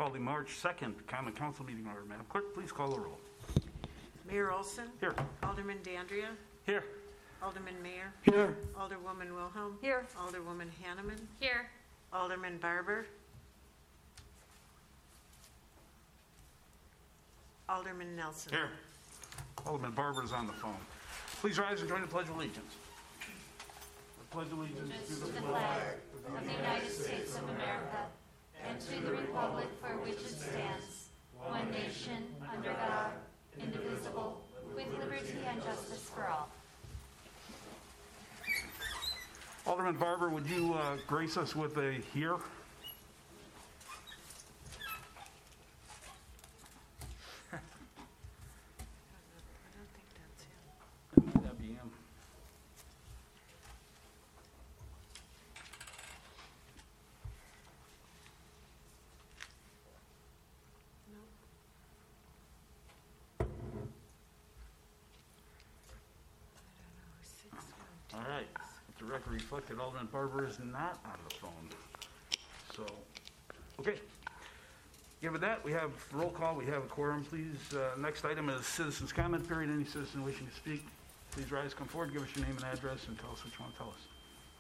Call the March 2nd Common Council meeting order. Madam Clerk, please call the roll. Mayor Olson. Here. Alderman Dandria. Here. Alderman Mayer. Here. Alderwoman Wilhelm. Here. Alderwoman Hanneman. Here. Alderman Barber. Alderman Nelson. Here. Alderman Barber is on the phone. Please rise and join the Pledge of Allegiance. I pledge allegiance to the flag Of the United States of America and to the republic for which it stands, one nation, under God, indivisible, with liberty and justice for all. Alderman Barber, would you grace us with a here? I don't think that's him. That'd be him. All right. Let the record reflect that Alderman Barber is not on the phone. So, okay. Given that, we have roll call. We have a quorum, please. Next item is citizens' comment period. Any citizen wishing to speak, please rise, come forward, give us your name and address, and tell us what you want to tell us.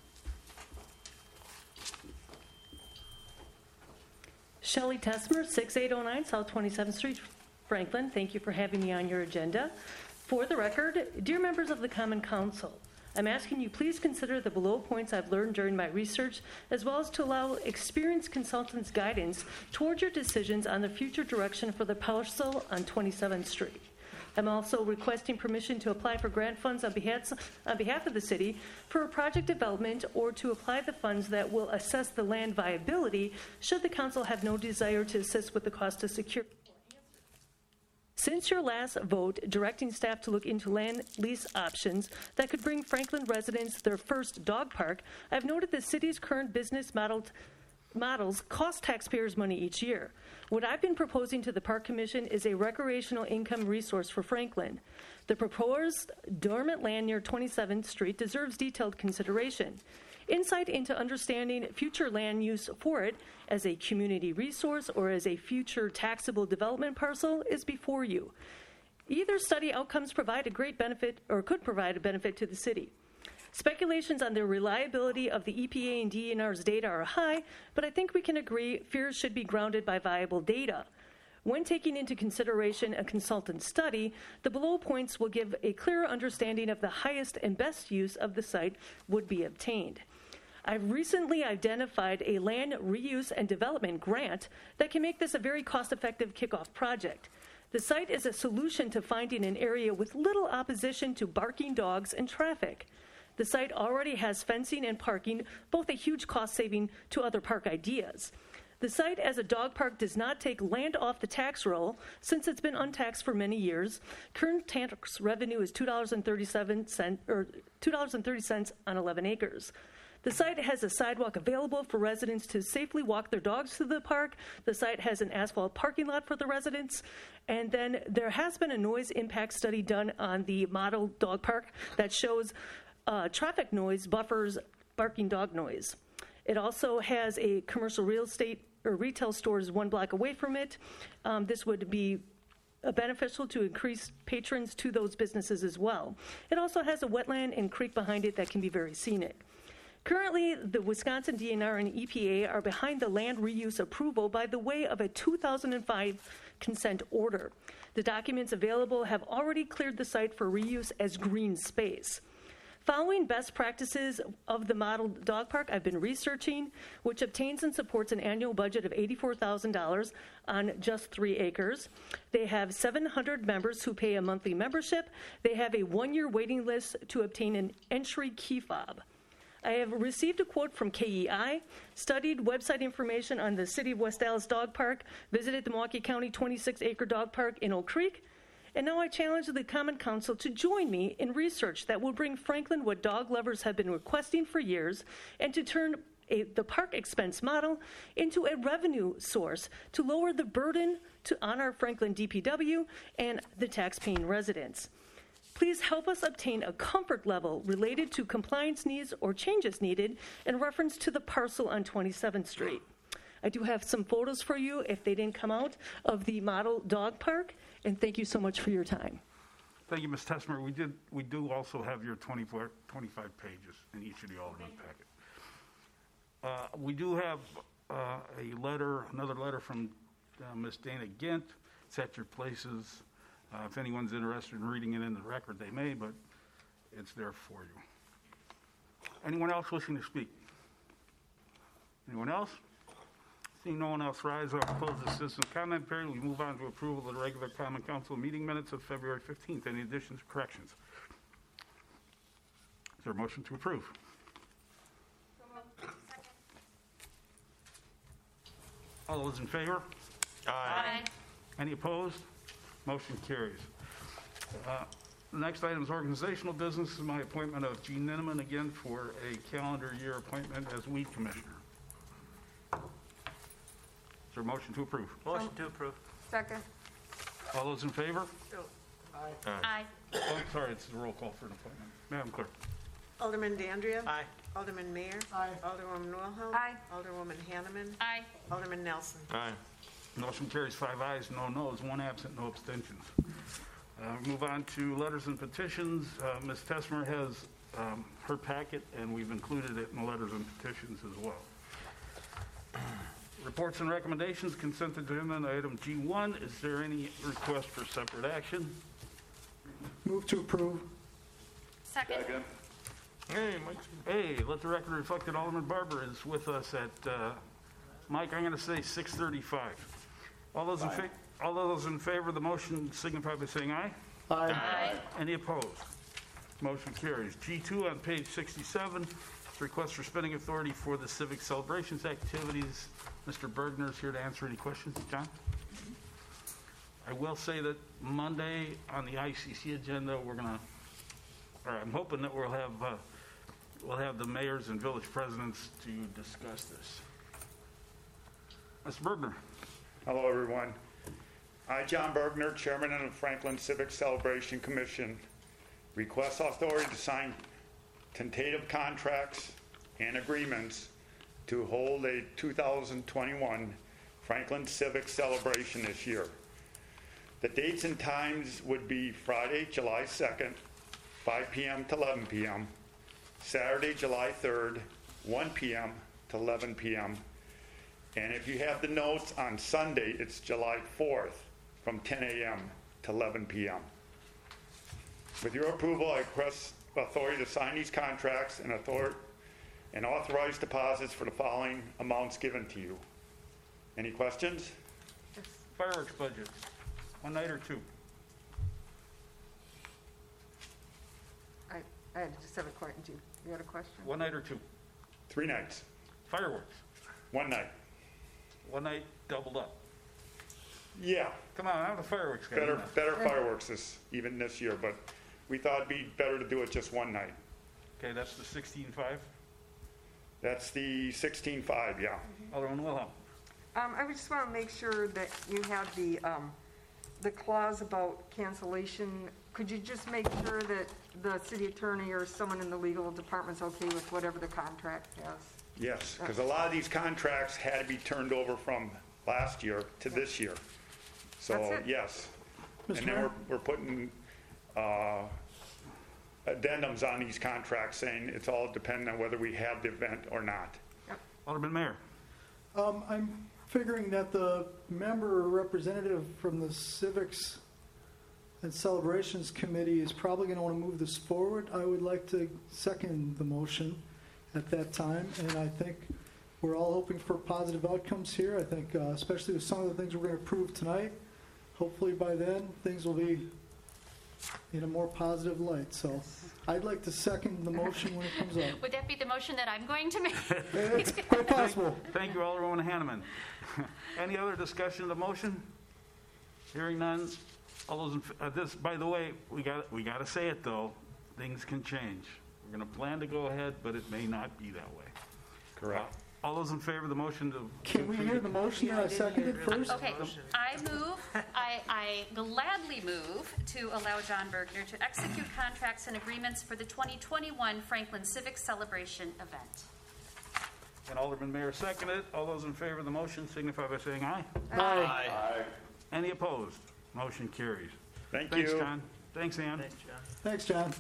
Shelley Tesmer, 6809 South 27th Street, Franklin. Thank you for having me on your agenda. For the record, dear members of the Common Council, I'm asking you please consider the below points I've learned during my research, as well as to allow experienced consultants' guidance toward your decisions on the future direction for the parcel on 27th Street. I'm also requesting permission to apply for grant funds on behalf of the city for a project development, or to apply the funds that will assess the land viability should the council have no desire to assist with the cost to secure. Since your last vote directing staff to look into land lease options that could bring Franklin residents their first dog park, I've noted the city's current business models cost taxpayers money each year. What I've been proposing to the Park Commission is a recreational income resource for Franklin. The proposed dormant land near 27th Street deserves detailed consideration. Insight into understanding future land use for it as a community resource or as a future taxable development parcel is before you. Either study outcomes provide a great benefit or could provide a benefit to the city. Speculations on the reliability of the EPA and DNR's data are high, but I think we can agree fears should be grounded by viable data. When taking into consideration a consultant study, the below points will give a clearer understanding of the highest and best use of the site would be obtained. I've recently identified a land reuse and development grant that can make this a very cost-effective kickoff project. The site is a solution to finding an area with little opposition to barking dogs and traffic. The site already has fencing and parking, both a huge cost saving to other park ideas. The site as a dog park does not take land off the tax roll since it's been untaxed for many years. Current tax revenue is $2.30 on 11 acres. The site has a sidewalk available for residents to safely walk their dogs to the park. The site has an asphalt parking lot for the residents. And then there has been a noise impact study done on the model dog park that shows traffic noise buffers barking dog noise. It also has a commercial real estate or retail stores 1 block away from it. This would be beneficial to increase patrons to those businesses as well. It also has a wetland and creek behind it that can be very scenic. Currently, the Wisconsin DNR and EPA are behind the land reuse approval by the way of a 2005 consent order. The documents available have already cleared the site for reuse as green space. Following best practices of the model dog park I've been researching, which obtains and supports an annual budget of $84,000 on just 3 acres. They have 700 members who pay a monthly membership. They have a 1-year waiting list to obtain an entry key fob. I have received a quote from KEI, studied website information on the City of West Dallas Dog Park, visited the Milwaukee County 26-acre dog park in Oak Creek, and now I challenge the Common Council to join me in research that will bring Franklin what dog lovers have been requesting for years, and to turn the park expense model into a revenue source to lower the burden on our Franklin DPW and the tax-paying residents. Please help us obtain a comfort level related to compliance needs or changes needed in reference to the parcel on 27th Street. I do have some photos for you, if they didn't come out, of the model dog park, and thank you so much for your time. Thank you, Ms. Tessmer. We do also have your 25 pages in each of the Alderman packet. We do have another letter from Ms. Dana Gint. It's at your places. If anyone's interested in reading it in the record, they may, but it's there for you. Anyone else wishing to speak? Anyone else? Seeing no one else rise, I'll close the citizen comment period. We move on to approval of the regular common council meeting minutes of February 15th. Any additions or corrections? Is there a motion to approve? All those in favor? Aye. Any opposed? Motion carries. The next item is organizational business. This is my appointment of Gene Nineman again for a calendar year appointment as weed commissioner. Is there a motion to approve? Motion to approve. Second. All those in favor? Aye. Oh, sorry, it's a roll call for an appointment. Madam Clerk. Alderman Dandria. Aye. Alderman Mayor. Aye. Alderwoman Wilhelm. Aye. Alderwoman Hanneman. Aye. Alderman Nelson. Aye. Motion carries 5 ayes, no noes, 1 absent, no abstentions. Move on to letters and petitions. Ms. Tessmer has her packet, and we've included it in the letters and petitions as well. Reports and recommendations, consent agenda, item G1. Is there any request for separate action? Move to approve. Second. Hey, Mike. Hey, let the record reflect that Alderman Barber is with us at, Mike, I'm going to say 6:35. All those in favor of the motion signify by saying aye. Aye. Any opposed? Motion carries. G2 on page 67, request for spending authority for the civic celebrations activities. Mr. Bergner is here to answer any questions. John? I will say that Monday on the ICC agenda, I'm hoping that we'll have the mayors and village presidents to discuss this. Mr. Bergner. Hello, everyone. I, John Bergner, Chairman of the Franklin Civic Celebration Commission, request authority to sign tentative contracts and agreements to hold a 2021 Franklin Civic Celebration this year. The dates and times would be Friday, July 2nd, 5 p.m. to 11 p.m., Saturday, July 3rd, 1 p.m. to 11 p.m., and if you have the notes, on Sunday, it's July 4th from 10 a.m. to 11 p.m. With your approval, I request authority to sign these contracts and authorize deposits for the following amounts given to you. Any questions? Fireworks budget, one night or two? I just have a question. You had a question? One night or two? 3 nights, Fireworks, 1 night. one night doubled up. Yeah, Come on, I'm a fireworks guy. better fireworks even this year, but we thought it'd be better to do it just 1 night. Okay, that's the 16.5. That's the 16.5, yeah. Alderman Wilhelm. I just want to make sure that you have the clause about cancellation. Could you just make sure that the city attorney or someone in the legal department's okay with whatever the contract has? Yes, because a lot of these contracts had to be turned over from last year to this year. So, That's it. yes. Mr. And then Mayor? we're putting addendums on these contracts saying it's all dependent on whether we have the event or not. Alderman Mayor. I'm figuring that the member or representative from the Civics and Celebrations Committee is probably going to want to move this forward. I would like to second the motion at that time, and I think we're all hoping for positive outcomes here. I think, especially with some of the things we're going to approve tonight, hopefully by then things will be in a more positive light. So I'd like to second the motion when it comes up. Would that be the motion that I'm going to make? It's quite possible. Thank you, Alderwoman Hanneman. Any other discussion of the motion? Hearing none. All those this, by the way, we got to say it though. Things can change. We're going to plan to go ahead, but it may not be that way. Correct. All those in favor of the motion to... Can we hear the motion that I seconded first? Okay, I gladly move to allow John Bergner to execute contracts and agreements for the 2021 Franklin Civic Celebration event. And Alderman Mayor seconded. All those in favor of the motion signify by saying aye. Aye. Any opposed? Motion carries. Thank Thanks, you. John. Thanks, Ann. Thanks, John. Thanks, John.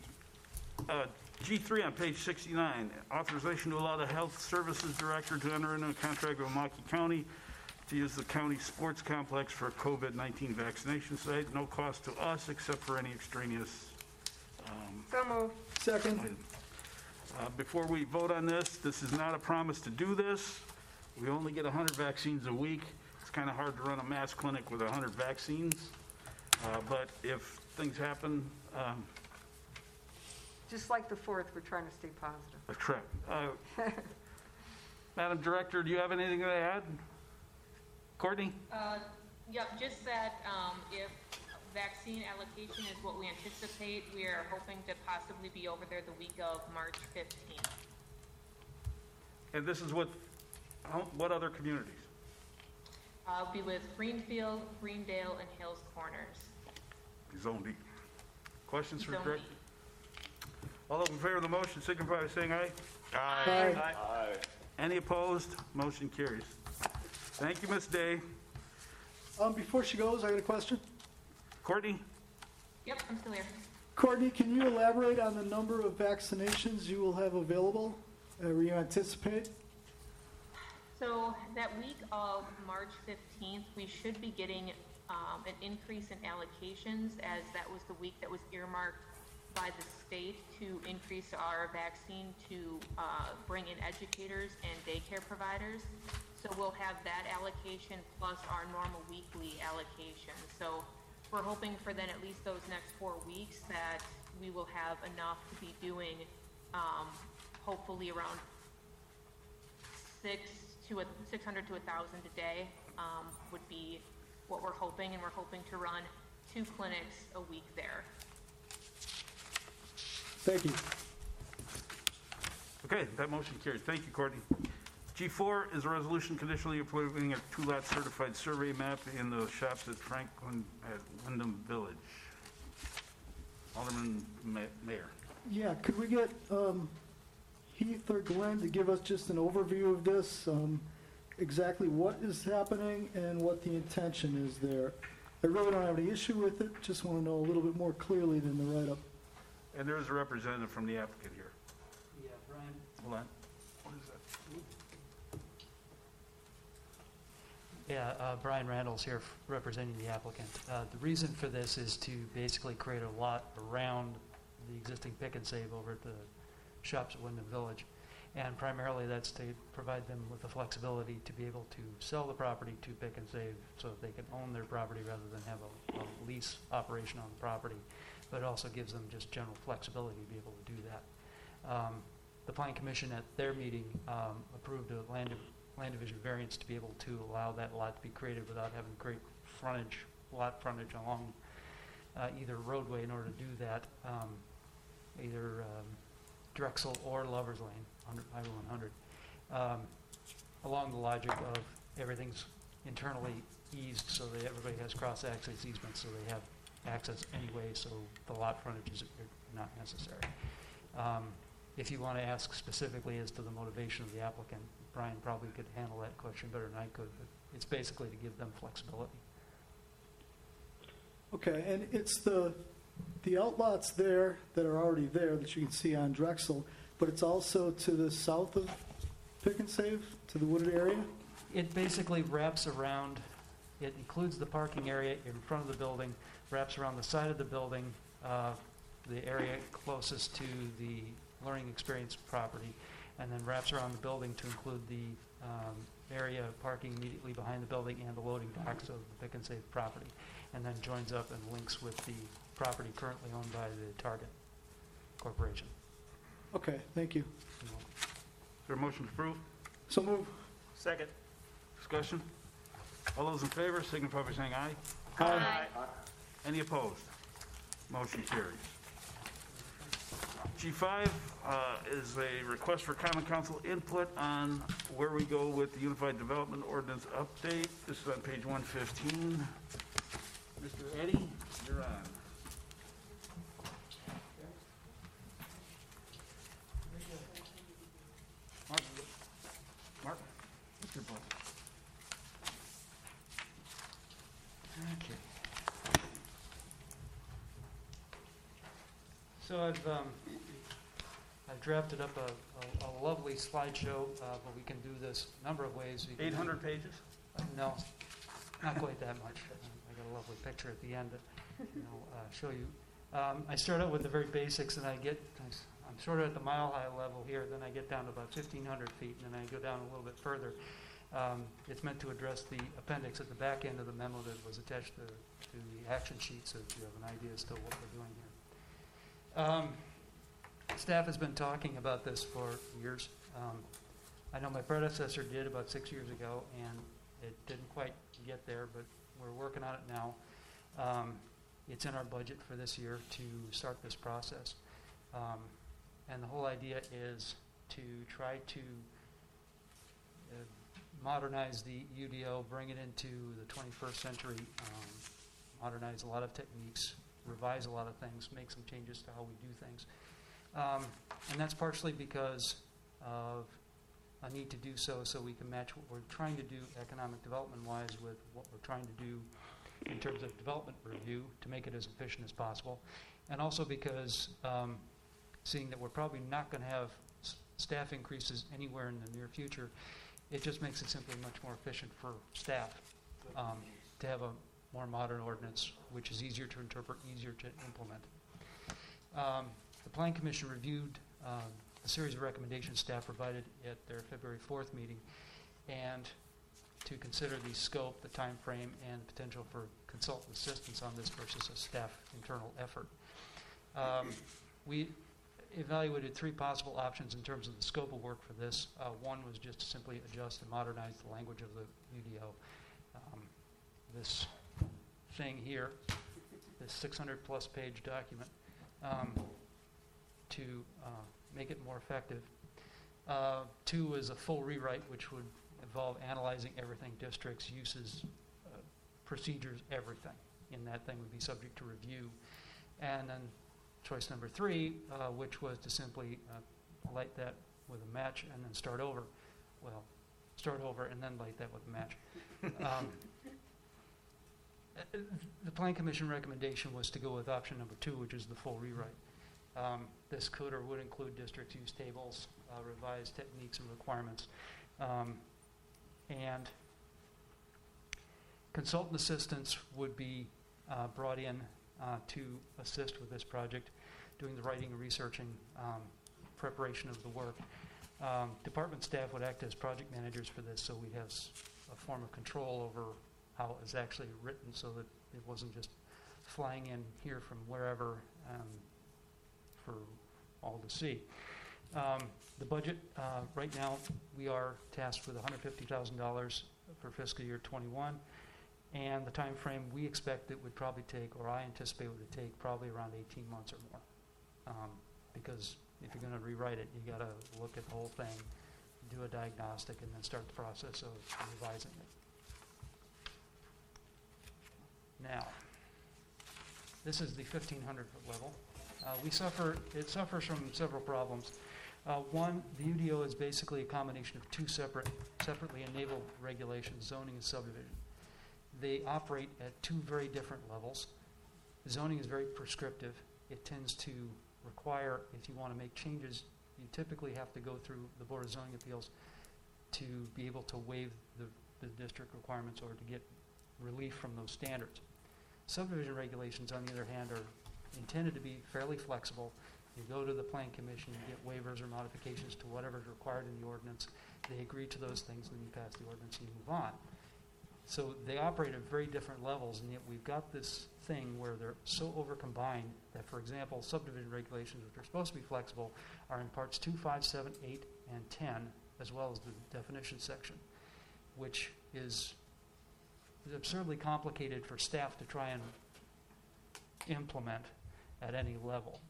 G3 on page 69, authorization to allow the Health Services Director to enter into a contract with Milwaukee County to use the county sports complex for a COVID-19 vaccination site. No cost to us except for any extraneous So moved. Second. item. Before we vote on this is not a promise to do this. We only get 100 vaccines a week. It's kind of hard to run a mass clinic with 100 vaccines. But if things happen, Just like the 4th, we're trying to stay positive. that's correct. Madam Director, do you have anything to add? Courtney? Yep, just that if vaccine allocation is what we anticipate, we are hoping to possibly be over there the week of March 15th. And this is what other communities? I'll be with Greenfield, Greendale, and Hills Corners. Zone D. Questions for the Zone director? D. All those in favor of the motion signify by saying aye. Aye. Any opposed? Motion carries. Thank you, Ms. Day. Before she goes, I got a question. Courtney? Yep, I'm still here. Courtney, can you elaborate on the number of vaccinations you will have available, or you anticipate? So that week of March 15th, we should be getting an increase in allocations, as that was the week that was earmarked by the state to increase our vaccine to bring in educators and daycare providers. So we'll have that allocation plus our normal weekly allocation. So we're hoping for then at least those next 4 weeks that we will have enough to be doing hopefully around 600 to 1,000 a day would be what we're hoping, and we're hoping to run 2 clinics a week there. Thank you. Okay, that motion carries. Thank you, Courtney. G4 is a resolution conditionally approving a 2-lot certified survey map in the shops at Franklin at Wyndham Village. Alderman Mayor. Yeah, could we get Heath or Glenn to give us just an overview of this, exactly what is happening and what the intention is there? I really don't have any issue with it, just want to know a little bit more clearly than the write-up. And there is a representative from the applicant here. Yeah, Brian. Hold on. What is that? Yeah, Brian Randall's here representing the applicant. The reason for this is to basically create a lot around the existing pick and save over at the shops at Wyndham Village. And primarily that's to provide them with the flexibility to be able to sell the property to pick and save so that they can own their property rather than have a lease operation on the property. But it also gives them just general flexibility to be able to do that. The Planning Commission at their meeting approved a land division variance to be able to allow that lot to be created without having to create lot frontage along either roadway in order to do that, either Drexel or Lover's Lane, Highway 100. Along the logic of everything's internally eased so that everybody has cross-access easements, so they have access anyway, so the lot frontage is not necessary. If you want to ask specifically as to the motivation of the applicant, Brian probably could handle that question better than I could, but it's basically to give them flexibility. Okay, and it's the outlots there that are already there that you can see on Drexel, but it's also to the south of Pick and Save, to the wooded area? It basically wraps around, it includes the parking area in front of the building, wraps around the side of the building, the area closest to the learning experience property, and then wraps around the building to include the area of parking immediately behind the building and the loading docks of the Pick and Save property, and then joins up and links with the property currently owned by the Target Corporation. Okay, thank you. Is there a motion to approve? So move. Second. Discussion? All those in favor signify by saying aye. Aye. Any opposed? Motion carries. G5 is a request for common council input on where we go with the Unified Development Ordinance update. This is on page 115. Mr. Eddy, you're on. So I've drafted up a lovely slideshow, but we can do this a number of ways. We can 800 pages? No, not quite that much. I got a lovely picture at the end that show you. I start out with the very basics, and I'm sort of at the mile-high level here. Then I get down to about 1,500 feet, and then I go down a little bit further. It's meant to address the appendix at the back end of the memo that was attached to the action sheet, so that you have an idea as to what we're doing here. Staff has been talking about this for years. I know my predecessor did about 6 years ago, and it didn't quite get there, but we're working on it now. It's in our budget for this year to start this process. And the whole idea is to try to modernize the UDO, bring it into the 21st century, modernize a lot of techniques, revise a lot of things, make some changes to how we do things. And that's partially because of a need to do so we can match what we're trying to do economic development-wise with what we're trying to do in terms of development review to make it as efficient as possible. And also because seeing that we're probably not going to have staff increases anywhere in the near future, it just makes it simply much more efficient for staff to have a more modern ordinance, which is easier to interpret, easier to implement. The Plan Commission reviewed a series of recommendations staff provided at their February 4th meeting, and to consider the scope, the time frame, and potential for consultant assistance on this versus a staff internal effort. We evaluated 3 possible options in terms of the scope of work for this. One was just to simply adjust and modernize the language of the UDO. This thing here, this 600-plus page document, to make it more effective. 2 is a full rewrite, which would involve analyzing everything, districts, uses, procedures, everything in that thing would be subject to review. And then choice number 3, which was to simply light that with a match and then start over. Well, start over and then light that with a match. The Plan Commission recommendation was to go with option number 2, which is the full rewrite. This could or would include district use tables, revised techniques and requirements, and consultant assistance would be brought in to assist with this project, doing the writing and researching, preparation of the work. Department staff would act as project managers for this, so we'd have a form of control over how it was actually written so that it wasn't just flying in here from wherever for all to see. The budget, right now, we are tasked with $150,000 for fiscal year 21, and the time frame we expect it would probably take, or I anticipate it would take, probably around 18 months or more. Because if you're going to rewrite it, you got to look at the whole thing, do a diagnostic, and then start the process of revising it. Now, this is the 1,500-foot level. It suffers from several problems. One, the UDO is basically a combination of 2 separately enabled regulations, zoning and subdivision. They operate at 2 very different levels. Zoning is very prescriptive. It tends to require, if you want to make changes, you typically have to go through the Board of Zoning Appeals to be able to waive the district requirements or to get relief from those standards. Subdivision regulations, on the other hand, are intended to be fairly flexible. You go to the Plan Commission, you get waivers or modifications to whatever is required in the ordinance. They agree to those things, and then you pass the ordinance and you move on. So they operate at very different levels, and yet we've got this thing where they're so overcombined that, for example, subdivision regulations, which are supposed to be flexible, are in parts 2, 5, 7, 8, and 10, as well as the definition section, which is absurdly complicated for staff to try and implement at any level.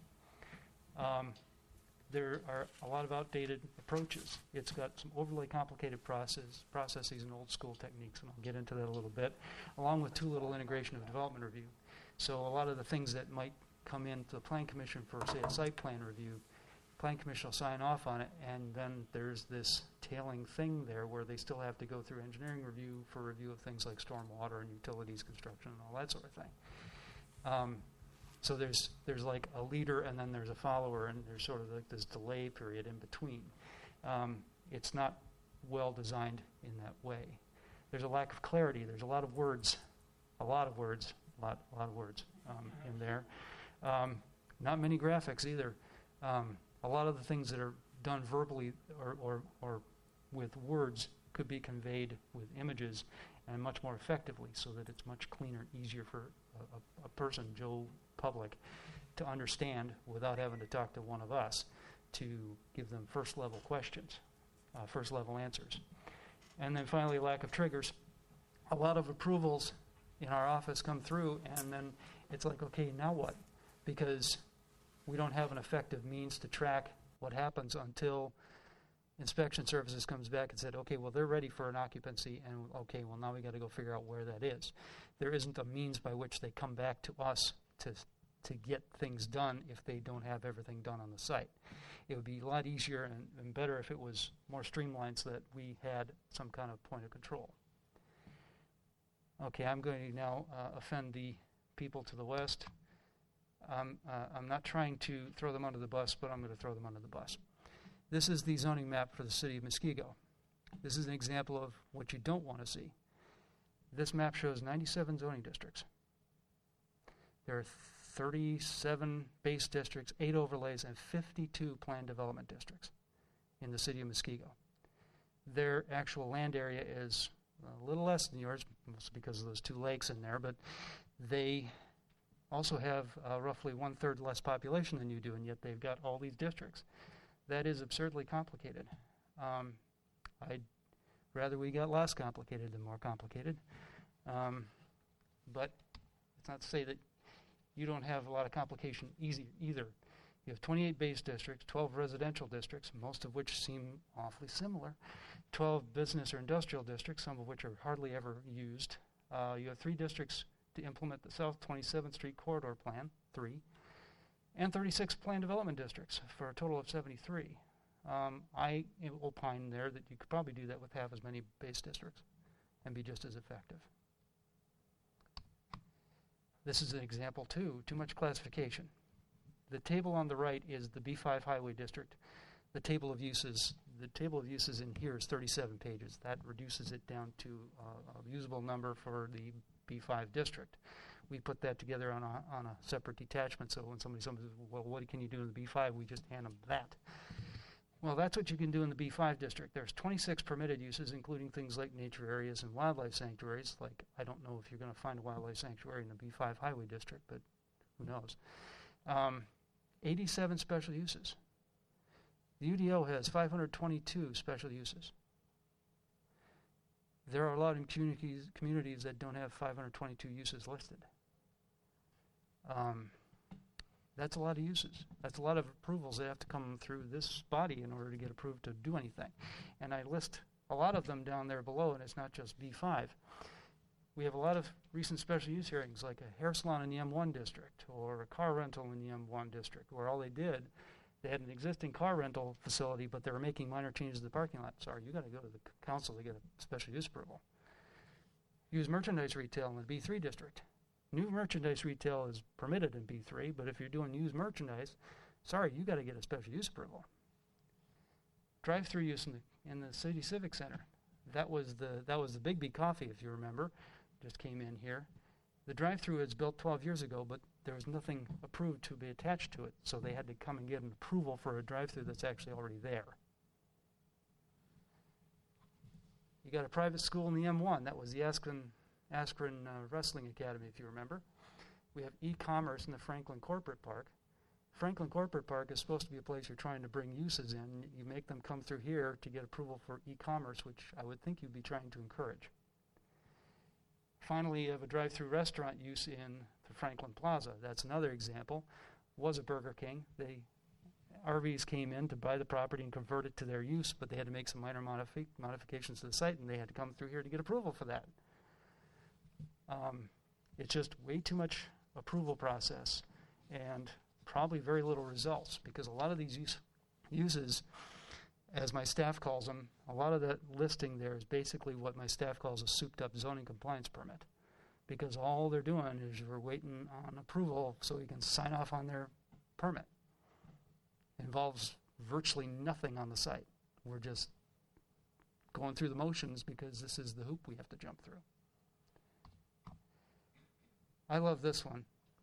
There are a lot of outdated approaches. It's got some overly complicated processes and old school techniques, and I'll get into that a little bit, along with too little integration of development review. So a lot of the things that might come into the Plan Commission for, say, a site plan review, Plan Commission will sign off on it, and then there's this tailing thing there where they still have to go through engineering review for review of things like stormwater and utilities construction and all that sort of thing. So there's like a leader and then there's a follower, and there's sort of like this delay period in between. It's not well designed in that way. There's a lack of clarity. There's a lot of words in there. Not many graphics either. A lot of the things that are done verbally or with words could be conveyed with images and much more effectively, so that it's much cleaner, easier for a person, Joe Public, to understand without having to talk to one of us to give them first-level questions, first-level answers. And then finally, lack of triggers. A lot of approvals in our office come through, and then it's like, okay, now what? Because we don't have an effective means to track what happens until inspection services comes back and said, okay, well, they're ready for an occupancy, and okay, well, now we got to go figure out where that is. There isn't a means by which they come back to us to get things done if they don't have everything done on the site. It would be a lot easier and better if it was more streamlined so that we had some kind of point of control. Okay, I'm going to now offend the people to the west. I'm not trying to throw them under the bus, but I'm going to throw them under the bus. This is the zoning map for the city of Muskego. This is an example of what you don't want to see. This map shows 97 zoning districts. There are 37 base districts, 8 overlays, and 52 planned development districts in the city of Muskego. Their actual land area is a little less than yours, mostly because of those 2 lakes in there, but they also have roughly 1/3 less population than you do, and yet they've got all these districts. That is absurdly complicated. I'd rather we got less complicated than more complicated. But it's not to say that you don't have a lot of complication either. You have 28 base districts, 12 residential districts, most of which seem awfully similar, 12 business or industrial districts, some of which are hardly ever used. You have 3 districts to implement the South 27th Street Corridor Plan, 3, and 36 planned development districts for a total of 73. I opine there that you could probably do that with half as many base districts and be just as effective. This is an example, too much classification. The table on the right is the B5 Highway District. The table of uses in here is 37 pages. That reduces it down to a usable number for the B5 district. We put that together on a separate detachment, so when somebody says, well, what can you do in the B5, we just hand them that. Well, that's what you can do in the B5 district. There's 26 permitted uses, including things like nature areas and wildlife sanctuaries. Like, I don't know if you're going to find a wildlife sanctuary in the B5 Highway District, but who knows. 87 special uses. The UDO has 522 special uses. There are a lot of communities that don't have 522 uses listed. That's a lot of uses. That's a lot of approvals that have to come through this body in order to get approved to do anything. And I list a lot of them down there below, and it's not just B5. We have a lot of recent special use hearings, like a hair salon in the M1 district or a car rental in the M1 district, where all they had an existing car rental facility, but they were making minor changes to the parking lot. Sorry, you got to go to the council to get a special use approval. Use merchandise retail in the B3 district. New merchandise retail is permitted in B3, but if you're doing used merchandise, sorry, you got to get a special use approval. Drive-through use in the city civic center. That was the Big Coffee, if you remember, just came in here. The drive-through was built 12 years ago, but there was nothing approved to be attached to it, so they had to come and get an approval for a drive-through that's actually already there. You got a private school in the M1. That was the Askren Wrestling Academy, if you remember. We have e-commerce in the Franklin Corporate Park. Franklin Corporate Park is supposed to be a place you're trying to bring uses in. You make them come through here to get approval for e-commerce, which I would think you'd be trying to encourage. Finally, you have a drive-through restaurant use in the Franklin Plaza. That's another example. Was a Burger King. RVs came in to buy the property and convert it to their use, but they had to make some minor modifications to the site, and they had to come through here to get approval for that. It's just way too much approval process and probably very little results, because a lot of these uses, as my staff calls them, a lot of that listing there is basically what my staff calls a souped-up zoning compliance permit. because all they're doing is we're waiting on approval so we can sign off on their permit. It involves virtually nothing on the site. We're just going through the motions because this is the hoop we have to jump through. I love this one.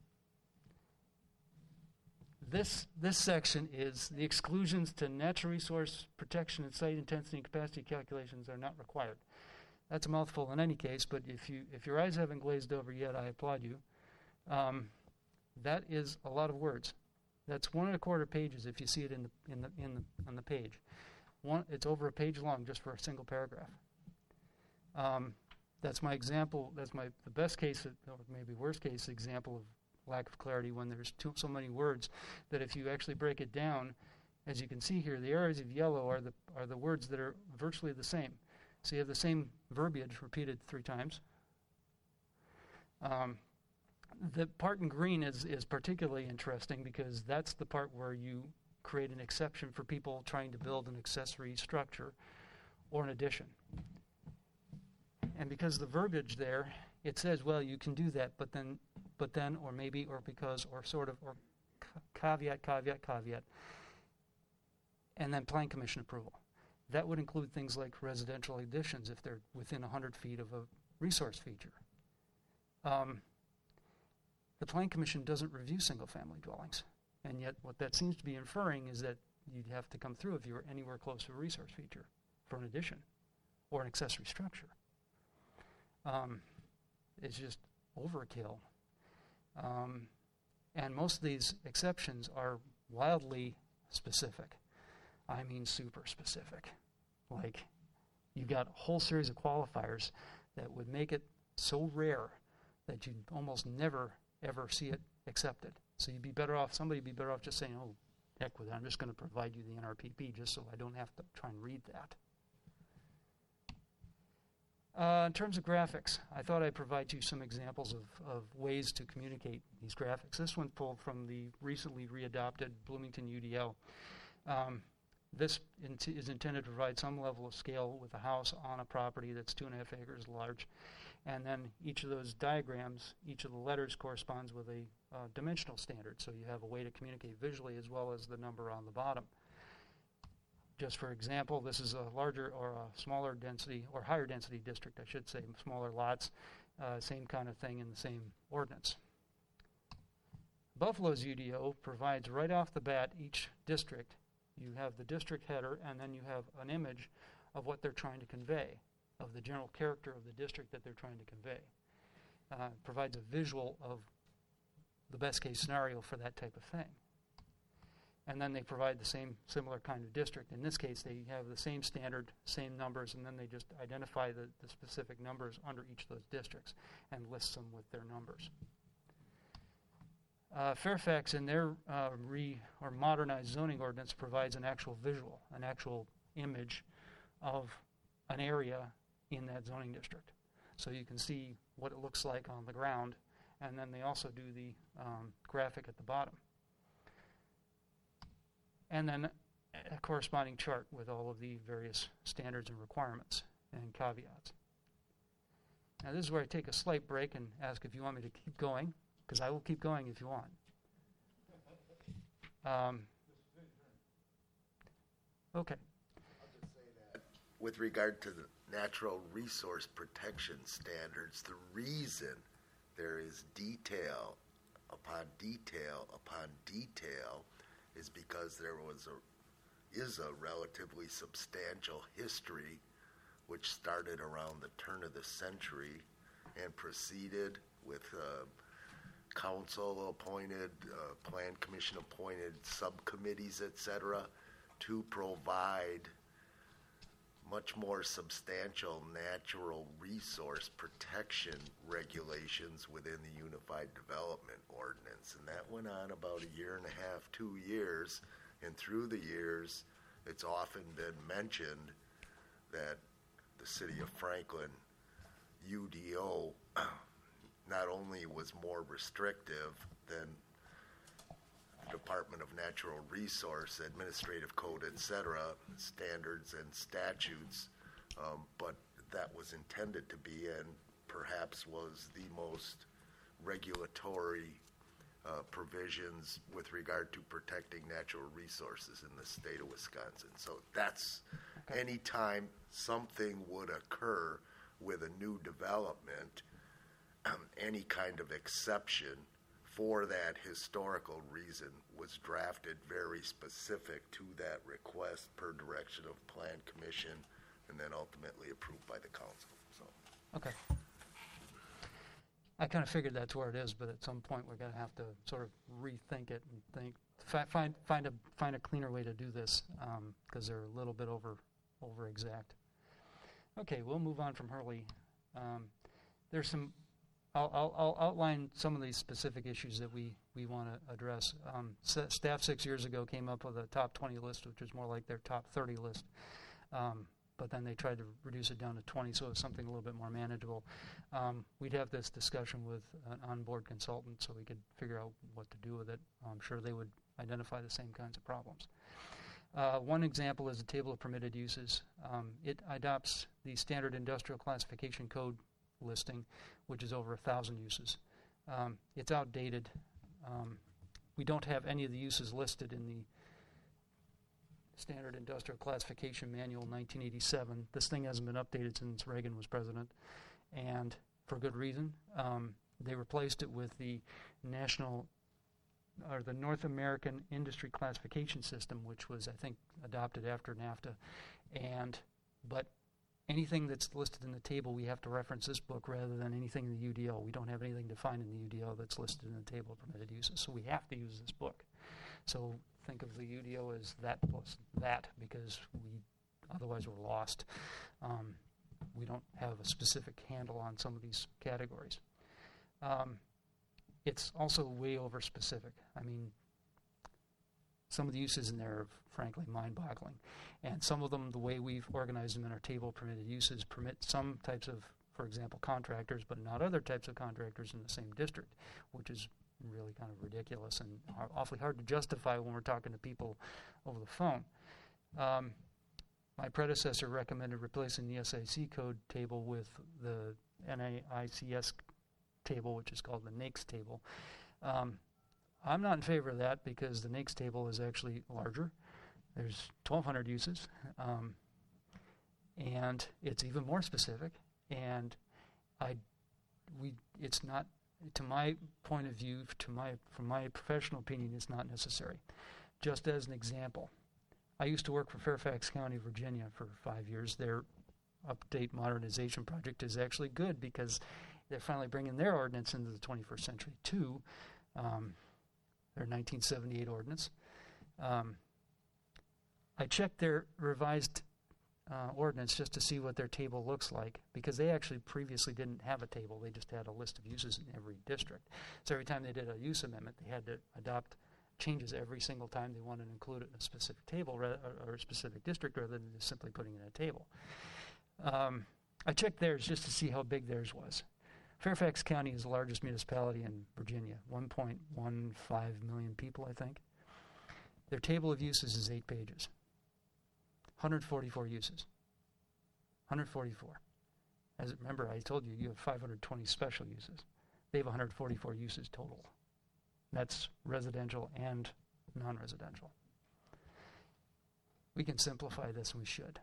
This section is the exclusions to natural resource protection and site intensity and capacity calculations are not required. That's a mouthful in any case, but if your eyes haven't glazed over yet, I applaud you. That is a lot of words. That's 1.25 pages if you see it on the page. It's over a page long just for a single paragraph. That's my example. That's the best case, or maybe worst case example of lack of clarity when there's so many words that if you actually break it down, as you can see here, the areas of yellow are the words that are virtually the same. So you have the same verbiage repeated 3 times. The part in green is particularly interesting because that's the part where you create an exception for people trying to build an accessory structure or an addition. And because the verbiage there, it says, well, you can do that, but then, or maybe, or because, or sort of, or caveat, and then Plan Commission approval. That would include things like residential additions if they're within 100 feet of a resource feature. The Plan Commission doesn't review single-family dwellings, and yet what that seems to be inferring is that you'd have to come through if you were anywhere close to a resource feature for an addition or an accessory structure. It's just overkill. And most of these exceptions are wildly specific. I mean super specific. Like, you've got a whole series of qualifiers that would make it so rare that you'd almost never, ever see it accepted. So somebody would be better off just saying, oh, heck with it, I'm just going to provide you the NRPP just so I don't have to try and read that. In terms of graphics, I thought I'd provide you some examples of ways to communicate these graphics. This one pulled from the recently readopted Bloomington UDO. This is intended to provide some level of scale with a house on a property that's 2.5 acres large. And then each of those diagrams, each of the letters corresponds with a dimensional standard. So you have a way to communicate visually as well as the number on the bottom. Just for example, this is a larger or a smaller density, or higher density district, I should say, smaller lots, same kind of thing in the same ordinance. Buffalo's UDO provides right off the bat each district. You have the district header, and then you have an image of what they're trying to convey, of the general character of the district that they're trying to convey. Provides a visual of the best case scenario for that type of thing. And then they provide the similar kind of district. In this case, they have the same standard, same numbers, and then they just identify the specific numbers under each of those districts and list them with their numbers. Fairfax, in their modernized zoning ordinance, provides an actual visual, an actual image of an area in that zoning district. So you can see what it looks like on the ground, and then they also do the graphic at the bottom. And then a corresponding chart with all of the various standards and requirements and caveats. Now this is where I take a slight break and ask if you want me to keep going, because I will keep going if you want. Okay. I'll just say that with regard to the natural resource protection standards, the reason there is detail upon detail upon detail is because there is a relatively substantial history which started around the turn of the century and proceeded with council appointed, plan commission appointed subcommittees, etc., to provide much more substantial natural resource protection regulations within the Unified Development Ordinance. And that went on about 1.5 years, 2 years. And through the years, it's often been mentioned that the city of Franklin UDO not only was more restrictive than the Department of Natural Resource, Administrative Code, etc., standards and statutes, but that was intended to be, and perhaps was the most regulatory provisions with regard to protecting natural resources in the state of Wisconsin. So that's anytime something would occur with a new development, any kind of exception for that historical reason was drafted very specific to that request per direction of Plan Commission and then ultimately approved by the council. So. Okay. I kind of figured that's where it is, but at some point we're going to have to sort of rethink it and find a cleaner way to do this because they're a little bit over exact. Okay, we'll move on from Hurley. There's some. I'll outline some of these specific issues that we want to address. Staff 6 years ago came up with a top 20 list, which was more like their top 30 list. But then they tried to reduce it down to 20, so it was something a little bit more manageable. We'd have this discussion with an onboard consultant so we could figure out what to do with it. I'm sure they would identify the same kinds of problems. One example is the table of permitted uses. It adopts the standard industrial classification code listing, which is over 1,000 uses. It's outdated. We don't have any of the uses listed in the Standard Industrial Classification Manual 1987. This thing hasn't been updated since Reagan was president, and for good reason. They replaced it with the the North American Industry Classification System, which was, I think, adopted after NAFTA. But anything that's listed in the table, we have to reference this book rather than anything in the UDO. We don't have anything defined in the UDO that's listed in the table of permitted uses, so we have to use this book. So think of the UDO as that plus that, because otherwise we're lost. We don't have a specific handle on some of these categories. It's also way over specific. I mean, some of the uses in there are frankly mind-boggling. And some of them, the way we've organized them in our table of permitted uses, permit some types of, for example, contractors, but not other types of contractors in the same district, which is really kind of ridiculous and awfully hard to justify when we're talking to people over the phone. My predecessor recommended replacing the SIC code table with the NAICS table, which is called the NAICS table. I'm not in favor of that because the NAICS table is actually larger. There's 1,200 uses, and it's even more specific. And it's not, to my point of view, from my professional opinion, it's not necessary. Just as an example, I used to work for Fairfax County, Virginia for 5 years. Their update modernization project is actually good because they're finally bringing their ordinance into the 21st century too. Their 1978 ordinance. I checked their revised ordinance just to see what their table looks like, because they actually previously didn't have a table. They just had a list of uses in every district. So every time they did a use amendment, they had to adopt changes every single time they wanted to include it in a specific table or a specific district, rather than just simply putting it in a table. I checked theirs just to see how big theirs was. Fairfax County is the largest municipality in Virginia, 1.15 million people, I think. Their table of uses is 8 pages. 144 uses. 144. Remember, I told you have 520 special uses. They have 144 uses total. That's residential and non-residential. We can simplify this, and we should.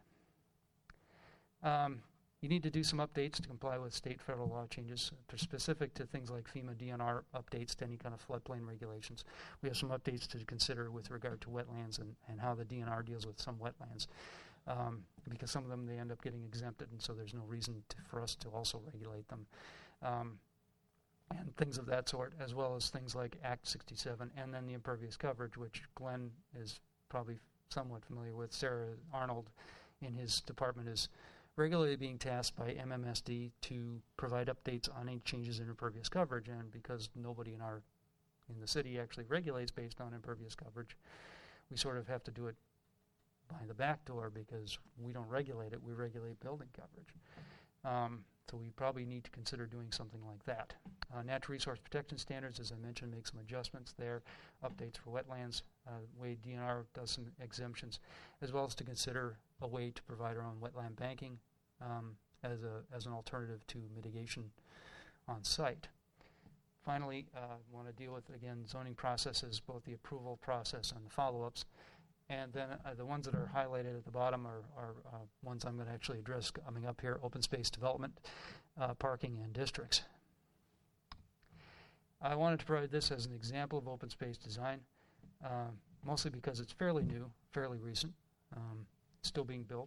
You need to do some updates to comply with state federal law changes. They're specific to things like FEMA DNR updates to any kind of floodplain regulations. We have some updates to consider with regard to wetlands and how the DNR deals with some wetlands. Because some of them, they end up getting exempted, and so there's no reason for us to also regulate them. And things of that sort, as well as things like Act 67, and then the impervious coverage, which Glenn is probably somewhat familiar with. Sarah Arnold in his department is regularly being tasked by MMSD to provide updates on any changes in impervious coverage, and because nobody in the city actually regulates based on impervious coverage, we sort of have to do it by the back door because we don't regulate it, we regulate building coverage. So we probably need to consider doing something like that. Natural resource protection standards, as I mentioned, make some adjustments there, updates for wetlands, way DNR does some exemptions, as well as to consider a way to provide our own wetland banking as an alternative to mitigation on site. Finally, I want to deal with, again, zoning processes, both the approval process and the follow-ups. And then the ones that are highlighted at the bottom are ones I'm going to actually address coming up here: open space development, parking, and districts. I wanted to provide this as an example of open space design, mostly because it's fairly new, fairly recent, still being built.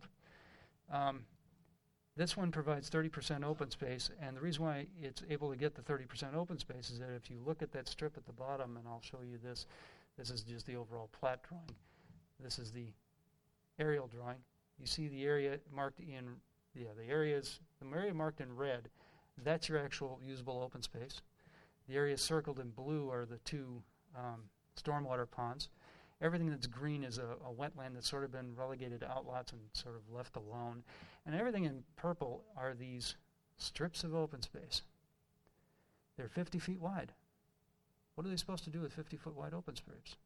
This one provides 30% open space, and the reason why it's able to get the 30% open space is that if you look at that strip at the bottom, and I'll show you this, this is just the overall plat drawing. This is the aerial drawing. You see the area marked in, the area marked in red, that's your actual usable open space. The areas circled in blue are the two stormwater ponds. Everything that's green is a wetland that's sort of been relegated to outlots and sort of left alone. And everything in purple are these strips of open space. They're 50 feet wide. What are they supposed to do with 50-foot wide open space?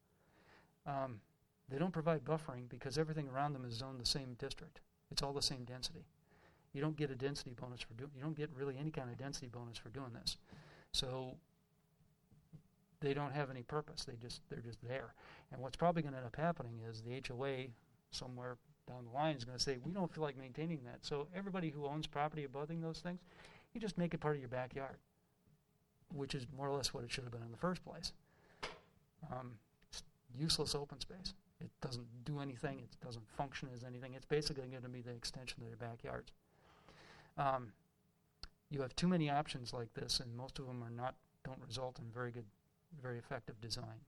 They don't provide buffering because everything around them is zoned the same district. It's all the same density. You don't get a density bonus for doing. You don't get really any kind of density bonus for doing this. So they don't have any purpose. They're just there. And what's probably going to end up happening is the HOA somewhere down the line is going to say, we don't feel like maintaining that. So everybody who owns property abutting those things, you just make it part of your backyard, which is more or less what it should have been in the first place. It's useless open space. It doesn't do anything. It doesn't function as anything. It's basically going to be the extension of their backyards. You have too many options like this, and most of them don't result in very effective design.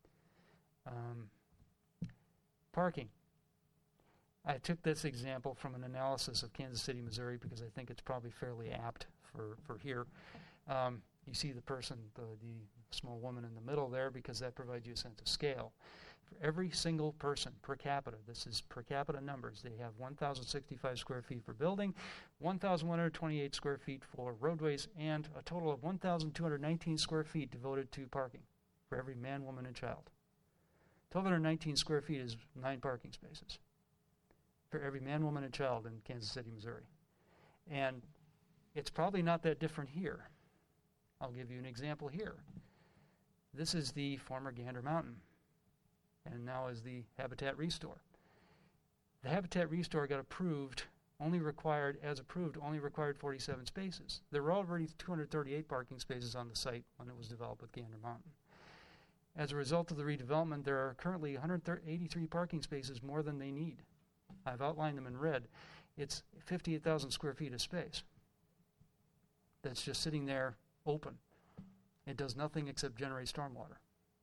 Parking. I took this example from an analysis of Kansas City, Missouri, because I think it's probably fairly apt for here. You see the person, the small woman in the middle there, because that provides you a sense of scale. For every single person per capita, this is per capita numbers, they have 1,065 square feet for building, 1,128 square feet for roadways, and a total of 1,219 square feet devoted to parking for every man, woman, and child. 1,219 square feet is 9 parking spaces for every man, woman, and child in Kansas City, Missouri. And it's probably not that different here. I'll give you an example here. This is the former Gander Mountain, and now is the Habitat Restore. The Habitat Restore got approved, only required 47 spaces. There were already 238 parking spaces on the site when it was developed with Gander Mountain. As a result of the redevelopment, there are currently 183 parking spaces more than they need. I've outlined them in red. It's 58,000 square feet of space that's just sitting there open. It does nothing except generate stormwater.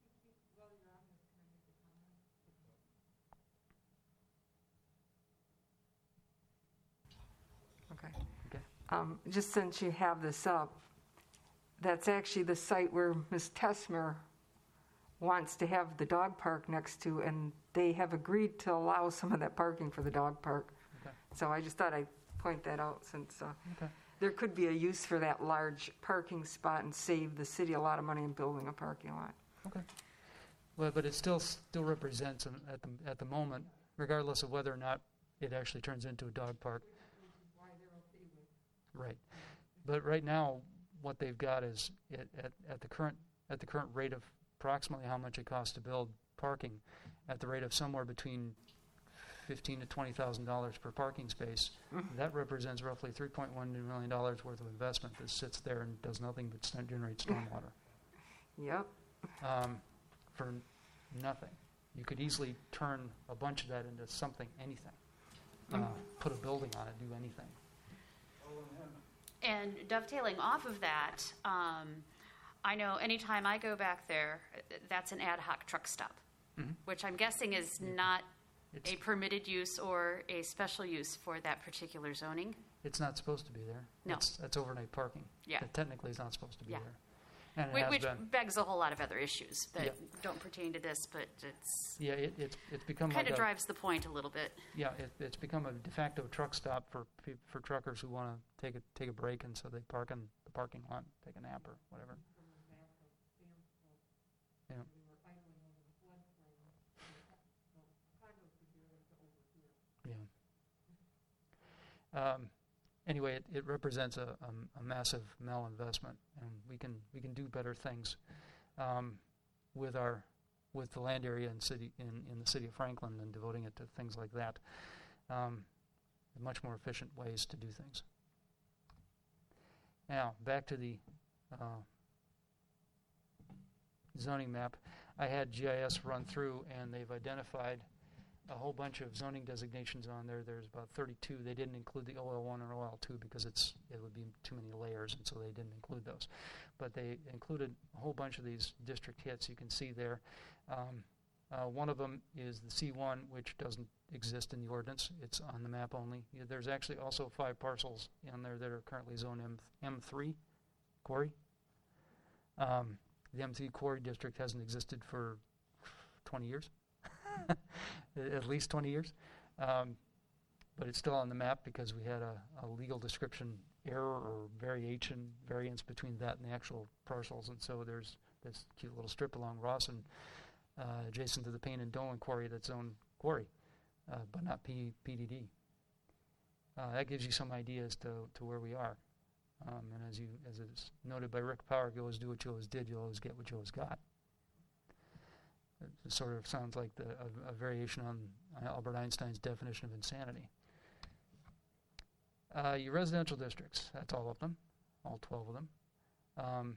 Okay. Okay. Just since you have this up, that's actually the site where Ms. Tessmer wants to have the dog park next to, and they have agreed to allow some of that parking for the dog park. Okay. So I just thought I'd point that out, since Okay. there could be a use for that large parking spot and save the city a lot of money in building a parking lot. Okay. Well, but it still represents, at the moment, regardless of whether or not it actually turns into a dog park. Right. But right now, what they've got is at the current rate of approximately how much it costs to build parking, at the rate of somewhere between $15,000 to $20,000 per parking space. That represents roughly $3.1 million worth of investment that sits there and does nothing but generate stormwater. Yep. For nothing. You could easily turn a bunch of that into something, anything. Put a building on it, do anything. And dovetailing off of that, I know anytime I go back there, that's an ad hoc truck stop, which I'm guessing is not a permitted use or a special use for that particular zoning. It's not supposed to be there. No. That's overnight parking. Yeah. It technically is not supposed to be Yeah. there. And it has Which been. begs a whole lot of other issues that Yeah. don't pertain to this, but it's Yeah, it's become kind like of a, drives the point a little bit. Yeah, it's become a de facto truck stop for truckers who want to take a break, and so they park in the parking lot, take a nap or whatever. Yeah. Yeah. anyway, it represents a massive malinvestment, and we can do better things with the land area in the city of Franklin than devoting it to things like that. Much more efficient ways to do things. Now, back to the zoning map. I had GIS run through, and they've identified a whole bunch of zoning designations on there. There's about 32. They didn't include the OL1 or OL2 because it would be too many layers, and so they didn't include those. But they included a whole bunch of these district hits you can see there. One of them is the C1, which doesn't exist in the ordinance. It's on the map only. There's actually also 5 parcels in there that are currently zone M3 quarry. The M3 quarry district hasn't existed for 20 years, at least 20 years. But it's still on the map because we had a legal description error or variance between that and the actual parcels. And so there's this cute little strip along Ross and adjacent to the Payne and Dolan quarry that's zone quarry, but not PDD. That gives you some idea as to where we are. And as is noted by Rick Power, you always do what you always did, you always get what you always got. It sort of sounds like a variation on Albert Einstein's definition of insanity. Your residential districts, that's all of them, all 12 of them.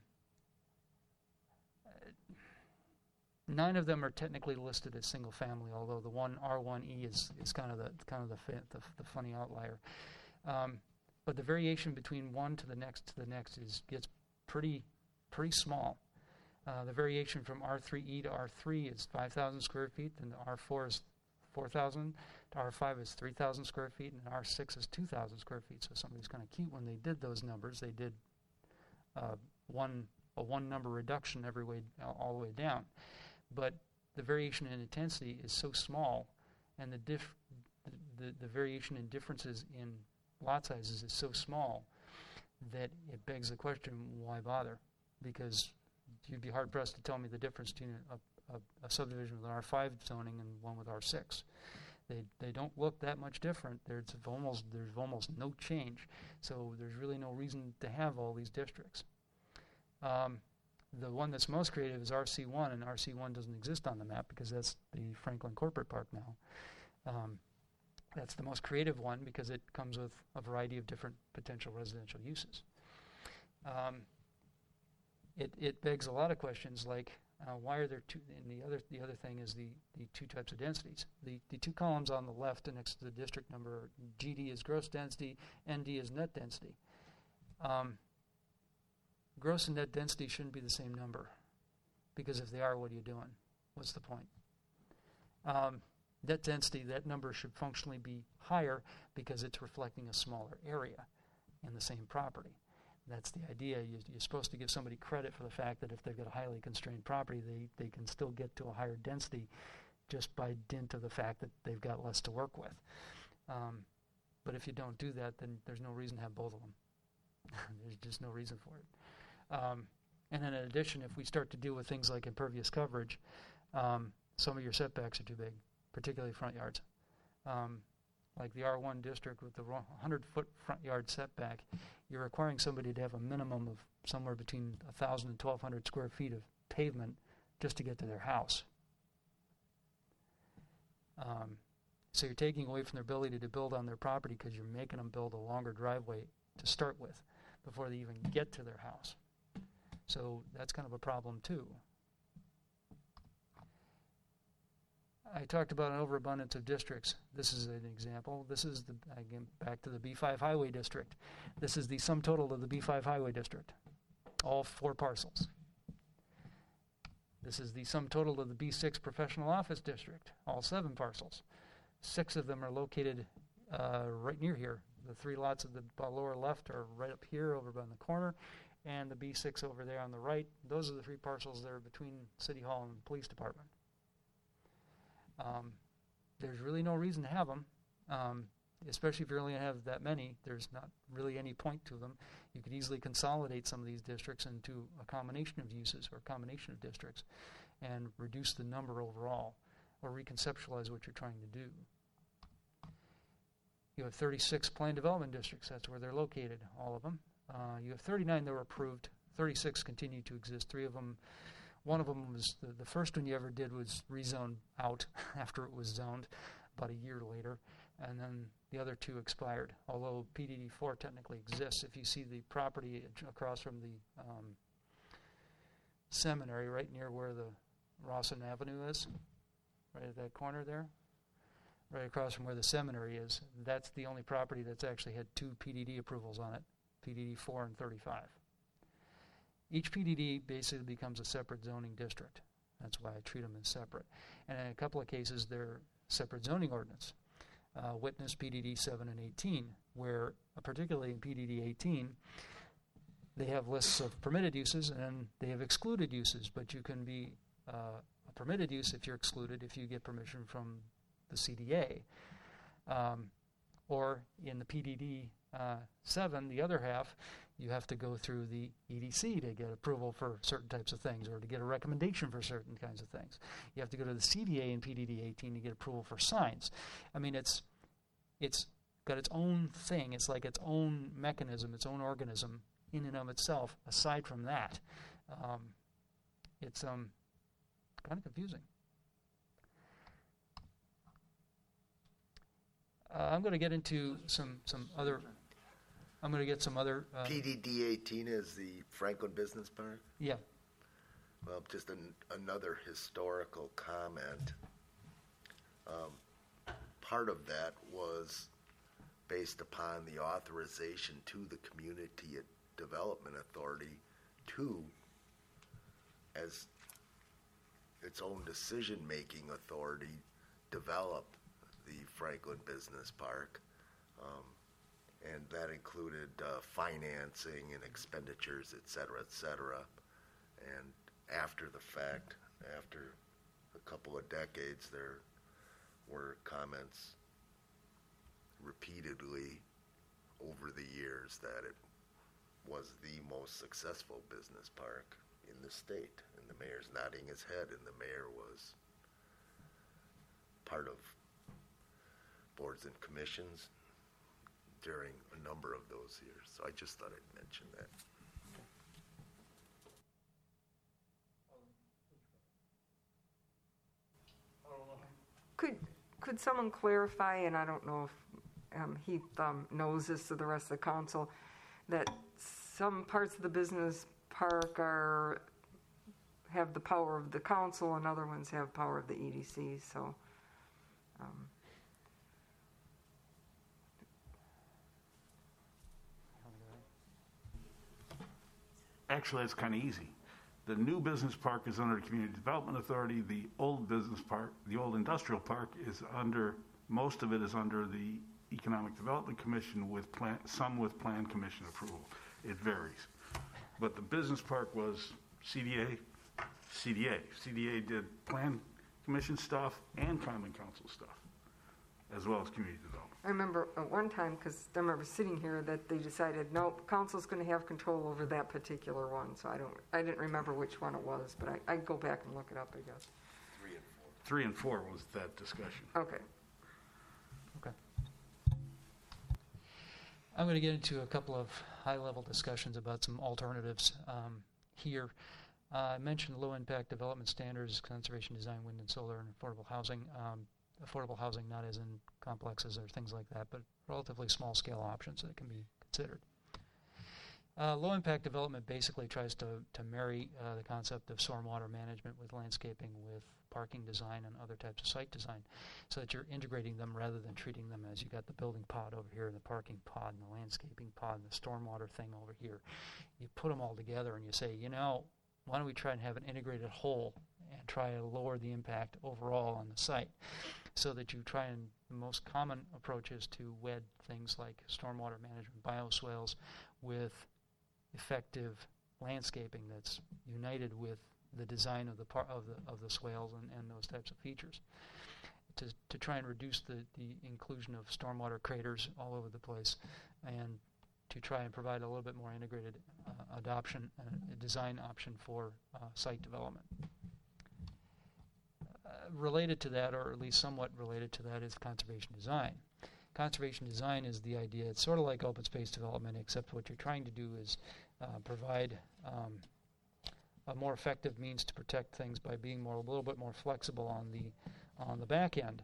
9 of them are technically listed as single family, although the one R1E is kind of the funny outlier. But the variation between one to the next gets pretty small. The variation from R3E to R3 is 5,000 square feet, and R4 is 4,000, to R5 is 3,000 square feet, and R6 is 2,000 square feet. So somebody's kind of cute when they did those numbers. They did a one number reduction all the way down. But the variation in intensity is so small, and the variation in differences in lot sizes is so small that it begs the question, why bother? Because you'd be hard-pressed to tell me the difference between a subdivision with an R5 zoning and one with R6. They don't look that much different. There's almost no change. So there's really no reason to have all these districts. The one that's most creative is RC1, and RC1 doesn't exist on the map because that's the Franklin Corporate Park now. That's the most creative one because it comes with a variety of different potential residential uses. It begs a lot of questions like why are there two? And the other thing is the 2 types of densities. The 2 columns on the left next to the district number, GD is gross density, ND is net density. Gross and net density shouldn't be the same number because if they are, what are you doing? What's the point? Net density, that number should functionally be higher because it's reflecting a smaller area in the same property. That's the idea. You're supposed to give somebody credit for the fact that if they've got a highly constrained property, they can still get to a higher density just by dint of the fact that they've got less to work with. But if you don't do that, then there's no reason to have both of them. There's just no reason for it. And then in addition, if we start to deal with things like impervious coverage, some of your setbacks are too big, particularly front yards. Like the R1 district with the 100-foot front yard setback, you're requiring somebody to have a minimum of somewhere between 1,000 and 1,200 square feet of pavement just to get to their house. So you're taking away from their ability to build on their property because you're making them build a longer driveway to start with before they even get to their house. So that's kind of a problem too. I talked about an overabundance of districts. This is an example. This is, again, back to the B5 Highway District. This is the sum total of the B5 Highway District, all 4 parcels. This is the sum total of the B6 Professional Office District, all 7 parcels. 6 of them are located right near here. The 3 lots at the lower left are right up here over by the corner, and the B6 over there on the right. Those are the 3 parcels that are between City Hall and the Police Department. There's really no reason to have them, especially if you only have that many. There's not really any point to them. You could easily consolidate some of these districts into a combination of uses or a combination of districts and reduce the number overall or reconceptualize what you're trying to do. You have 36 planned development districts. That's where they're located, all of them. You have 39 that were approved. 36 continue to exist. 3 of them, one of them was the first one you ever did was rezone out after it was zoned about a year later. And then the other 2 expired, although PDD 4 technically exists. If you see the property across from the seminary, right near where the Rawson Avenue is, right at that corner there, right across from where the seminary is, that's the only property that's actually had 2 PDD approvals on it, PDD 4 and 35. Each PDD basically becomes a separate zoning district. That's why I treat them as separate. And in a couple of cases, they're separate zoning ordinance. Witness PDD 7 and 18, where, particularly in PDD 18, they have lists of permitted uses and they have excluded uses, but you can be a permitted use if you're excluded if you get permission from the CDA. Or in the PDD 7, the other half, you have to go through the EDC to get approval for certain types of things or to get a recommendation for certain kinds of things. You have to go to the CDA in PDD 18 to get approval for signs. I mean, it's got its own thing. It's like its own mechanism, its own organism in and of itself. Aside from that, it's kind of confusing. I'm going to get into some other. I'm going to get some other. PDD 18 is the Franklin Business Park? Yeah. Well, just another historical comment. Part of that was based upon the authorization to the Community Development Authority to, as its own decision-making authority, develop the Franklin Business Park. And that included financing and expenditures, et cetera, and after the fact, after a couple of decades, there were comments repeatedly over the years that it was the most successful business park in the state, and the mayor's nodding his head, and the mayor was part of boards and commissions during a number of those years. So I just thought I'd mention that. Could someone clarify, and I don't know if Heath knows this or the rest of the council, that some parts of the business park have the power of the council and other ones have power of the EDC, so Actually, it's kind of easy. The new business park is under the Community Development Authority. The old business park, the old industrial park, is under, most of it is under the Economic Development Commission with some with Plan Commission approval. It varies. But the business park was CDA. CDA did Plan Commission stuff and Common Council stuff, as well as community development. I remember at one time, because I remember sitting here, that they decided, nope, council's going to have control over that particular one. So I didn't remember which one it was, but I'd go back and look it up, I guess. 3 and 4 was that discussion. Okay. Okay. I'm going to get into a couple of high-level discussions about some alternatives here. I mentioned low-impact development standards, conservation design, wind and solar, and affordable housing. Affordable housing, not as in complexes or things like that, but relatively small-scale options that can be considered. Low-impact development basically tries to marry the concept of stormwater management with landscaping, with parking design and other types of site design, so that you're integrating them rather than treating them as you got the building pod over here, and the parking pod, and the landscaping pod, and the stormwater thing over here. You put them all together and you say, why don't we try and have an integrated whole and try to lower the impact overall on the site, so that you try and, the most common approach is to wed things like stormwater management, bioswales, with effective landscaping that's united with the design of the swales and those types of features, to try and reduce the inclusion of stormwater craters all over the place, and to try and provide a little bit more integrated adoption, design option for site development. Related to that, or at least somewhat related to that, is conservation design. conservation design is the idea. It's sort of like open space development, except what you're trying to do is provide a more effective means to protect things by being a little bit more flexible on the back end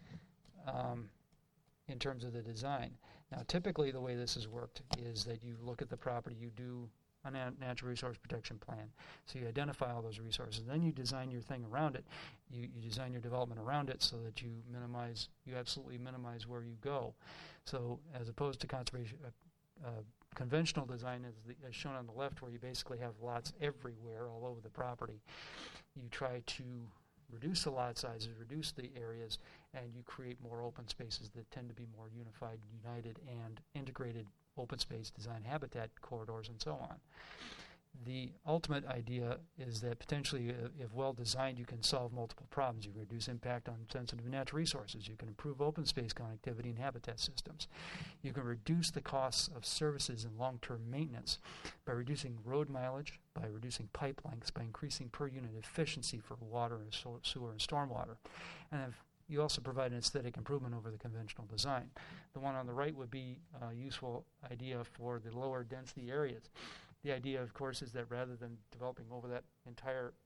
in terms of the design. Now, typically the way this has worked is that you look at the property, you do a natural resource protection plan. So you identify all those resources. Then you design your thing around it. You design your development around it so that you absolutely minimize where you go. So as opposed to conservation, conventional design as shown on the left, where you basically have lots everywhere all over the property, you try to reduce the lot sizes, reduce the areas, and you create more open spaces that tend to be more unified, united, and integrated open space design habitat corridors and so on. The ultimate idea is that potentially, if well designed, you can solve multiple problems. You can reduce impact on sensitive natural resources. You can improve open space connectivity and habitat systems. You can reduce the costs of services and long-term maintenance by reducing road mileage, by reducing pipe lengths, by increasing per unit efficiency for water and sewer and stormwater. And you also provide an aesthetic improvement over the conventional design. The one on the right would be a useful idea for the lower density areas. The idea, of course, is that rather than developing over that entire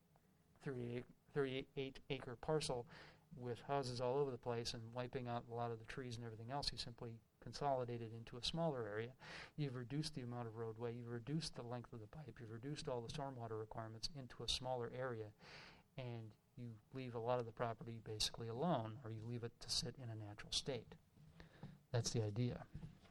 38-acre parcel with houses all over the place and wiping out a lot of the trees and everything else, you simply consolidate it into a smaller area. You've reduced the amount of roadway, you've reduced the length of the pipe, you've reduced all the stormwater requirements into a smaller area, and you leave a lot of the property basically alone, or you leave it to sit in a natural state. That's the idea.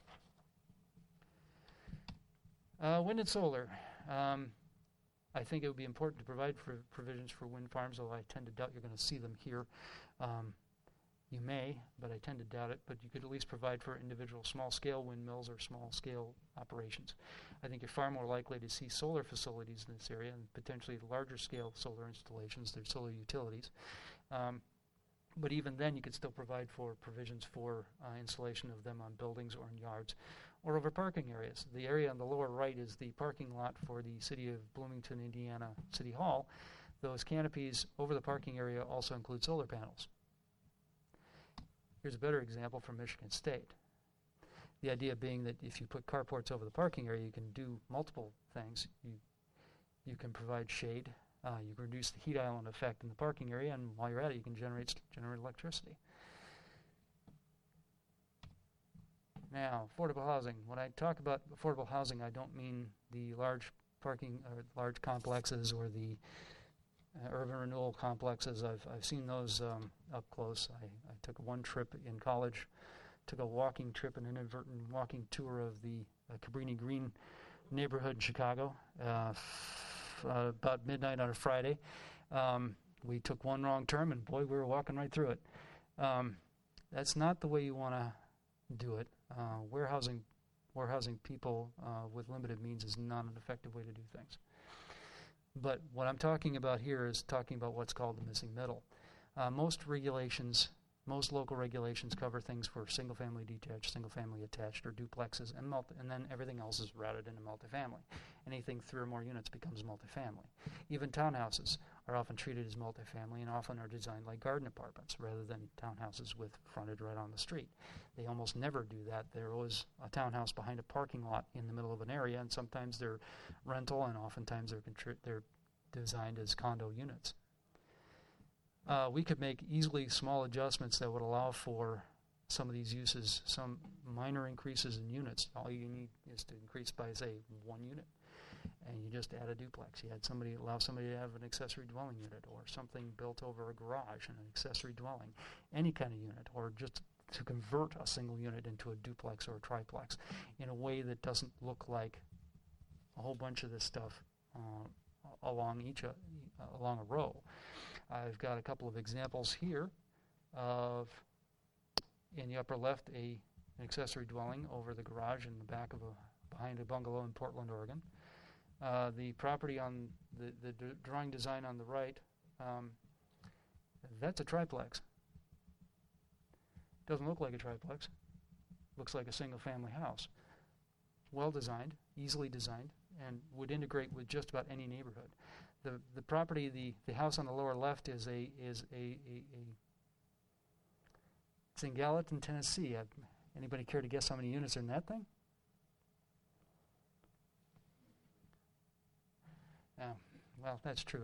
Wind and solar. I think it would be important to provide for provisions for wind farms, although I tend to doubt you're going to see them here. You may, but I tend to doubt it. But you could at least provide for individual small-scale windmills or small-scale operations. I think you're far more likely to see solar facilities in this area and potentially larger-scale solar installations. There's solar utilities. But even then, you could still provide for provisions for installation of them on buildings or in yards or over parking areas. The area on the lower right is the parking lot for the City of Bloomington, Indiana City Hall. Those canopies over the parking area also include solar panels. Here's a better example from Michigan State. The idea being that if you put carports over the parking area, you can do multiple things. You can provide shade. You can reduce the heat island effect in the parking area, and while you're at it, you can generate electricity. Now, affordable housing. When I talk about affordable housing, I don't mean the large parking or large complexes or the urban renewal complexes. I've seen those up close. I took one trip in college, took a walking trip, an inadvertent walking tour of the Cabrini Green neighborhood in Chicago. About midnight on a Friday. We took one wrong turn, and boy, we were walking right through it. That's not the way you want to do it. Warehousing people with limited means is not an effective way to do things. But what I'm talking about here is talking about what's called the missing middle. Most local regulations cover things for single-family detached, single-family attached, or duplexes, and then everything else is routed into multifamily. Anything 3 or more units becomes multifamily. Even townhouses are often treated as multifamily and often are designed like garden apartments rather than townhouses with frontage right on the street. They almost never do that. There's always a townhouse behind a parking lot in the middle of an area, and sometimes they're rental, and oftentimes they're designed as condo units. We could make easily small adjustments that would allow for some of these uses, some minor increases in units. All you need is to increase by, say, 1 unit, and you just add a duplex. You allow somebody to have an accessory dwelling unit, or something built over a garage and an accessory dwelling, any kind of unit, or just to convert a single unit into a duplex or a triplex in a way that doesn't look like a whole bunch of this stuff along a row. I've got a couple of examples here of, in the upper left, an accessory dwelling over the garage in the back of behind a bungalow in Portland, Oregon. The property on the drawing design on the right, that's a triplex. Doesn't look like a triplex. Looks like a single-family house. Well designed, easily designed, and would integrate with just about any neighborhood. The property, the house on the lower left is it's in Gallatin, Tennessee. Anybody care to guess how many units are in that thing? Well, that's true.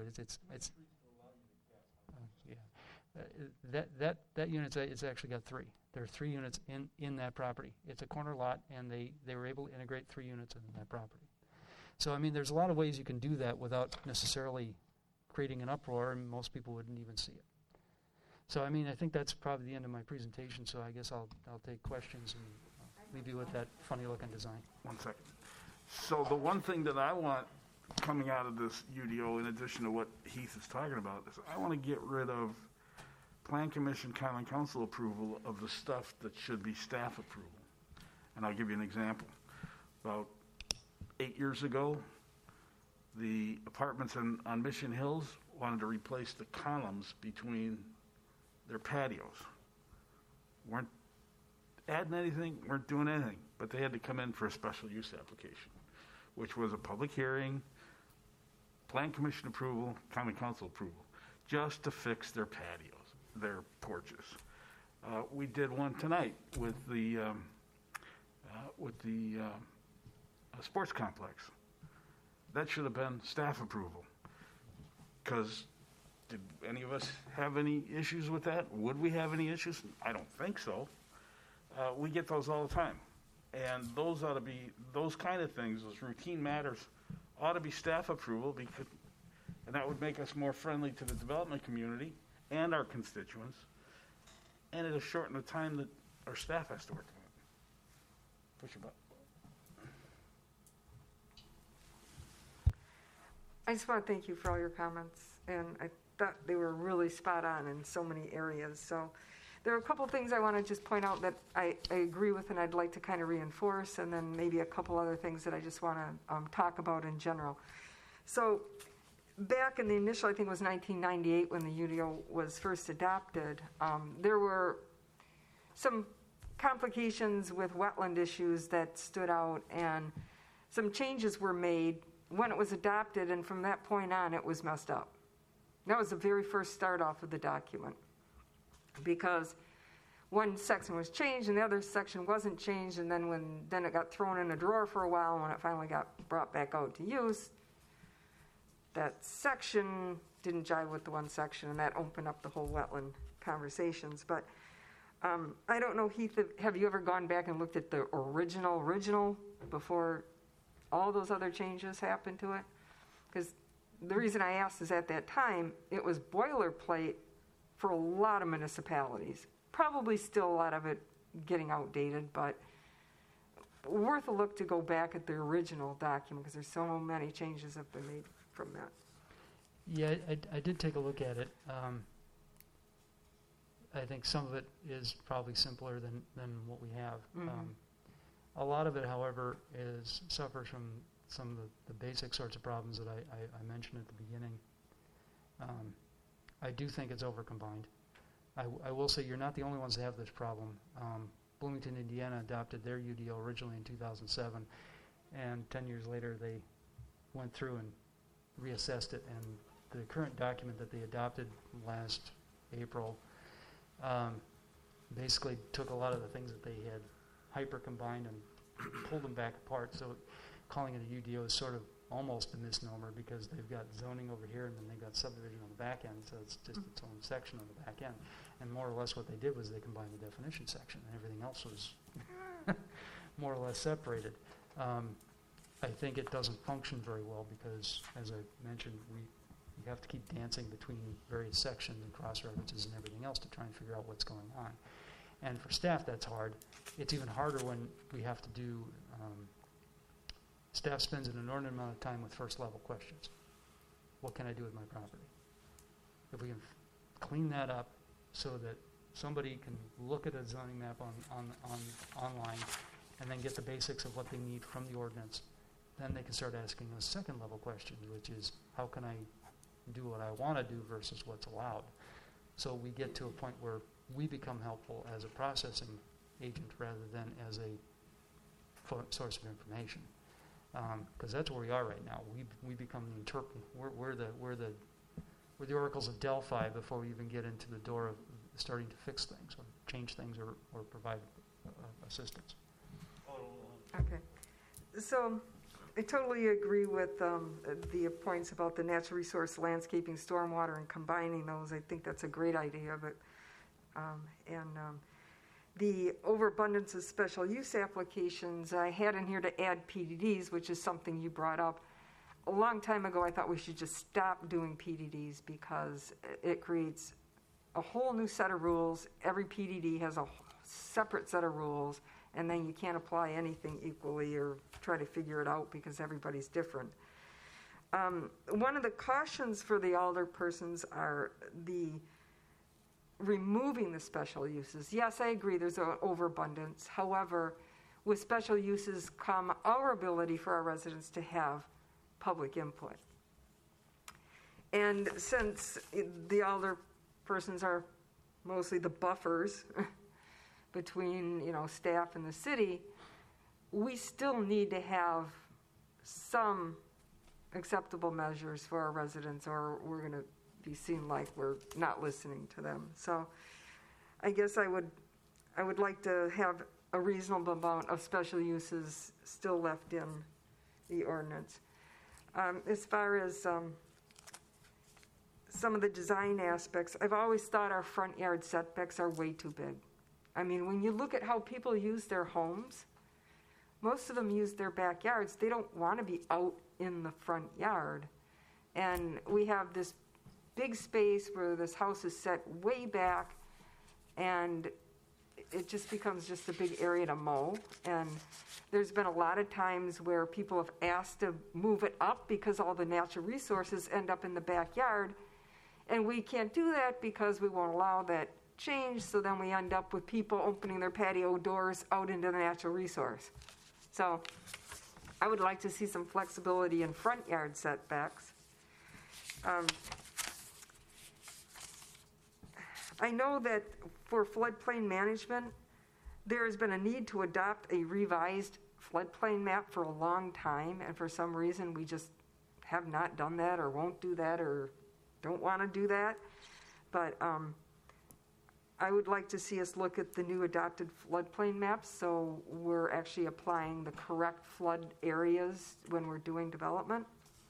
That unit's it's actually got 3. There are 3 units in that property. It's a corner lot, and they were able to integrate 3 units in that property. So, I mean, there's a lot of ways you can do that without necessarily creating an uproar, and most people wouldn't even see it. So, I mean, I think that's probably the end of my presentation, so I guess I'll take questions and leave you with that funny-looking design. One second. So the one thing that I want coming out of this UDO, in addition to what Heath is talking about, is I want to get rid of Plan Commission, Common Council approval of the stuff that should be staff approval. And I'll give you an example. About 8 years ago, the apartments on Mission Hills wanted to replace the columns between their patios. Weren't adding anything, weren't doing anything, but they had to come in for a special use application, which was a public hearing, Plan Commission approval, Common Council approval, just to fix their patios, their porches. We did one tonight with the sports complex. That should have been staff approval, because did any of us have any issues with that? Would we have any issues? I don't think so. We get those all the time. And those ought to be, those kind of things, those routine matters, ought to be staff approval, and that would make us more friendly to the development community and our constituents, and it'll shorten the time that our staff has to work on it. Push your button. I just want to thank you for all your comments, and I thought they were really spot on in so many areas. So there are a couple things I want to just point out that I agree with and I'd like to kind of reinforce, and then maybe a couple other things that I just want to talk about in general. So back in the initial, I think it was 1998 when the UDO was first adopted, there were some complications with wetland issues that stood out, and some changes were made when it was adopted, and from that point on, it was messed up. That was the very first start off of the document, because one section was changed and the other section wasn't changed, and then it got thrown in a drawer for a while, and when it finally got brought back out to use, that section didn't jive with the one section, and that opened up the whole wetland conversations. But I don't know, Heath, have you ever gone back and looked at the original before all those other changes happened to it? Because the reason I asked is at that time, it was boilerplate for a lot of municipalities. Probably still a lot of it getting outdated, but worth a look to go back at the original document, because there's so many changes have been made from that. Yeah, I did take a look at it. I think some of it is probably simpler than what we have. Mm-hmm. A lot of it, however, suffers from some of the basic sorts of problems that I mentioned at the beginning. I do think it's overcombined. I will say you're not the only ones that have this problem. Bloomington, Indiana adopted their UDO originally in 2007, and 10 years later they went through and reassessed it, and the current document that they adopted last April basically took a lot of the things that they had hyper-combined and pulled them back apart. So calling it a UDO is sort of almost a misnomer, because they've got zoning over here and then they've got subdivision on the back end, so it's just its own section on the back end. And more or less what they did was they combined the definition section, and everything else was more or less separated. I think it doesn't function very well because, as I mentioned, we have to keep dancing between various sections and cross-references and everything else to try and figure out what's going on. And for staff, that's hard. It's even harder when we have to do, staff spends an inordinate amount of time with first-level questions. What can I do with my property? If we can clean that up so that somebody can look at a zoning map online and then get the basics of what they need from the ordinance, then they can start asking those second-level questions, which is, how can I do what I want to do versus what's allowed? So we get to a point where we become helpful as a processing agent rather than as a source of information, because that's where we are right now. We become the interpreter. We're the oracles of Delphi before we even get into the door of starting to fix things or change things or provide assistance. Okay. So I totally agree with the points about the natural resource, landscaping, stormwater, and combining those. I think that's a great idea. But the overabundance of special use applications, I had in here to add PDDs, which is something you brought up. A long time ago, I thought we should just stop doing PDDs because it creates a whole new set of rules. Every PDD has a separate set of rules, and then you can't apply anything equally or try to figure it out because everybody's different. One of the cautions for the alderpersons are the removing the special uses. Yes, I agree there's an overabundance. However, with special uses come our ability for our residents to have public input. And since the alderpersons are mostly the buffers between, staff and the city, we still need to have some acceptable measures for our residents, or we're going to be seen like we're not listening to them. So I guess I would like to have a reasonable amount of special uses still left in the ordinance. As far as some of the design aspects, I've always thought our front yard setbacks are way too big. I mean, when you look at how people use their homes, most of them use their backyards. They don't want to be out in the front yard. And we have this big space where this house is set way back, and it just becomes just a big area to mow. And there's been a lot of times where people have asked to move it up because all the natural resources end up in the backyard. And we can't do that because we won't allow that change. So then we end up with people opening their patio doors out into the natural resource. So I would like to see some flexibility in front yard setbacks. I know that for floodplain management, there has been a need to adopt a revised floodplain map for a long time, and for some reason we just have not done that or won't do that or don't want to do that. But I would like to see us look at the new adopted floodplain maps so we're actually applying the correct flood areas when we're doing development.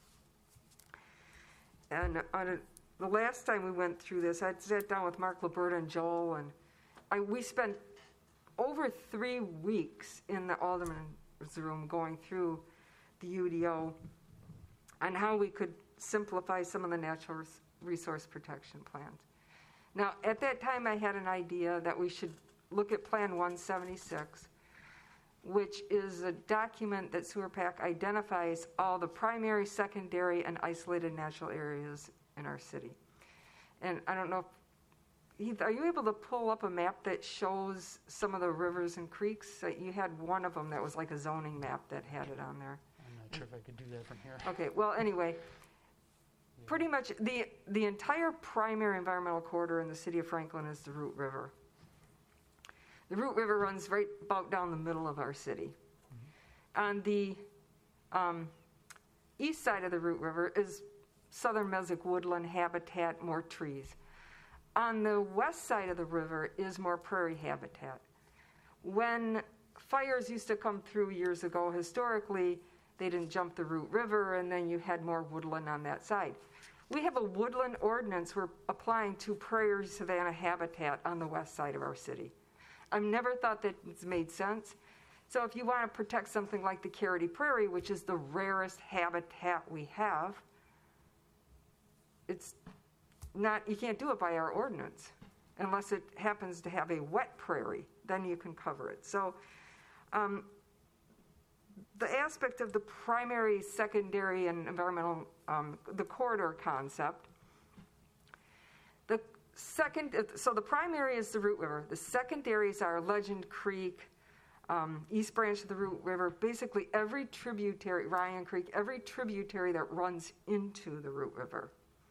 And the last time we went through this, I sat down with Mark Liberta and Joel, and we spent over 3 weeks in the Alderman's room going through the UDO on how we could simplify some of the natural resource protection plans. Now, at that time, I had an idea that we should look at Plan 176, which is a document that Sewer PAC identifies all the primary, secondary, and isolated natural areas in our city. And I don't know if, Heath, are you able to pull up a map that shows some of the rivers and creeks? You had one of them that was like a zoning map that had it on there. I'm not sure if I could do that from here. Okay, well, anyway, pretty much the entire primary environmental corridor in the city of Franklin is the Root River. The Root River runs right about down the middle of our city. On the east side of the Root River is southern mesic woodland habitat, more trees. On the west side of the river is more prairie habitat. When fires used to come through years ago, historically, they didn't jump the Root River, and then you had more woodland on that side. We have a woodland ordinance we're applying to prairie savanna habitat on the west side of our city. I've never thought that it's made sense. So if you want to protect something like the Carity Prairie, which is the rarest habitat we have, it's not, you can't do it by our ordinance unless it happens to have a wet prairie, then you can cover it. So the aspect of the primary, secondary, and environmental, the corridor concept, so the primary is the Root River. The secondaries are Legend Creek, East Branch of the Root River, basically every tributary, Ryan Creek, every tributary that runs into the Root River.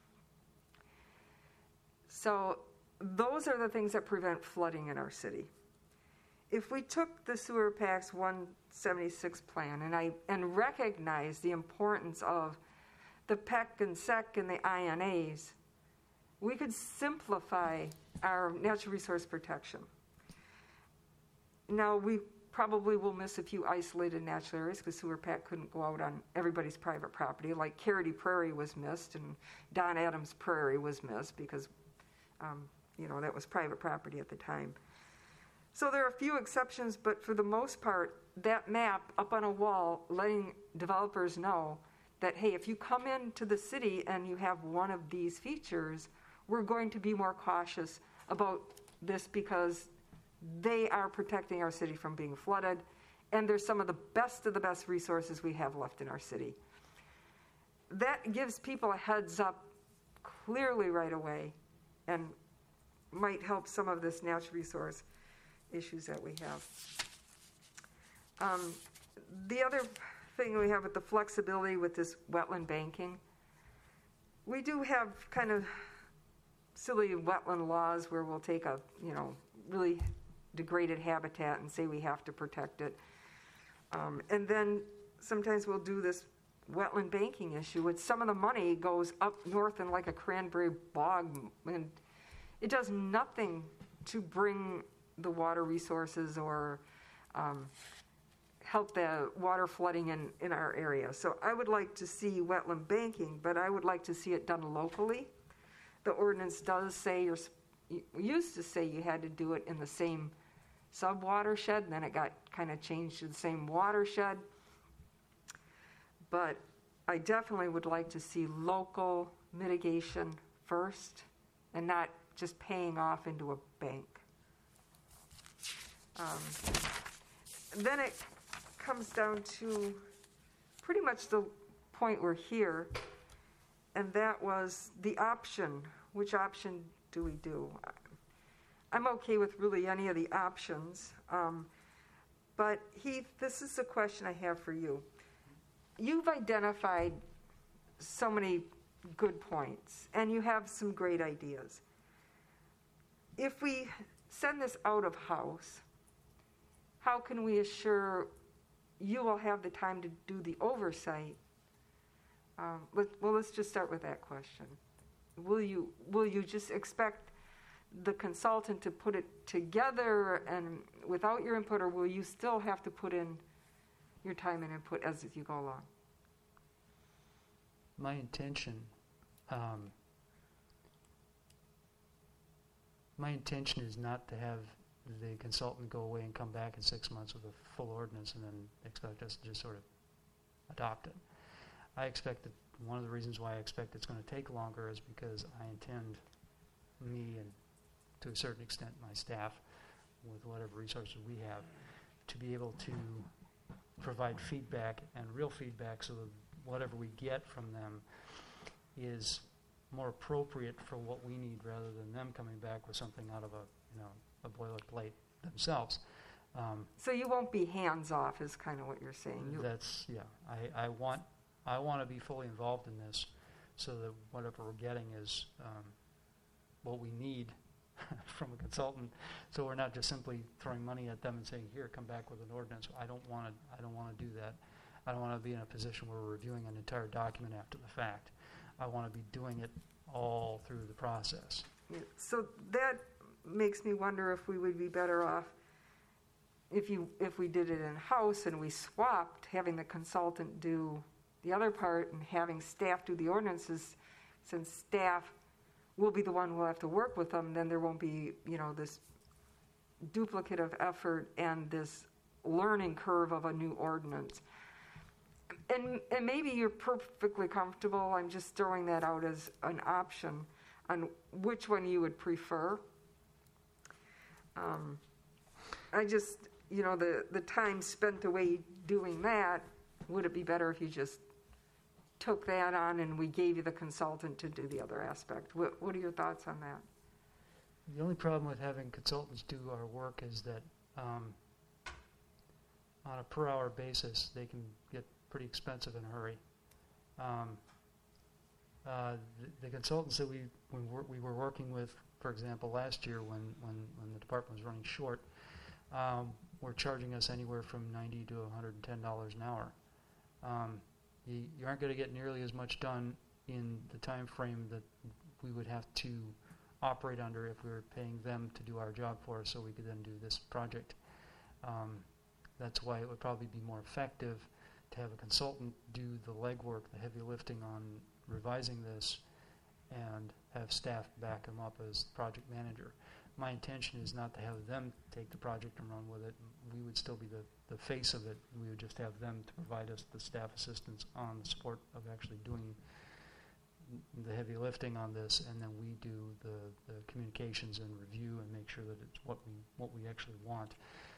So those are the things that prevent flooding in our city. If we took the Sewer PAC's 176 plan and recognized the importance of the PEC and SEC and the INAs, we could simplify our natural resource protection. Now, we Probably we'll miss a few isolated natural areas because Sewer Pat couldn't go out on everybody's private property. Like Carity Prairie was missed and Don Adams Prairie was missed because, that was private property at the time. So there are a few exceptions, but for the most part, that map up on a wall letting developers know that, hey, if you come into the city and you have one of these features, we're going to be more cautious about this because they are protecting our city from being flooded, and they're some of the best resources we have left in our city. That gives people a heads up clearly right away and might help some of this natural resource issues that we have. The other thing we have with the flexibility with this wetland banking, we do have kind of silly wetland laws where we'll take a, really degraded habitat and say we have to protect it. And then sometimes we'll do this wetland banking issue with some of the money goes up north in like a cranberry bog, and it does nothing to bring the water resources or help the water flooding in our area. So I would like to see wetland banking, but I would like to see it done locally. The ordinance does say, used to say you had to do it in the same sub-watershed, and then it got kind of changed to the same watershed. But I definitely would like to see local mitigation first and not just paying off into a bank. Then it comes down to pretty much the point we're here, and that was the option. Which option do we do? I'm okay with really any of the options, but Heath, this is a question I have for you. You've identified so many good points, and you have some great ideas. If we send this out of house, how can we assure you will have the time to do the oversight? Let's just start with that question. Will you just expect the consultant to put it together and without your input, or will you still have to put in your time and input as you go along? My intention is not to have the consultant go away and come back in 6 months with a full ordinance and then expect us to just sort of adopt it. I expect that one of the reasons why I expect it's going to take longer is because I intend me and to a certain extent my staff with whatever resources we have to be able to provide feedback and real feedback so that whatever we get from them is more appropriate for what we need rather than them coming back with something out of a boilerplate themselves. So you won't be hands off is kind of what you're saying. I want to be fully involved in this so that whatever we're getting is what we need from a consultant. So we're not just simply throwing money at them and saying, "Here, come back with an ordinance." I don't want to do that. I don't want to be in a position where we're reviewing an entire document after the fact. I want to be doing it all through the process. Yeah, so that makes me wonder if we would be better off if we did it in-house and we swapped having the consultant do the other part and having staff do the ordinances. Since staff will be the one who will have to work with them, then there won't be, this duplicative effort and this learning curve of a new ordinance. And maybe you're perfectly comfortable, I'm just throwing that out as an option on which one you would prefer. I just, the time spent away doing that, would it be better if you just took that on and we gave you the consultant to do the other aspect? What are your thoughts on that? The only problem with having consultants do our work is that on a per hour basis, they can get pretty expensive in a hurry. The consultants that we were working with, for example, last year when the department was running short, were charging us anywhere from $90 to $110 an hour. You aren't going to get nearly as much done in the time frame that we would have to operate under if we were paying them to do our job for us so we could then do this project. That's why it would probably be more effective to have a consultant do the legwork, the heavy lifting on revising this, and have staff back him up as project manager. My intention is not to have them take the project and run with it. We would still be the face of it. We would just have them to provide us the staff assistance on the support of actually doing the heavy lifting on this, and then we do the communications and review and make sure that it's what we actually want.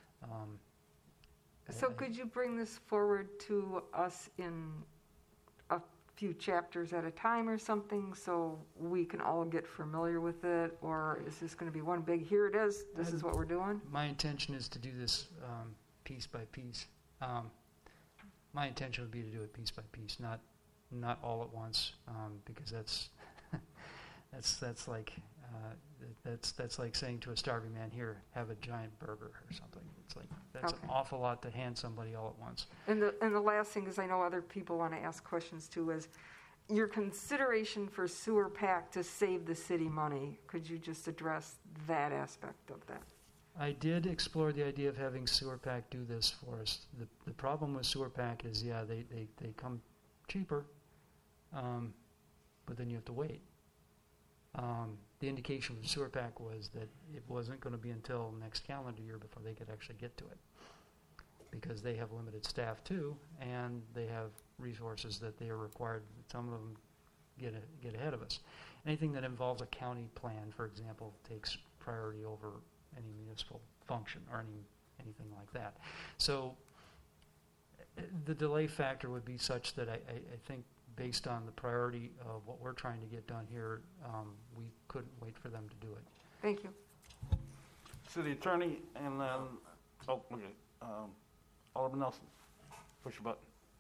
So could you bring this forward to us in a few chapters at a time or something so we can all get familiar with it? Or is this going to be one big, here it is, this is what we're doing? My intention is to do this piece by piece. My intention would be to do it piece by piece, not all at once, because that's that's like saying to a starving man, "Here, have a giant burger" or something. It's like that's an awful lot to hand somebody all at once. And the last thing is, I know other people want to ask questions too, is your consideration for sewer PAC to save the city money. Could you just address that aspect of that? I did explore the idea of having Sewer PAC do this for us. The problem with Sewer PAC is, they come cheaper, but then you have to wait. The indication from Sewer PAC was that it wasn't going to be until next calendar year before they could actually get to it, because they have limited staff too, and they have resources that they are required. Some of them get ahead of us. Anything that involves a county plan, for example, takes priority over any municipal function or anything like that. So the delay factor would be such that I think, based on the priority of what we're trying to get done here, we couldn't wait for them to do it. Thank you. City Attorney, and then, Alderman Nelson, push your button.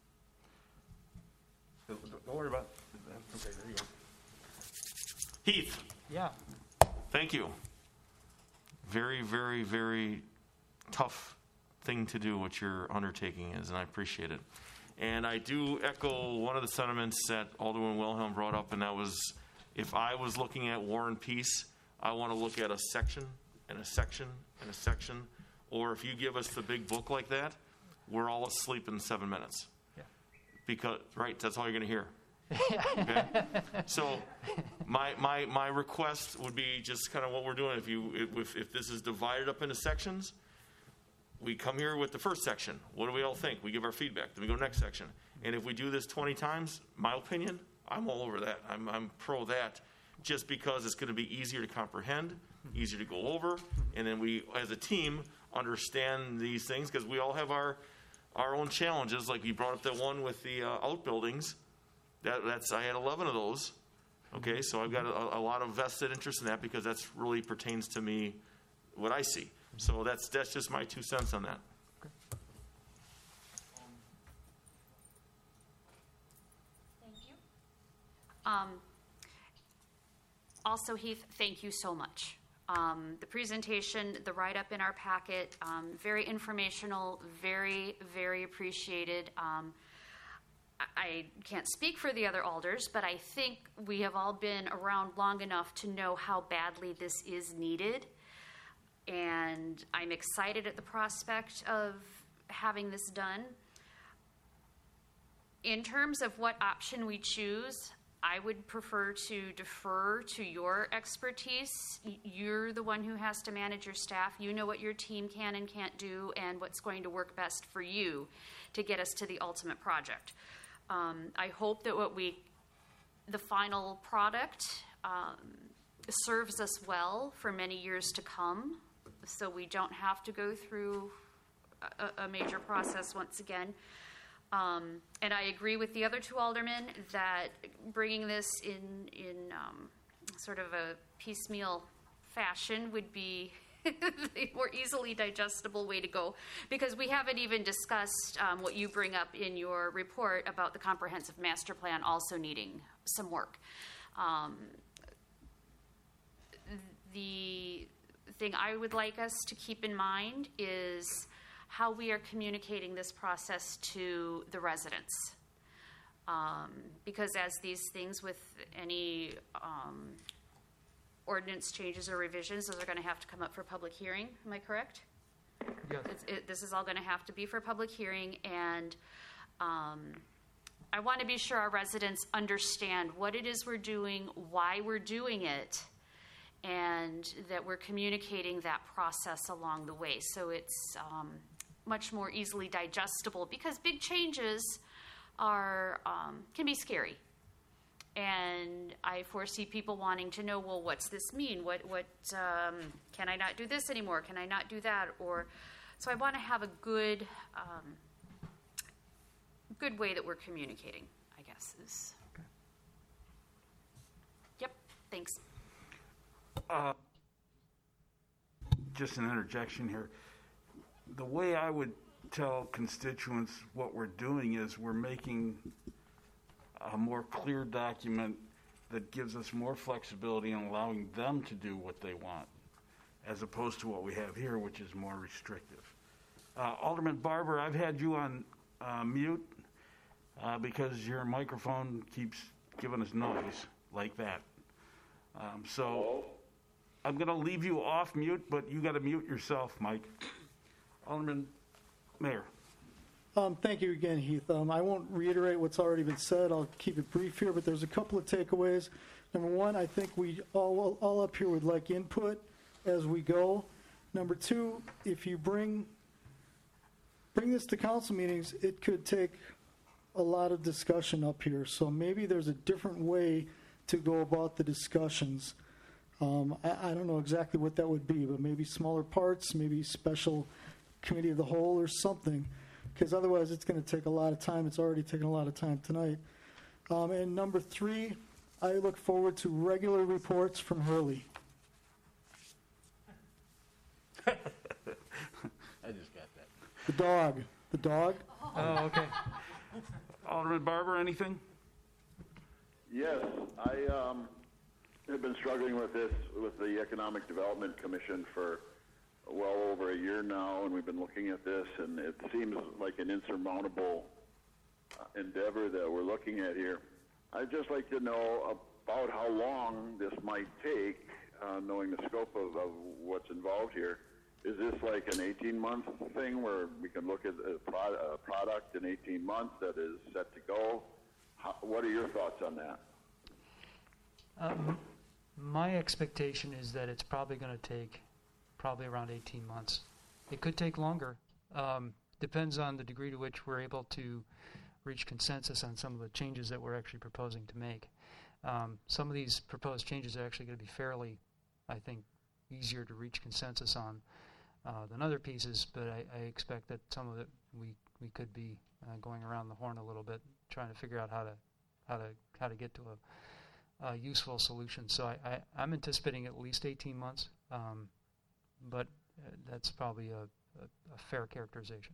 Don't worry about it. Okay, there you go. Heath. Yeah. Thank you. Very, very, very tough thing to do, what your undertaking is, and I appreciate it. And I do echo one of the sentiments that Alderman Wilhelm brought up, and that was, if I was looking at War and Peace, I want to look at a section and a section and a section, or if you give us the big book like that, we're all asleep in 7 minutes. Yeah. Because, right, that's all you're going to hear. Okay? So my request would be just kind of what we're doing. If this is divided up into sections, we come here with the first section. What do we all think? We give our feedback. Then we go to the next section. And if we do this 20 times, my opinion, I'm all over that. I'm pro that, just because it's going to be easier to comprehend, easier to go over, and then we, as a team, understand these things, because we all have our own challenges. Like you brought up that one with the outbuildings. I had 11 of those. Okay, so I've got a lot of vested interest in that, because that's really pertains to me, what I see. So that's just my 2 cents on that. Okay. Thank you. Also, Heath, thank you so much. The presentation, the write-up in our packet, very informational, very, very appreciated. I can't speak for the other alders, but I think we have all been around long enough to know how badly this is needed. And I'm excited at the prospect of having this done. In terms of what option we choose, I would prefer to defer to your expertise. You're the one who has to manage your staff. You know what your team can and can't do, and what's going to work best for you to get us to the ultimate project. I hope that the final product serves us well for many years to come, so we don't have to go through a major process once again. And I agree with the other 2 aldermen that bringing this in sort of a piecemeal fashion would be the more easily digestible way to go, because we haven't even discussed what you bring up in your report about the comprehensive master plan also needing some work. The thing I would like us to keep in mind is how we are communicating this process to the residents. Because as these things with any ordinance changes or revisions, those are going to have to come up for public hearing. Am I correct? Yes. This is all going to have to be for public hearing, and I want to be sure our residents understand what it is we're doing, why we're doing it, and that we're communicating that process along the way. So it's much more easily digestible, because big changes are can be scary. And I foresee people wanting to know, well, what's this mean? What can I not do this anymore? Can I not do that? Or so I want to have a good good way that we're communicating, I guess is. Okay. Yep. Thanks. Just an interjection here. The way I would tell constituents what we're doing is we're making a more clear document that gives us more flexibility in allowing them to do what they want, as opposed to what we have here, which is more restrictive. Alderman Barber, I've had you on mute because your microphone keeps giving us noise like that. So I'm going to leave you off mute, but you got to mute yourself, Mike. Alderman Mayor. Thank you again, Heath. I won't reiterate what's already been said. I'll keep it brief here, but there's a couple of takeaways. Number one, I think we all up here would like input as we go. Number two, if you bring this to council meetings, it could take a lot of discussion up here. So maybe there's a different way to go about the discussions. I don't know exactly what that would be, but maybe smaller parts, maybe special committee of the whole or something, because otherwise it's going to take a lot of time. It's already taken a lot of time tonight. And number three, I look forward to regular reports from Hurley. I just got that. The dog. The dog? Oh, okay. Alderman Barber, anything? Yes, I have been struggling with this with the Economic Development Commission for well over a year now, and we've been looking at this, and it seems like an insurmountable endeavor that we're looking at here. I'd just like to know about how long this might take, knowing the scope of what's involved here. Is this like an 18-month thing where we can look at a product in 18 months that is set to go? What are your thoughts on that? My expectation is that it's probably going to take around 18 months. It could take longer. Depends on the degree to which we're able to reach consensus on some of the changes that we're actually proposing to make. Some of these proposed changes are actually going to be fairly, I think, easier to reach consensus on than other pieces, but I expect that some of it we could be going around the horn a little bit, trying to figure out how to get to a useful solution. So I'm anticipating at least 18 months, but that's probably a fair characterization.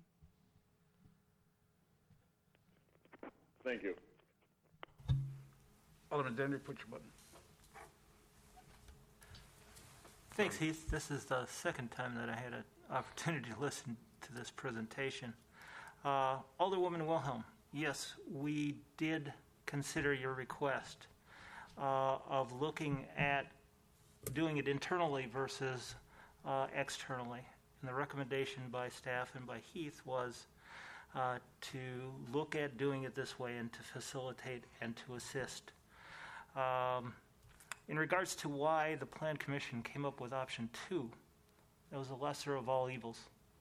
Thank you. Alderman Dendry, push your button. Thanks, Heath. This is the second time that I had an opportunity to listen to this presentation. Alderwoman Wilhelm, yes, we did consider your request of looking at doing it internally versus externally. And the recommendation by staff and by Heath was to look at doing it this way and to facilitate and to assist. In regards to why the Plan Commission came up with option 2, that was the lesser of all evils.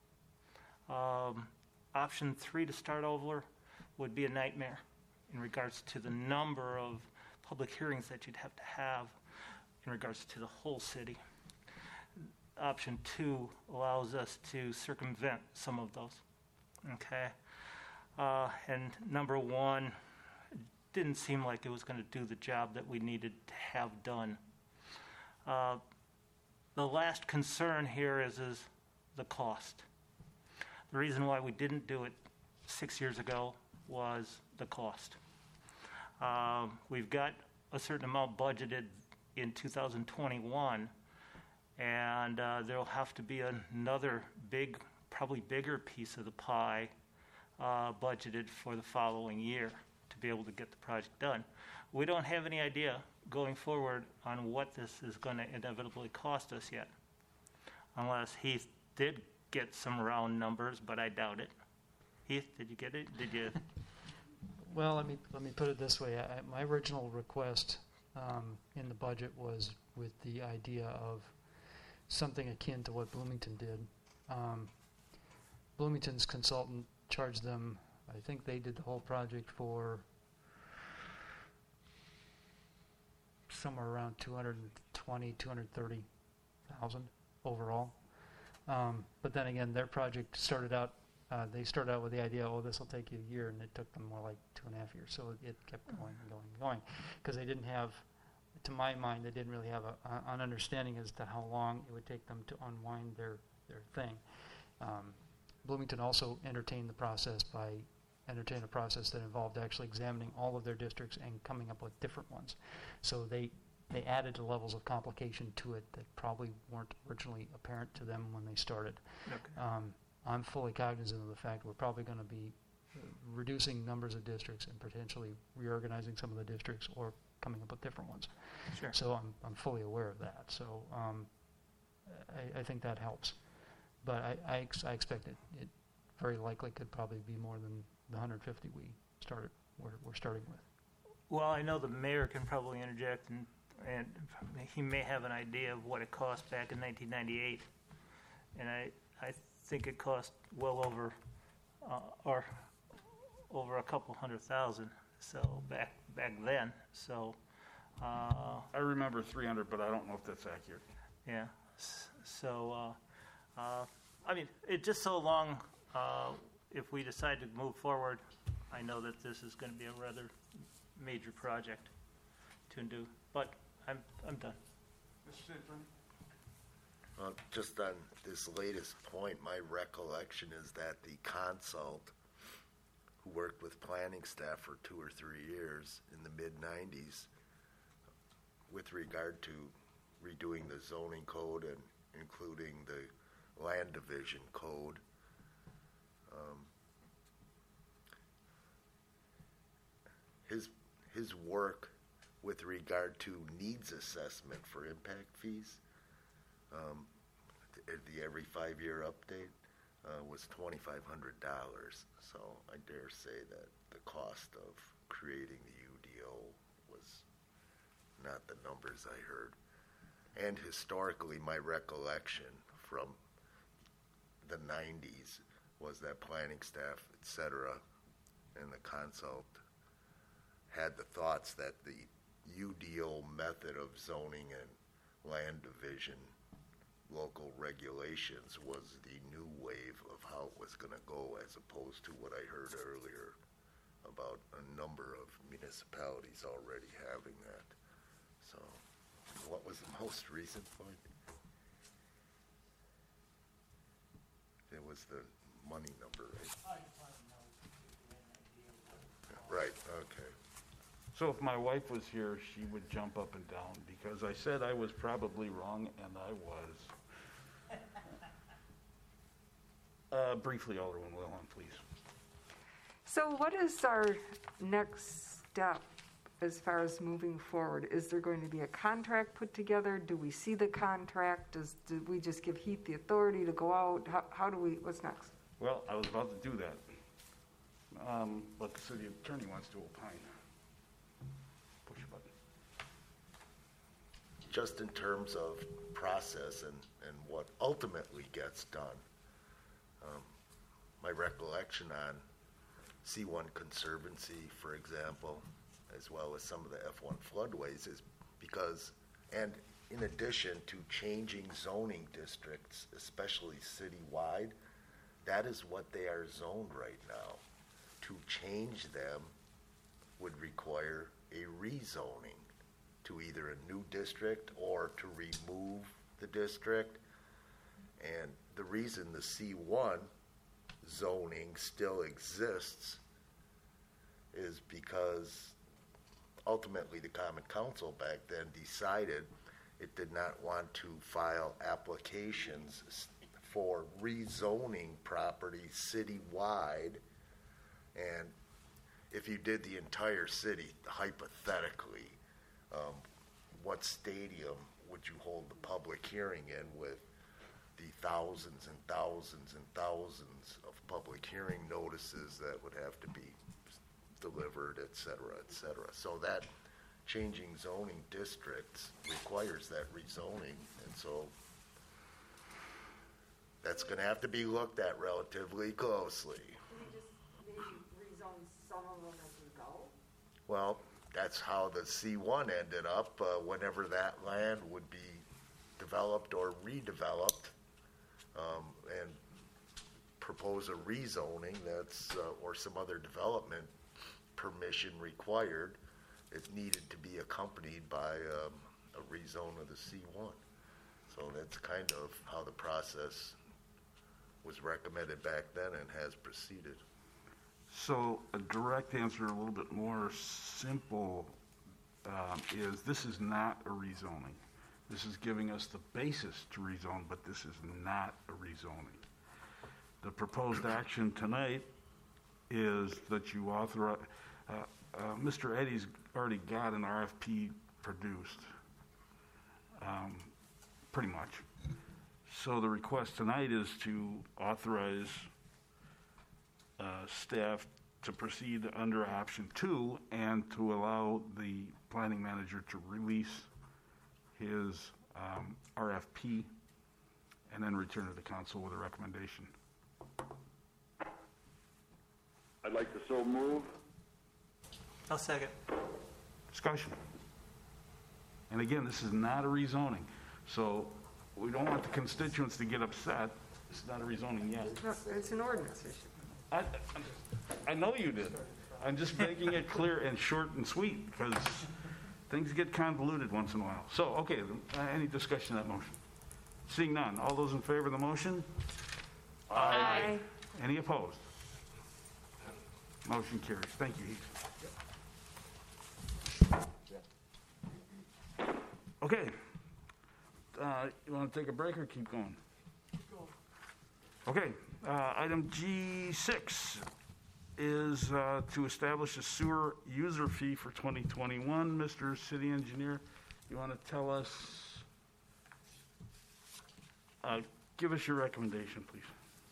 Option 3 to start over would be a nightmare in regards to the number of public hearings that you'd have to have in regards to the whole city. Option 2 allows us to circumvent some of those. Okay? And number 1 didn't seem like it was going to do the job that we needed to have done. The last concern here is the cost. The reason why we didn't do it 6 years ago was the cost. We've got a certain amount budgeted in 2021, and there'll have to be another probably bigger piece of the pie budgeted for the following year to be able to get the project done. We don't have any idea going forward on what this is going to inevitably cost us yet, unless Heath did get some round numbers, but I doubt it. Heath, did you get it? Did you? Well, let me put it this way. My original request in the budget was with the idea of something akin to what Bloomington did. Bloomington's consultant charged them, I think they did the whole project for somewhere around 220, 230,000 overall. But then again, their project started out, they started out with the idea, oh, this will take you a year, and it took them more like 2.5 years. So it kept going and going and going, because they didn't have, to my mind, they didn't really have an understanding as to how long it would take them to unwind their thing. Bloomington also entertained a process that involved actually examining all of their districts and coming up with different ones. So they added levels of complication to it that probably weren't originally apparent to them when they started. Okay. I'm fully cognizant of the fact we're probably going to be reducing numbers of districts and potentially reorganizing some of the districts or coming up with different ones. Sure. So I'm fully aware of that. So I think that helps. But I expect it very likely could probably be more than the 150 we're starting with. Well, I know the mayor can probably interject, and he may have an idea of what it cost back in 1998, and I think it cost well over over a couple $100,000. So back then. So I remember 300, but I don't know if that's accurate. yeah. So I mean, it just so long. If we decide to move forward, I know that this is going to be a rather major project to do. But I'm done. Mr. Sanford? Just on this latest point, my recollection is that the consult who worked with planning staff for 2 or 3 years in the mid-90s with regard to redoing the zoning code and including the land division code, his work with regard to needs assessment for impact fees, the every 5-year update, was $2,500. So I dare say that the cost of creating the UDO was not the numbers I heard. And historically, my recollection from the 90s was that planning staff, et cetera, and the consult had the thoughts that the UDO method of zoning and land division local regulations was the new wave of how it was going to go, as opposed to what I heard earlier about a number of municipalities already having that. So what was the most recent point? It was the money number, right? Right, okay. So if my wife was here, she would jump up and down because I said I was probably wrong, and I was. Briefly, Alderman Wilhelm, please. So what is our next step as far as moving forward? Is there going to be a contract put together? Do we see the contract? Do we just give Heath the authority to go out? How do we, what's next? Well, I was about to do that, but the city attorney wants to opine. Push a button. Just in terms of process and what ultimately gets done, my recollection on C1 Conservancy, for example, as well as some of the F1 floodways, is because, and in addition to changing zoning districts, especially citywide, that is what they are zoned right now. To change them would require a rezoning to either a new district or to remove the district. And the reason the C1 zoning still exists is because ultimately the Common Council back then decided it did not want to file applications for rezoning properties citywide. And if you did the entire city, hypothetically, what stadium would you hold the public hearing in with the thousands and thousands and thousands of public hearing notices that would have to be delivered, et cetera, et cetera. So that changing zoning districts requires that rezoning, and so that's going to have to be looked at relatively closely. Can we just maybe rezone some of them as we go? Well, that's how the C1 ended up, whenever that land would be developed or redeveloped, and propose a rezoning that's, or some other development permission required, it needed to be accompanied by a rezone of the C1. So that's kind of how the process was recommended back then and has proceeded. So a direct answer, a little bit more simple, is this is not a rezoning. This is giving us the basis to rezone, but this is not a rezoning. The proposed action tonight is that you authorize, Mr. Eddy's already got an RFP produced, pretty much. So the request tonight is to authorize staff to proceed under option 2 and to allow the planning manager to release his RFP and then return to the council with a recommendation. I'd like to so move. I'll second. Discussion. And again, this is not a rezoning. So we don't want the constituents to get upset. It's not a rezoning yet. No, it's an ordinance issue. I know you did. I'm just making it clear and short and sweet because things get convoluted once in a while. So, okay, any discussion of that motion? Seeing none, all those in favor of the motion? Aye. Any opposed? Motion carries. Thank you, Heath. Okay. You want to take a break or keep going? Okay. Item G6 is to establish a sewer user fee for 2021. Mr. City Engineer, you want to tell us, give us your recommendation, please.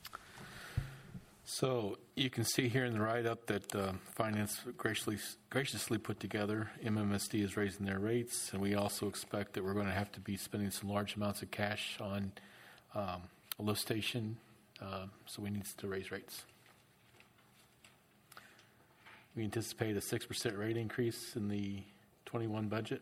So you can see here in the write-up that Finance graciously put together. MMSD is raising their rates, and we also expect that we're going to have to be spending some large amounts of cash on a lift station, so we need to raise rates. We anticipate a 6% rate increase in the 21 budget.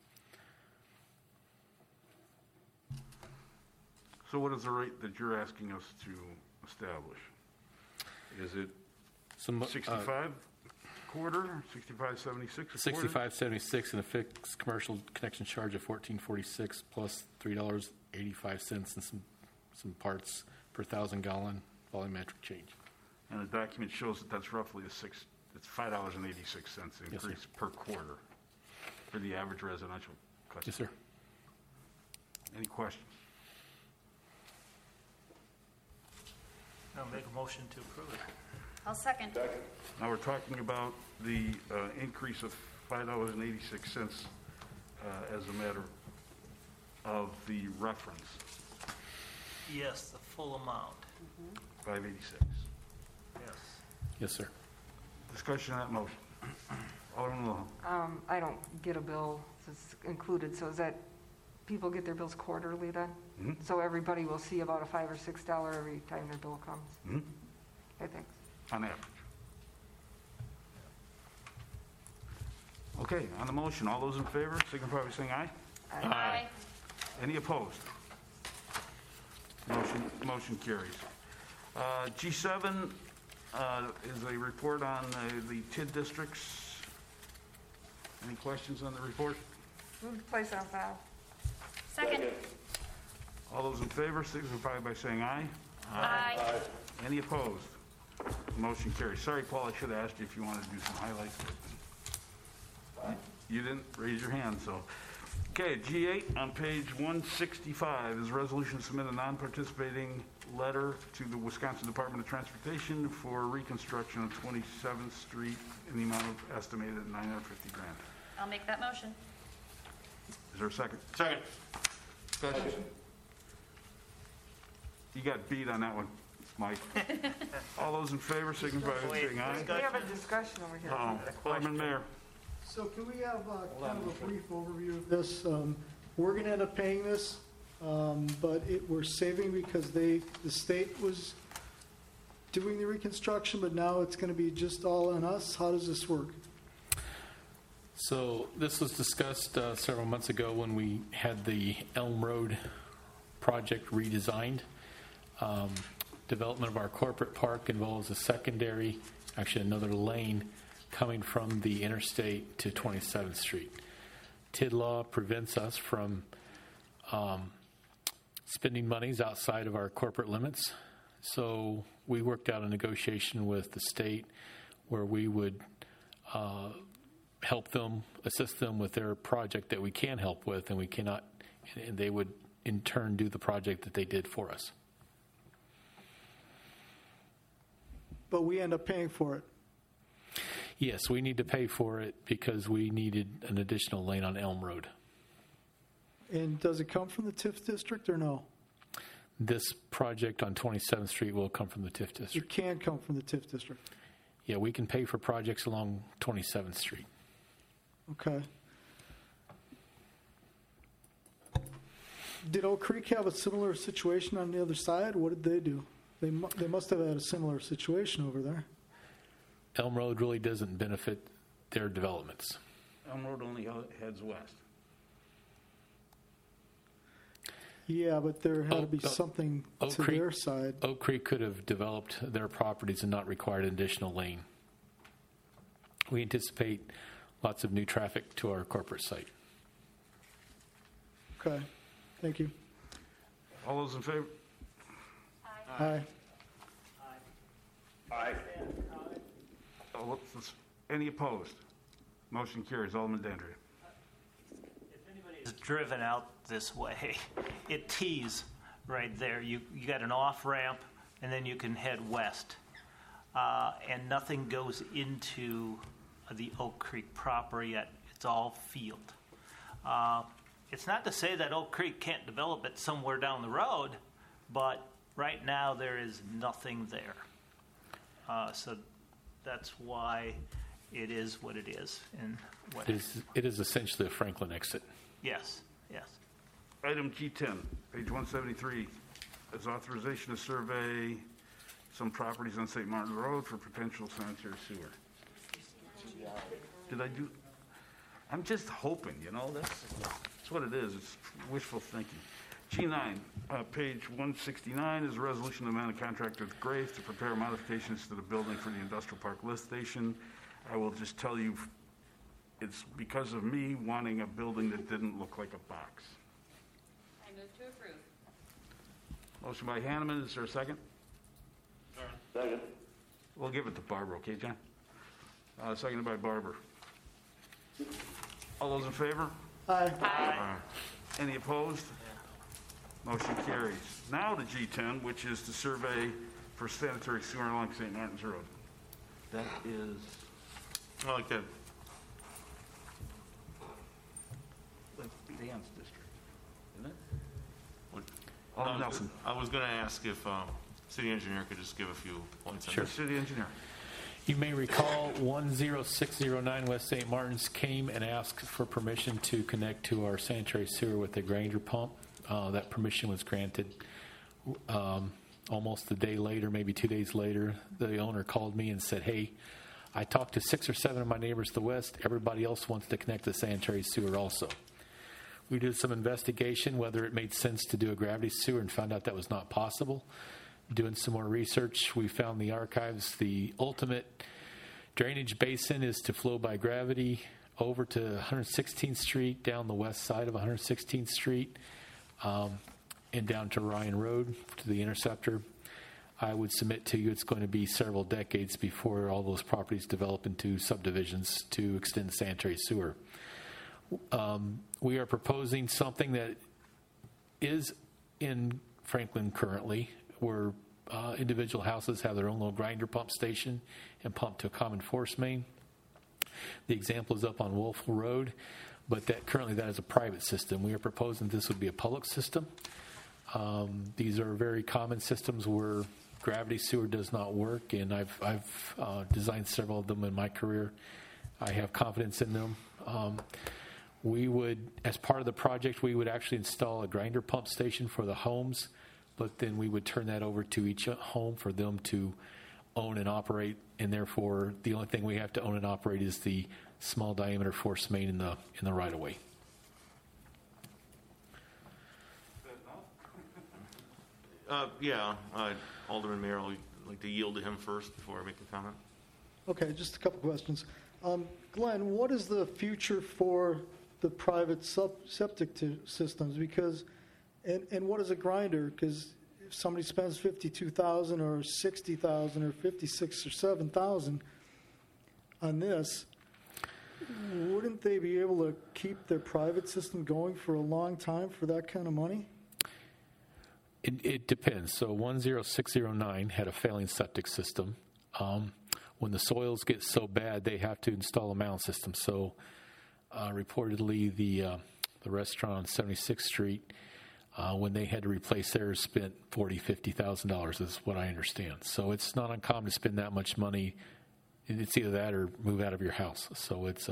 So what is the rate that you're asking us to establish? Is it 65 quarter, 65.76 a quarter? 65.76 and a fixed commercial connection charge of $14.46 plus $3.85 and some parts per 1,000-gallon volumetric change. And the document shows that that's roughly it's $5.86 increase per quarter for the average residential customer. Yes, sir. Any questions? I'll make a motion to approve it. I'll second. Now we're talking about the increase of $5.86 as a matter of the reference. Yes, the full amount. 586. Yes. Yes, sir. Discussion on that motion. Alderman Wilhelm. I don't get a bill that's included, so is that people get their bills quarterly then? Mm-hmm. So everybody will see about a $5 or $6 every time their bill comes? Mm-hmm. Okay, thanks. On average. Okay, on the motion, all those in favor, signify by saying aye. Aye. Any opposed? Motion carries. G7 is a report on the TID districts. Any questions on the report? Move to place on file. Second. All those in favor, signify by saying aye. Aye. Any opposed? Motion carries. Sorry, Paul, I should have asked you if you wanted to do some highlights. You didn't raise your hand, so. Okay, G8 on page 165 is a resolution to submit a non-participating letter to the Wisconsin Department of Transportation for reconstruction of 27th Street in the amount of estimated $950,000. I'll make that motion. Is there a second? Second. Discussion? You got beat on that one, Mike. All those in favor, signify by saying aye. We have a discussion over here. Alderman Mayor. So can we have kind of a brief overview of this? We're going to end up paying this, but we're saving because the state was doing the reconstruction, but now it's going to be just all on us. How does this work? So this was discussed several months ago when we had the Elm Road project redesigned. Development of our corporate park involves a secondary, actually another lane, coming from the interstate to 27th Street. TID law prevents us from spending monies outside of our corporate limits. So we worked out a negotiation with the state where we would help them, assist them with their project that we can help with, and we cannot, and they would in turn do the project that they did for us. But we end up paying for it. Yes, we need to pay for it because we needed an additional lane on Elm Road. And does it come from the TIF district or no? This project on 27th Street will come from the TIF district. It can come from the TIF district. Yeah, we can pay for projects along 27th Street. Okay. Did Oak Creek have a similar situation on the other side? What did they do? They must have had a similar situation over there. Elm Road really doesn't benefit their developments. Elm Road only heads west. Yeah, but there had to be something to their side. Oak Creek could have developed their properties and not required an additional lane. We anticipate lots of new traffic to our corporate site. Okay, thank you. All those in favor? Aye. Aye. Any opposed? Motion carries. Alderman Dandria. Is driven out this way, it tees right there. You got an off ramp, and then you can head west, and nothing goes into the Oak Creek proper yet. It's all field. It's not to say that Oak Creek can't develop it somewhere down the road, but right now there is nothing there. So that's why it is what it is. And what it is essentially a Franklin exit. Yes, yes. Item G10, page 173, is authorization to survey some properties on St. Martin Road for potential sanitary sewer. Did I do? I'm just hoping, that's what it is. It's wishful thinking. G9, page 169 is a resolution to amend the contract with Graves to prepare modifications to the building for the industrial park lift station. I will just tell you, it's because of me wanting a building that didn't look like a box. I move to approve. Motion by Hanneman, is there a second? Second. We'll give it to Barbara, okay, John? Seconded by Barbara. All those in favor? Aye. Any opposed? Motion carries. Now to G10, which is to survey for sanitary sewer along St. Martin's Road. That is I like that. Dan's district, isn't it? What- Alderman Nelson. I was going to ask if city engineer could just give a few points on Sure. this. City engineer. You may recall 10609 West St. Martin's came and asked for permission to connect to our sanitary sewer with a grinder pump. That permission was granted. Almost a day later, maybe 2 days later, the owner called me and said, hey, I talked to 6 or 7 of my neighbors to the west. Everybody else wants to connect to sanitary sewer also. We did some investigation whether it made sense to do a gravity sewer and found out that was not possible. Doing some more research, we found the archives. The ultimate drainage basin is to flow by gravity over to 116th Street, down the west side of 116th Street, and down to Ryan Road to the Interceptor. I would submit to you it's going to be several decades before all those properties develop into subdivisions to extend sanitary sewer. We are proposing something that is in Franklin currently, where individual houses have their own little grinder pump station and pump to a common force main. The example is up on Wolfville Road, but currently that is a private system. We are proposing this would be a public system. These are very common systems where gravity sewer does not work, and I've designed several of them in my career. I have confidence in them. We would, as part of the project, we would actually install a grinder pump station for the homes, but then we would turn that over to each home for them to own and operate, and therefore the only thing we have to own and operate is the small diameter force main in the right of way. Alderman Mayor, I'd like to yield to him first before I make a comment. Okay, just a couple questions. Glenn, what is the future for the private septic systems? Because, and what is a grinder? Because if somebody spends $52,000 or $60,000 or $56,000 or $7,000 on this, wouldn't they be able to keep their private system going for a long time for that kind of money? It depends. So 10609 had a failing septic system. When the soils get so bad, they have to install a mound system. So reportedly, the restaurant on 76th Street, when they had to replace theirs, spent $40,000, $50,000 is what I understand. So it's not uncommon to spend that much money. It's either that or move out of your house. So it's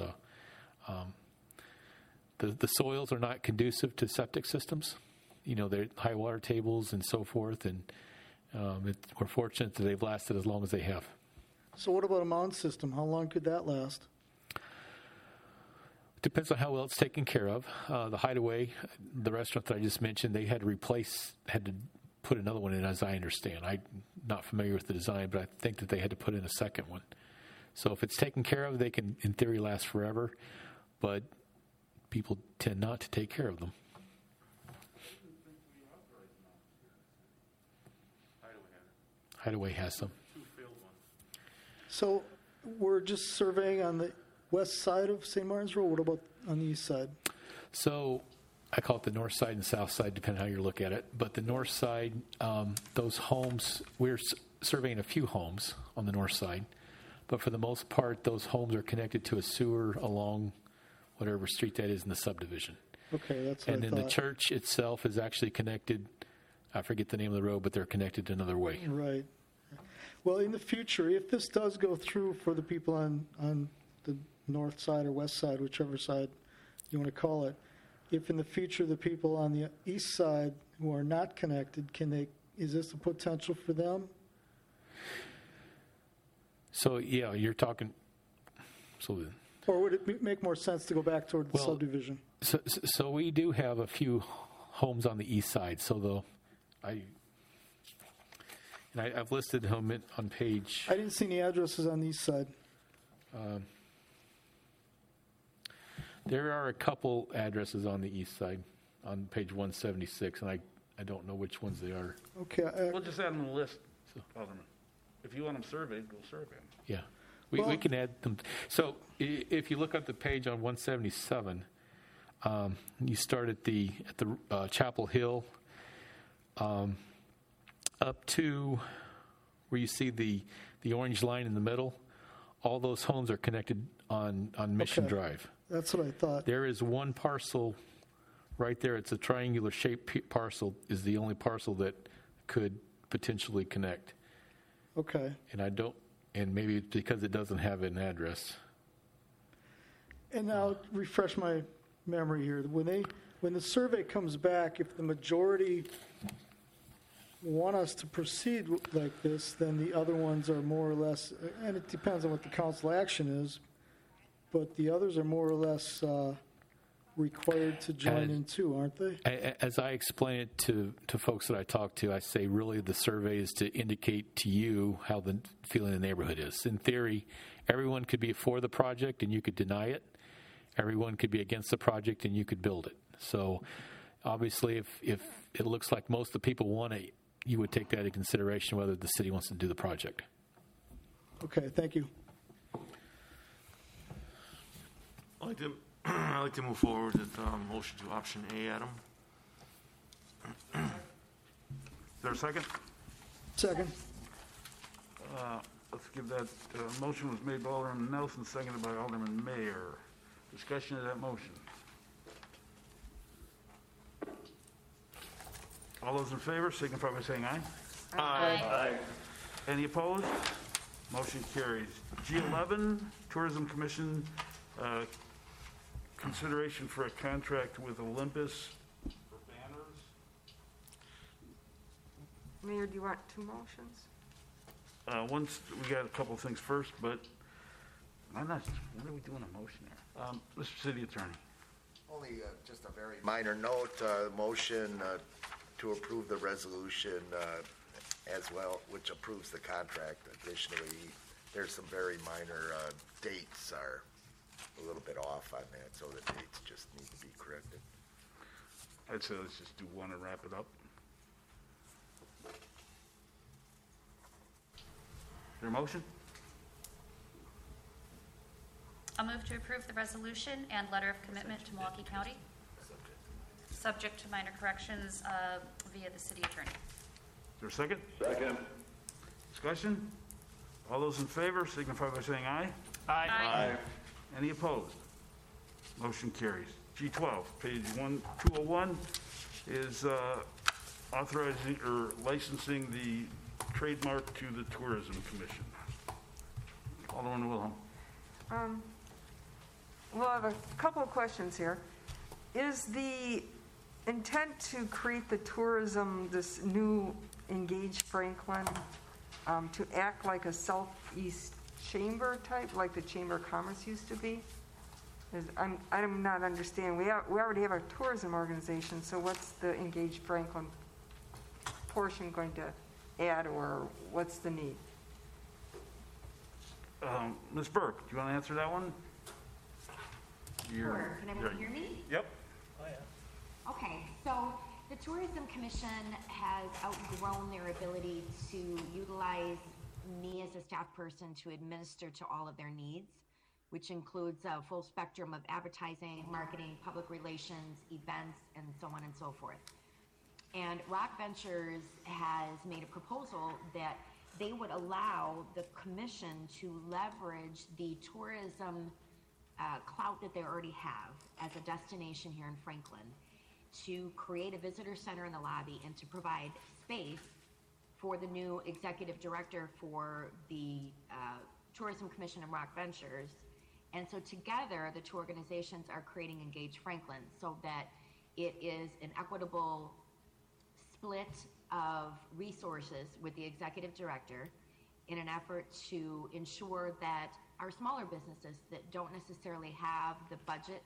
the soils are not conducive to septic systems. You know, they're high water tables and so forth, and we're fortunate that they've lasted as long as they have. So what about a mound system? How long could that last? Depends on how well it's taken care of. The Hideaway, the restaurant that I just mentioned, they had to put another one in, as I understand. I'm not familiar with the design, but I think that they had to put in a second one. So if it's taken care of, they can, in theory, last forever, but people tend not to take care of them. Hideaway has some. So we're just surveying on the west side of St. Martin's Road. What about on the east side? So I call it the north side and south side, depending on how you look at it. But the north side, those homes, we're surveying a few homes on the north side. But for the most part, those homes are connected to a sewer along whatever street that is in the subdivision. Okay, that's what and I then thought. The church itself is actually connected. I forget the name of the road, but they're connected another way. Right. Well, in the future, if this does go through for the people on the north side or west side, whichever side you want to call it, if in the future the people on the east side who are not connected, is this a potential for them? So, yeah, you're talking. Or would it make more sense to go back toward the subdivision? So we do have a few homes on the east side. So I've listed them on page. I didn't see any addresses on the east side. There are a couple addresses on the east side on page 176, and I don't know which ones they are. Okay. We'll just add them on the list, Alderman. If you want them surveyed, we'll survey them. Yeah. We can add them. So if you look at the page on 177, you start at the Chapel Hill, up to where you see the orange line in the middle. All those homes are connected on Mission Drive. That's what I thought. There is one parcel right there. It's a triangular shaped parcel. Is the only parcel that could potentially connect. Okay. And maybe it's because it doesn't have an address. And now refresh my memory here. When the survey comes back, if the majority want us to proceed like this, then the other ones are more or less, and it depends on what the council action is, but the others are more or less required to join in too, aren't they? As I explain it to folks that I talk to, I say really the survey is to indicate to you how the feeling in the neighborhood is. In theory, everyone could be for the project and you could deny it. Everyone could be against the project and you could build it. So obviously if it looks like most of the people want it, you would take that into consideration whether the city wants to do the project. Okay, thank you. I'd like to move forward with motion to option A, Adam. Is there a second? Second. Let's give that, motion was made by Alderman Nelson, seconded by Alderman Mayer. Discussion of that motion. All those in favor signify by saying aye. Aye. Any opposed? Motion carries. G11, Tourism Commission, consideration for a contract with Olympus for banners. Mayor, do you want two motions? Once, we got a couple things first, but I'm not, what are we doing a motion here? Mr. City Attorney. Only just a very minor note, motion to approve the resolution as well, which approves the contract. Additionally, there's some very minor dates are a little bit off on that, so the dates just need to be corrected. I'd say let's just do one and wrap it up. Is there a motion? I'll move to approve the resolution and letter of commitment to Milwaukee County, subject to minor corrections via the city attorney. Is there a second? Second. Discussion? All those in favor signify by saying aye. Aye. Any opposed? Motion carries. G12, page 201, is authorizing or licensing the trademark to the Tourism Commission. Alderman Wilhelm. Well, I have a couple of questions here. Is the intent to create the tourism, this new Engage Franklin, to act like a Southeast Chamber type, like the Chamber of Commerce used to be? I'm not understanding. We already have our tourism organization, so what's the Engage Franklin portion going to add, or what's the need? Ms. Burke, do you want to answer that one? Sure. Can everyone hear me? Yep. Okay, so the Tourism Commission has outgrown their ability to utilize me as a staff person to administer to all of their needs, which includes a full spectrum of advertising, marketing, public relations, events, and so on and so forth. And Rock Ventures has made a proposal that they would allow the commission to leverage the tourism clout that they already have as a destination here in Franklin to create a visitor center in the lobby and to provide space for the new executive director for the Tourism Commission and Rock Ventures. And so together, the two organizations are creating Engage Franklin so that it is an equitable split of resources with the executive director in an effort to ensure that our smaller businesses that don't necessarily have the budget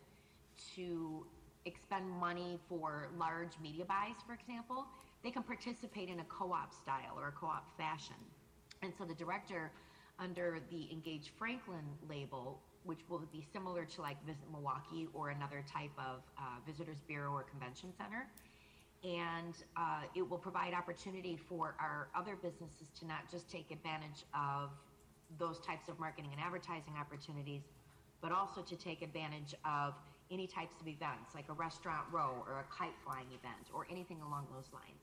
to expend money for large media buys, for example, they can participate in a co-op style or a co-op fashion. And so the director, under the Engage Franklin label, which will be similar to like Visit Milwaukee or another type of visitors bureau or convention center, and it will provide opportunity for our other businesses to not just take advantage of those types of marketing and advertising opportunities, but also to take advantage of any types of events, like a restaurant row or a kite flying event or anything along those lines.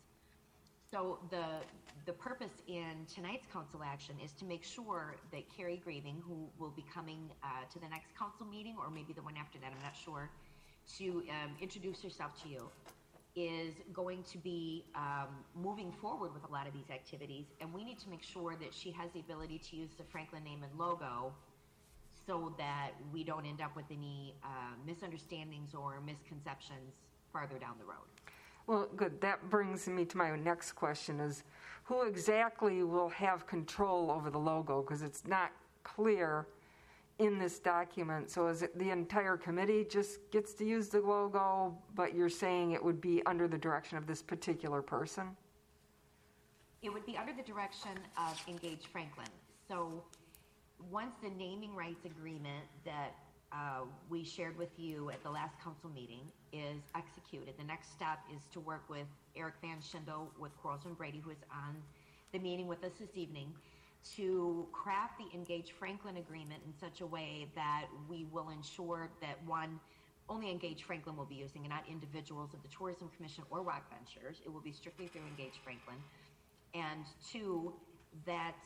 So the purpose in tonight's council action is to make sure that Carrie Grieving, who will be coming to the next council meeting or maybe the one after that, I'm not sure, to introduce herself to you, is going to be moving forward with a lot of these activities, and we need to make sure that she has the ability to use the Franklin name and logo so that we don't end up with any misunderstandings or misconceptions farther down the road. Well, good. That brings me to my next question is, who exactly will have control over the logo? Because it's not clear in this document. So is it the entire committee just gets to use the logo, but you're saying it would be under the direction of this particular person? It would be under the direction of Engage Franklin. So once the naming rights agreement that we shared with you at the last council meeting is executed, the next step is to work with Eric Van Schindel with Quarles and Brady, who is on the meeting with us this evening, to craft the Engage Franklin agreement in such a way that we will ensure that, one, only Engage Franklin will be using and not individuals of the Tourism Commission or Rock Ventures. It will be strictly through Engage Franklin. And two, that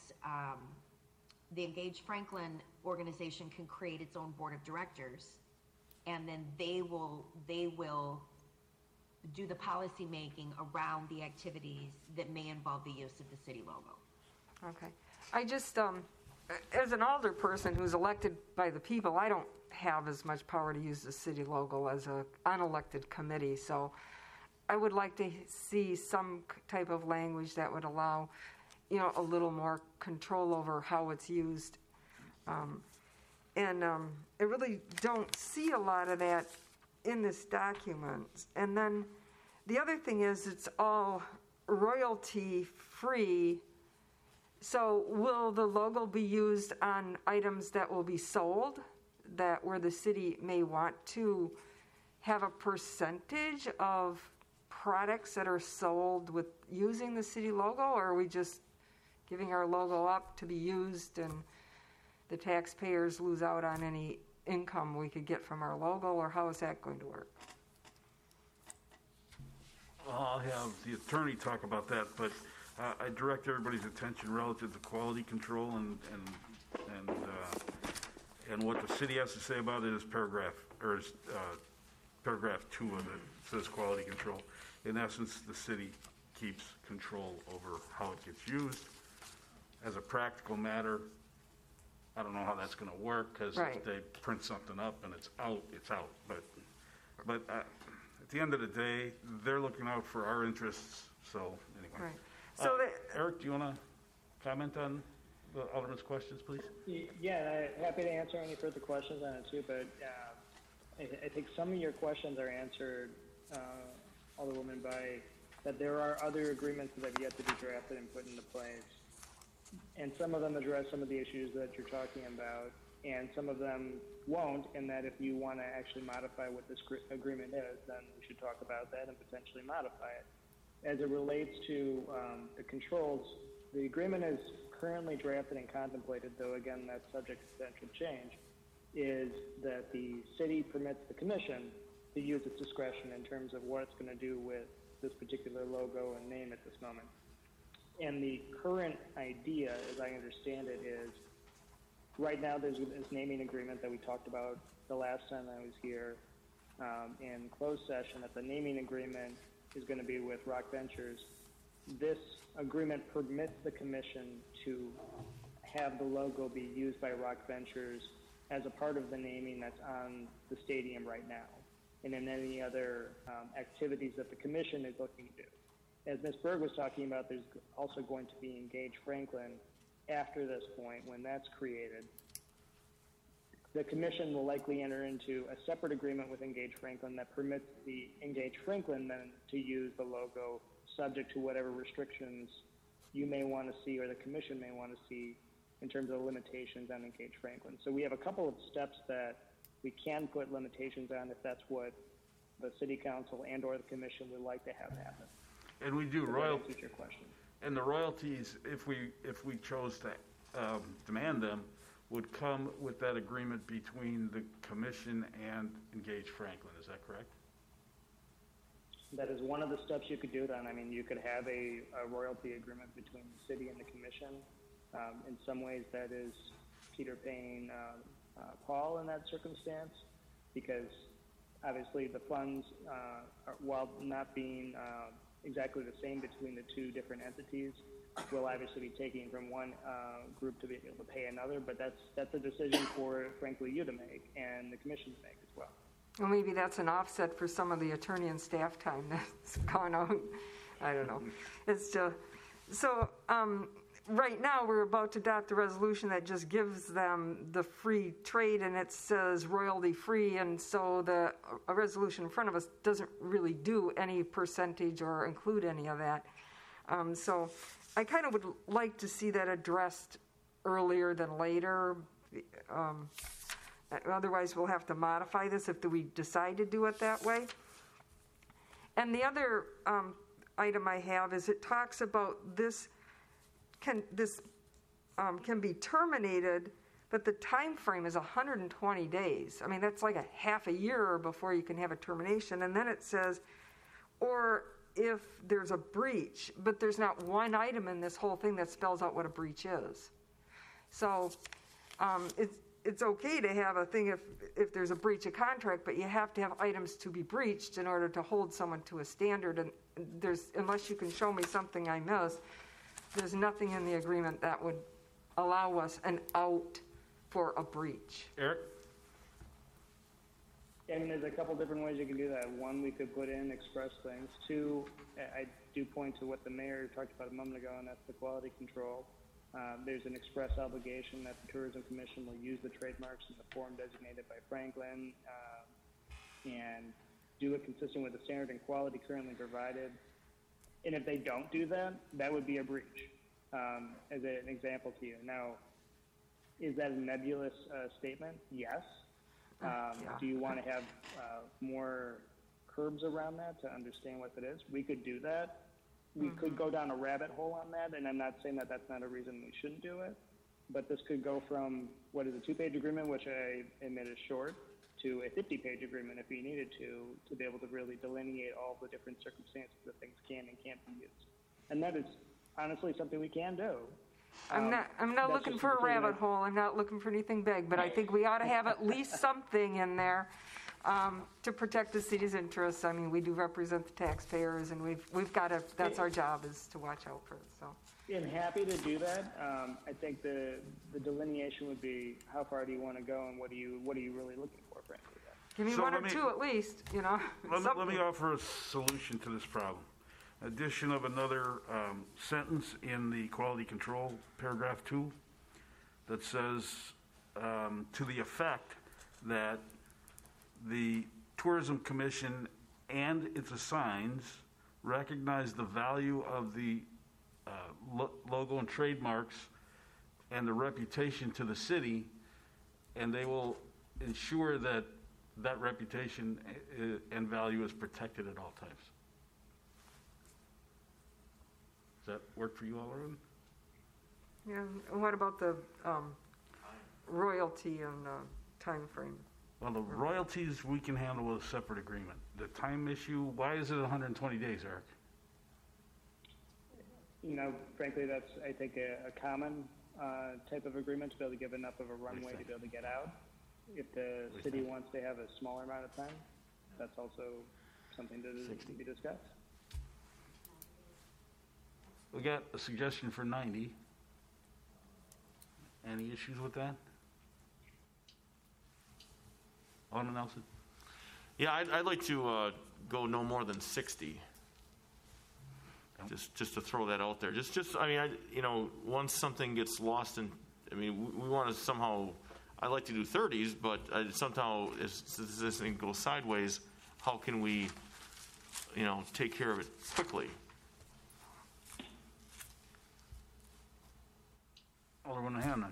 the Engage Franklin organization can create its own board of directors, and then they will do the policy making around the activities that may involve the use of the city logo. Okay. I just, as an alder person who's elected by the people, I don't have as much power to use the city logo as a unelected committee. So I would like to see some type of language that would allow, a little more control over how it's used. I really don't see a lot of that in this document. And then the other thing is it's all royalty free. So will the logo be used on items that will be sold, that where the city may want to have a percentage of products that are sold with using the city logo, or are we just giving our logo up to be used and the taxpayers lose out on any income we could get from our logo, or how is that going to work? Well, I'll have the attorney talk about that, but I direct everybody's attention relative to quality control and what the city has to say about it is paragraph 2 of it says quality control. In essence, the city keeps control over how it gets used. As a practical matter, I don't know how that's going to work, because if they print something up and it's out, it's out. But at the end of the day, they're looking out for our interests. So anyway, so Eric, do you want to comment on the Alderman's questions, please? Yeah, happy to answer any further questions on it too. But I think some of your questions are answered, Alderwoman, by that there are other agreements that have yet to be drafted and put into place. And some of them address some of the issues that you're talking about, and some of them won't, and that if you want to actually modify what this agreement is, then we should talk about that and potentially modify it. As it relates to the controls, the agreement is currently drafted and contemplated, though again that's subject to potential change, is that the city permits the commission to use its discretion in terms of what it's going to do with this particular logo and name at this moment. And the current idea, as I understand it, is right now there's this naming agreement that we talked about the last time I was here in closed session, that the naming agreement is going to be with Rock Ventures. This agreement permits the commission to have the logo be used by Rock Ventures as a part of the naming that's on the stadium right now, and in any other activities that the commission is looking to do. As Ms. Berg was talking about, there's also going to be Engage Franklin after this point when that's created. The commission will likely enter into a separate agreement with Engage Franklin that permits the Engage Franklin then to use the logo subject to whatever restrictions you may want to see or the commission may want to see in terms of limitations on Engage Franklin. So we have a couple of steps that we can put limitations on if that's what the city council and or the commission would like to have happen. And we do royalties. Your question. And the royalties, if we chose to demand them, would come with that agreement between the commission and Engage Franklin. Is that correct? That is one of the steps you could do then. I mean, you could have a royalty agreement between the city and the commission. In some ways, that is Peter paying Paul in that circumstance, because obviously the funds, while not being exactly the same between the two different entities, will obviously be taking from one group to be able to pay another, but that's a decision for, frankly, you to make and the commission to make as well. Well, maybe that's an offset for some of the attorney and staff time that's gone out. I don't know. It's just, so right now we're about to adopt a resolution that just gives them the free trade, and it says royalty free, and so a resolution in front of us doesn't really do any percentage or include any of that. So I kind of would like to see that addressed earlier than later. Otherwise, we'll have to modify this if we decide to do it that way. And the other item I have is it talks about this can be terminated, but the time frame is 120 days. I mean, that's like a half a year before you can have a termination. And then it says, or if there's a breach, but there's not one item in this whole thing that spells out what a breach is. So it's okay to have a thing if there's a breach of contract, but you have to have items to be breached in order to hold someone to a standard. And unless you can show me something I missed, there's nothing in the agreement that would allow us an out for a breach. Eric? I mean, there's a couple different ways you can do that. One, we could put in express things. Two, I do point to what the mayor talked about a moment ago, and that's the quality control. There's an express obligation that the Tourism Commission will use the trademarks in the form designated by Franklin and do it consistent with the standard and quality currently provided. And if they don't do that, that would be a breach, as an example to you. Now, is that a nebulous statement? Yes. Do you want to have more curbs around that to understand what it is? We could do that. We could go down a rabbit hole on that, and I'm not saying that that's not a reason we shouldn't do it, but this could go from what is a 2-page agreement, which I admit is short, to a 50-page agreement if we needed to be able to really delineate all the different circumstances that things can and can't be used. And that is honestly something we can do. I'm not looking for a rabbit hole. I'm not looking for anything big, but I think we ought to have at least something in there to protect the city's interests. I mean, we do represent the taxpayers, and we've got to. That's our job, is to watch out for it. So. I'm happy to do that. I think the delineation would be how far do you want to go, and what are you really looking for, frankly. Give me one or two at least. You know. Let me offer a solution to this problem. Addition of another sentence in the quality control, paragraph 2, that says to the effect that the Tourism Commission and its assigns recognize the value of the logo and trademarks and the reputation to the city, and they will ensure that that reputation and value is protected at all times. Does that work for you all, Arun? Yeah. And what about the royalty and time frame? Well, the royalties we can handle with a separate agreement. The time issue, why is it 120 days, Eric? You know, frankly, that's, I think, a common type of agreement to be able to give enough of a runway to be able to get out. If the city wants to have a smaller amount of time, that's also something to be discussed. We got a suggestion for 90. Any issues with that? Alderman Nelson? Yeah, I'd like to go no more than 60. Just to throw that out there. I mean, once something gets lost in, I mean, we want to somehow, I'd like to do 30s, but somehow, as this thing goes sideways, how can we, take care of it quickly? Alderman Hanman.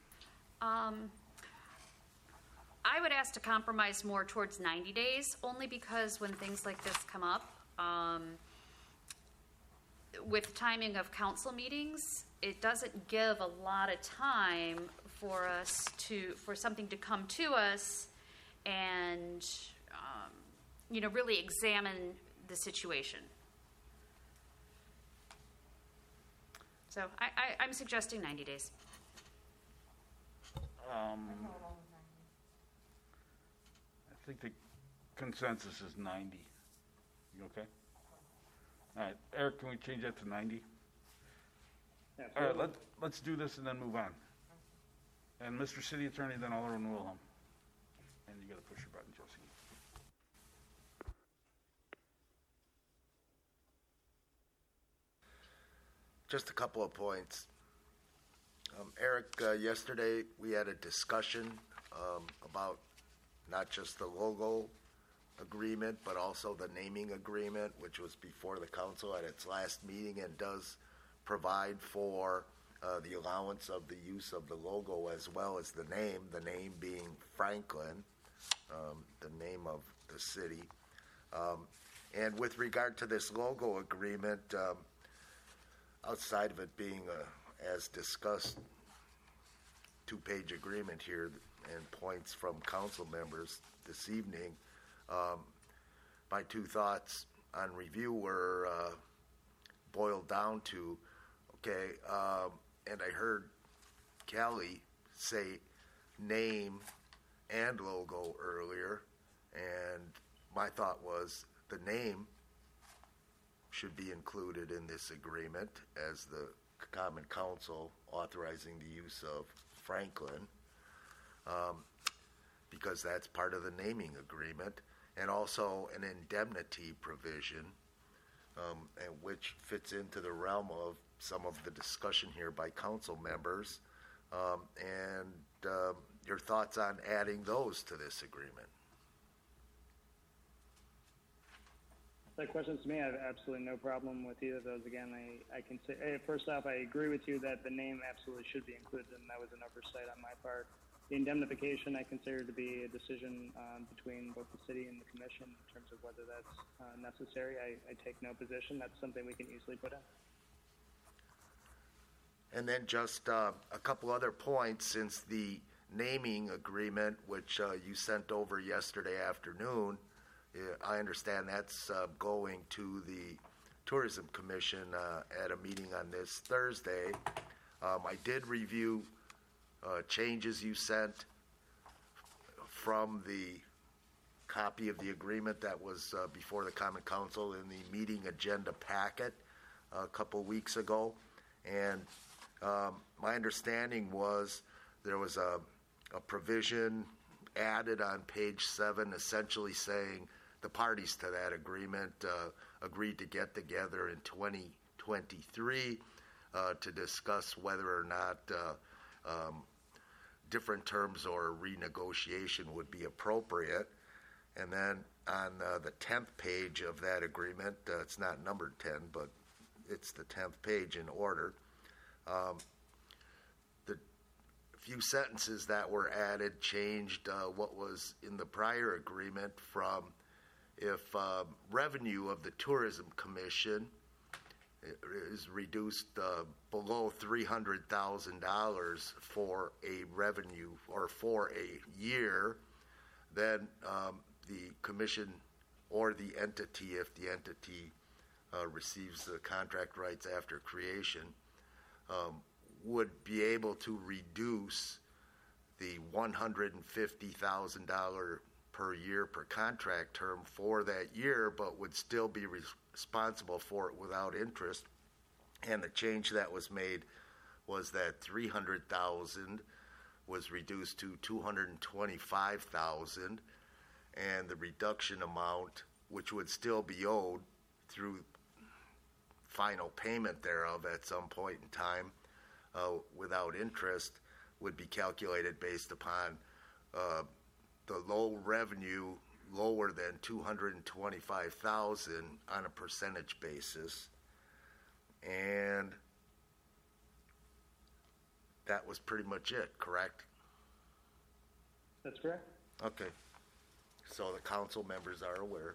I would ask to compromise more towards 90 days, only because when things like this come up, with timing of council meetings, it doesn't give a lot of time for us for something to come to us and, really examine the situation. So I'm suggesting 90 days. I think the consensus is 90. You okay? All right, Eric, can we change that to 90? All right, let's do this and then move on. And Mr. City Attorney, then Alderman Wilhelm. And you got to push your button, Josie. Just a couple of points. Eric, yesterday we had a discussion about not just the logo agreement, but also the naming agreement, which was before the council at its last meeting and does provide for the allowance of the use of the logo as well as the name being Franklin, the name of the city. And with regard to this logo agreement, outside of it being as discussed, 2-page agreement here and points from council members this evening, my 2 thoughts on review were boiled down to, and I heard Callie say name and logo earlier, and my thought was the name should be included in this agreement as the Common Council authorizing the use of Franklin, because that's part of the naming agreement, and also an indemnity provision, and which fits into the realm of some of the discussion here by council members, and your thoughts on adding those to this agreement. That question's to me. I have absolutely no problem with either of those. Again, I can say, first off, I agree with you that the name absolutely should be included, and that was an oversight on my part. The indemnification I consider to be a decision between both the city and the commission in terms of whether that's necessary. I take no position. That's something we can easily put in. And then just a couple other points, since the naming agreement, which you sent over yesterday afternoon, I understand that's going to the Tourism Commission at a meeting on this Thursday. I did review changes you sent from the copy of the agreement that was before the Common Council in the meeting agenda packet a couple weeks ago. And my understanding was there was a provision added on page 7 essentially saying the parties to that agreement agreed to get together in 2023 to discuss whether or not different terms or renegotiation would be appropriate. And then on the 10th page of that agreement, it's not numbered 10, but it's the 10th page in order. The few sentences that were added changed what was in the prior agreement from if revenue of the Tourism Commission is reduced below $300,000 for a revenue or for a year, then the commission or the entity, if the entity receives the contract rights after creation, would be able to reduce the $150,000 per year per contract term for that year, but would still be responsible for it without interest. And the change that was made was that $300,000 was reduced to $225,000, and the reduction amount, which would still be owed through final payment thereof at some point in time without interest, would be calculated based upon the low revenue lower than $225,000 on a percentage basis. And that was pretty much it, correct? That's correct. Okay. So the council members are aware.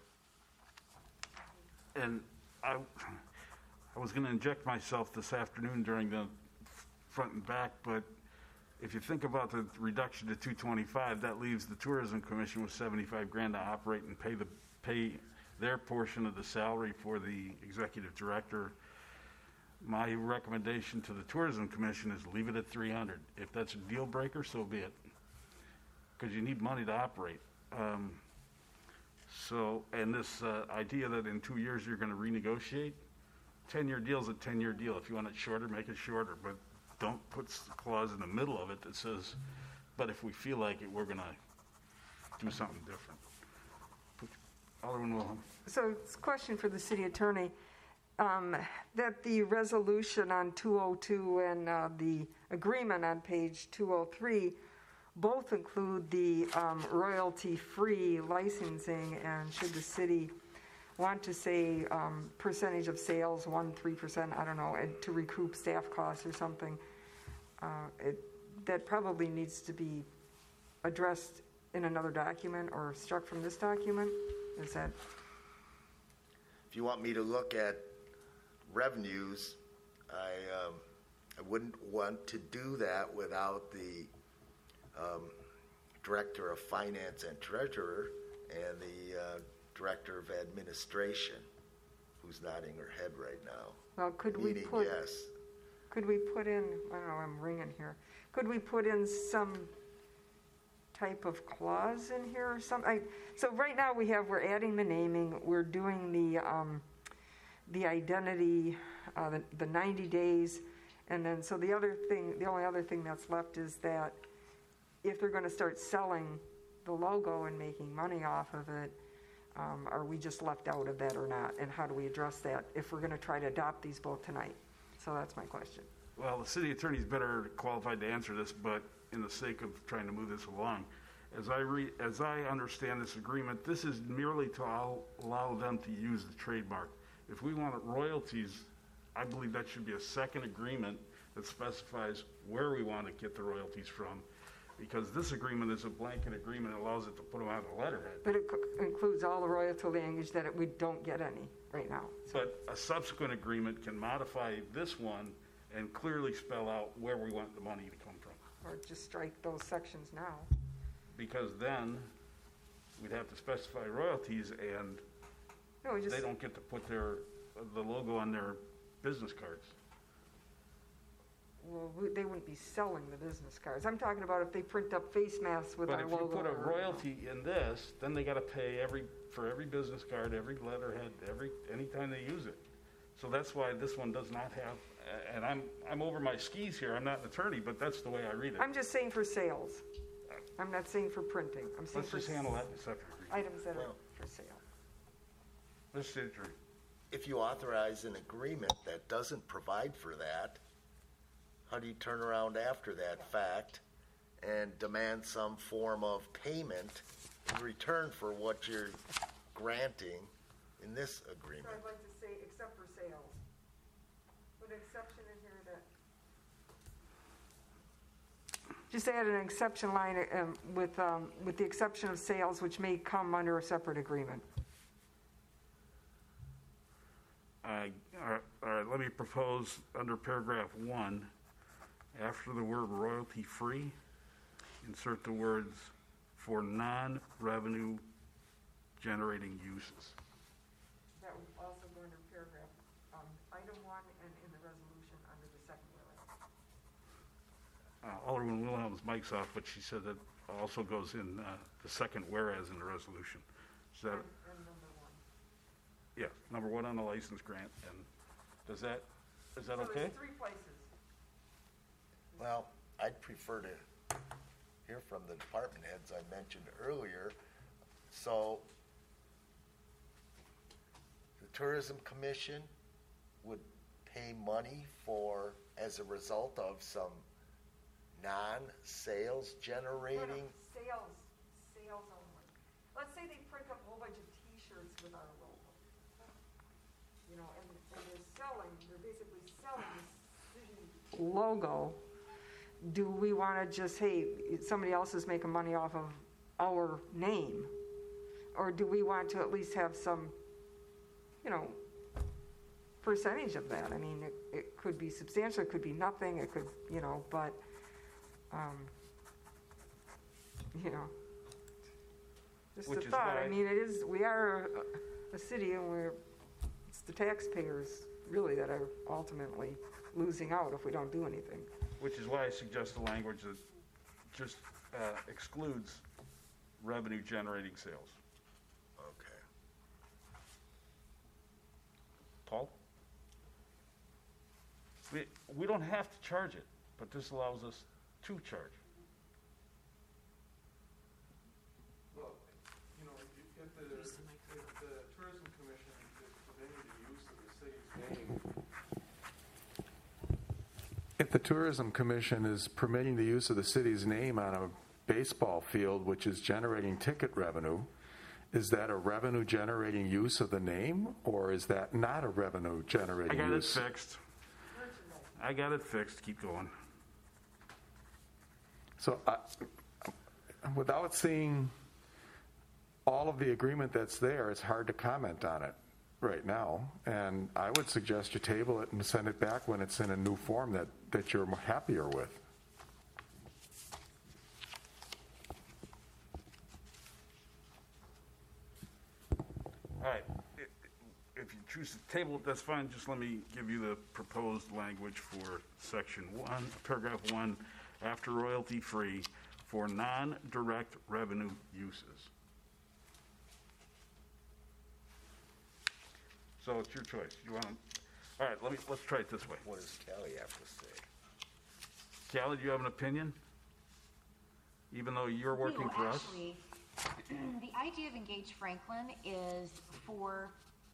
And I was going to inject myself this afternoon during the front and back, but if you think about the reduction to 225, that leaves the Tourism Commission with $75,000 to operate and pay their portion of the salary for the executive director. My recommendation to the Tourism Commission is leave it at $300,000. If that's a deal breaker, so be it, because you need money to operate. And this idea that in 2 years you're going to renegotiate, 10-year deal's a 10-year deal. If you want it shorter, make it shorter, but don't put a clause in the middle of it that says, but if we feel like it, we're going to do something different. Alderman Wilhelm. So it's a question for the city attorney, that the resolution on 202 and the agreement on page 203 both include the royalty-free licensing, and should the city want to say percentage of sales, 1-3%, I don't know, to recoup staff costs or something, that probably needs to be addressed in another document or struck from this document. Is that? If you want me to look at revenues, I wouldn't want to do that without the Director of Finance and Treasurer and the Director of Administration, who's nodding her head right now. Well, could we put in, I don't know, I'm ringing here. Could we put in some type of clause in here or something? So right now we're adding the naming, we're doing the identity, the 90 days, and then, so the only other thing that's left is that if they're gonna start selling the logo and making money off of it, are we just left out of that or not? And how do we address that if we're gonna try to adopt these both tonight? So that's my question. Well, the city attorney's better qualified to answer this, but in the sake of trying to move this along, as I understand this agreement, this is merely to allow them to use the trademark. If we want royalties, I believe that should be a second agreement that specifies where we want to get the royalties from, because this agreement is a blanket agreement that allows it to put them on the letterhead. But it includes all the royalty language that we don't get any right now. But a subsequent agreement can modify this one and clearly spell out where we want the money to come from. Or just strike those sections now. Because then we'd have to specify royalties, and they don't get to put the logo on their business cards. Well, they wouldn't be selling the business cards. I'm talking about if they print up face masks with our logo. But if you put a royalty in this, then they got to pay for every business card, every letterhead, anytime they use it. So that's why this one does not have. And I'm over my skis here. I'm not an attorney, but that's the way I read it. I'm just saying for sales. I'm not saying for printing. I'm saying Let's just handle that in a second. Items that are for sale. Let's see, Drew. If you authorize an agreement that doesn't provide for that, how do you turn around after that fact and demand some form of payment in return for what you're granting in this agreement? So I'd like to say except for sales. Put an exception in here that. Just add an exception line with the exception of sales, which may come under a separate agreement. All right, let me propose under paragraph 1, after the word royalty free, insert the words for non-revenue generating uses. That would also go under paragraph item 1 and in the resolution under the second whereas. Alderman Wilhelm's mic's off, but she said that also goes in the second whereas in the resolution. Is that, and number 1. yeah, number 1 on the license grant. And is that So okay? there's 3 places. Well, I'd prefer to hear from the department heads I mentioned earlier. So the Tourism Commission would pay money as a result of some non-sales generating. Sales only. Let's say they print up a whole bunch of T-shirts with our logo. And they're basically selling the city logo. Do we want to just, hey, somebody else is making money off of our name? Or do we want to at least have some, percentage of that? I mean, it could be substantial, it could be nothing, it could, but, just Which a is thought. why- I mean, we are a city, and it's the taxpayers really that are ultimately losing out if we don't do anything. Which is why I suggest the language that just excludes revenue generating sales. Okay. Paul? We don't have to charge it, but this allows us to charge. Well, if the Tourism Commission is permitting the use of the city's name, if the Tourism Commission is permitting the use of the city's name on a baseball field, which is generating ticket revenue, is that a revenue generating use of the name, or is that not a revenue generating use? I got it fixed. Keep going. So without seeing all of the agreement that's there, it's hard to comment on it right now. And I would suggest you table it and send it back when it's in a new form that you're happier with. All right. If you choose to table it, that's fine. Just let me give you the proposed language for section 1, paragraph 1, after royalty free, for non-direct revenue uses. So it's your choice. You want to, all right, let's try it this way. What does Kelly have to say? Callie, do you have an opinion? Even though you're working for us? Actually, the idea of Engage Franklin is for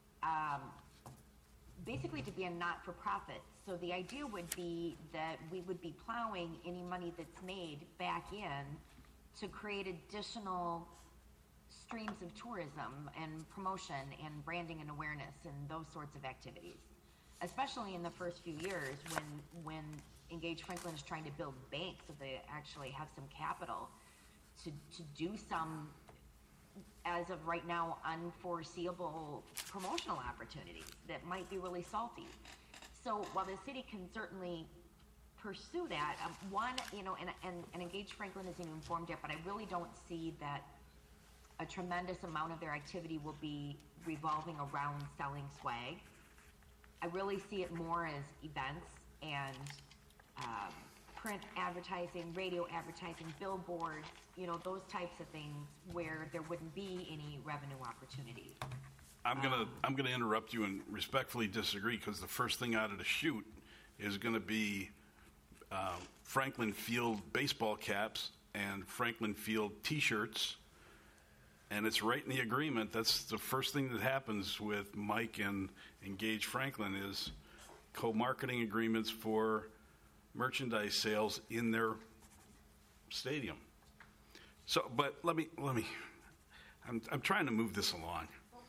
basically to be a not-for-profit. So the idea would be that we would be plowing any money that's made back in to create additional streams of tourism and promotion and branding and awareness and those sorts of activities. Especially in the first few years when Engage Franklin is trying to build banks so they actually have some capital to do some, as of right now, unforeseeable promotional opportunities that might be really salty. So while the city can certainly pursue that, and Engage Franklin isn't informed yet, but I really don't see that a tremendous amount of their activity will be revolving around selling swag. I really see it more as events and print advertising, radio advertising, billboards, those types of things where there wouldn't be any revenue opportunity. I'm gonna interrupt you and respectfully disagree, because the first thing out of the chute is going to be Franklin Field baseball caps and Franklin Field T-shirts, and it's right in the agreement. That's the first thing that happens with Mike and Engage Franklin is co-marketing agreements for merchandise sales in their stadium. So, but let me. I'm trying to move this along.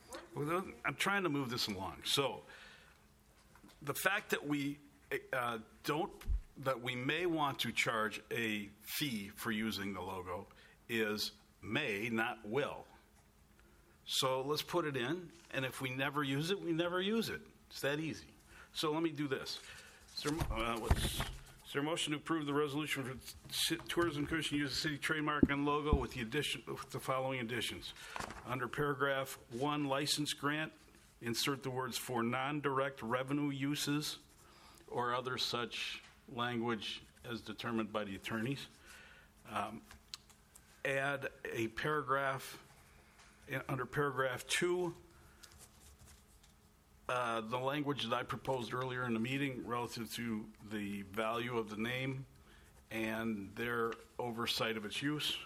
So, the fact that we that we may want to charge a fee for using the logo is may, not will. So let's put it in, and if we never use it, we never use it. It's that easy. So let me do this. Is there a motion to approve the resolution for Tourism Commission to use the city trademark and logo with the following additions? Under paragraph 1, license grant, insert the words for non-direct revenue uses or other such language as determined by the attorneys. Add a paragraph under paragraph 2, the language that I proposed earlier in the meeting relative to the value of the name and their oversight of its use.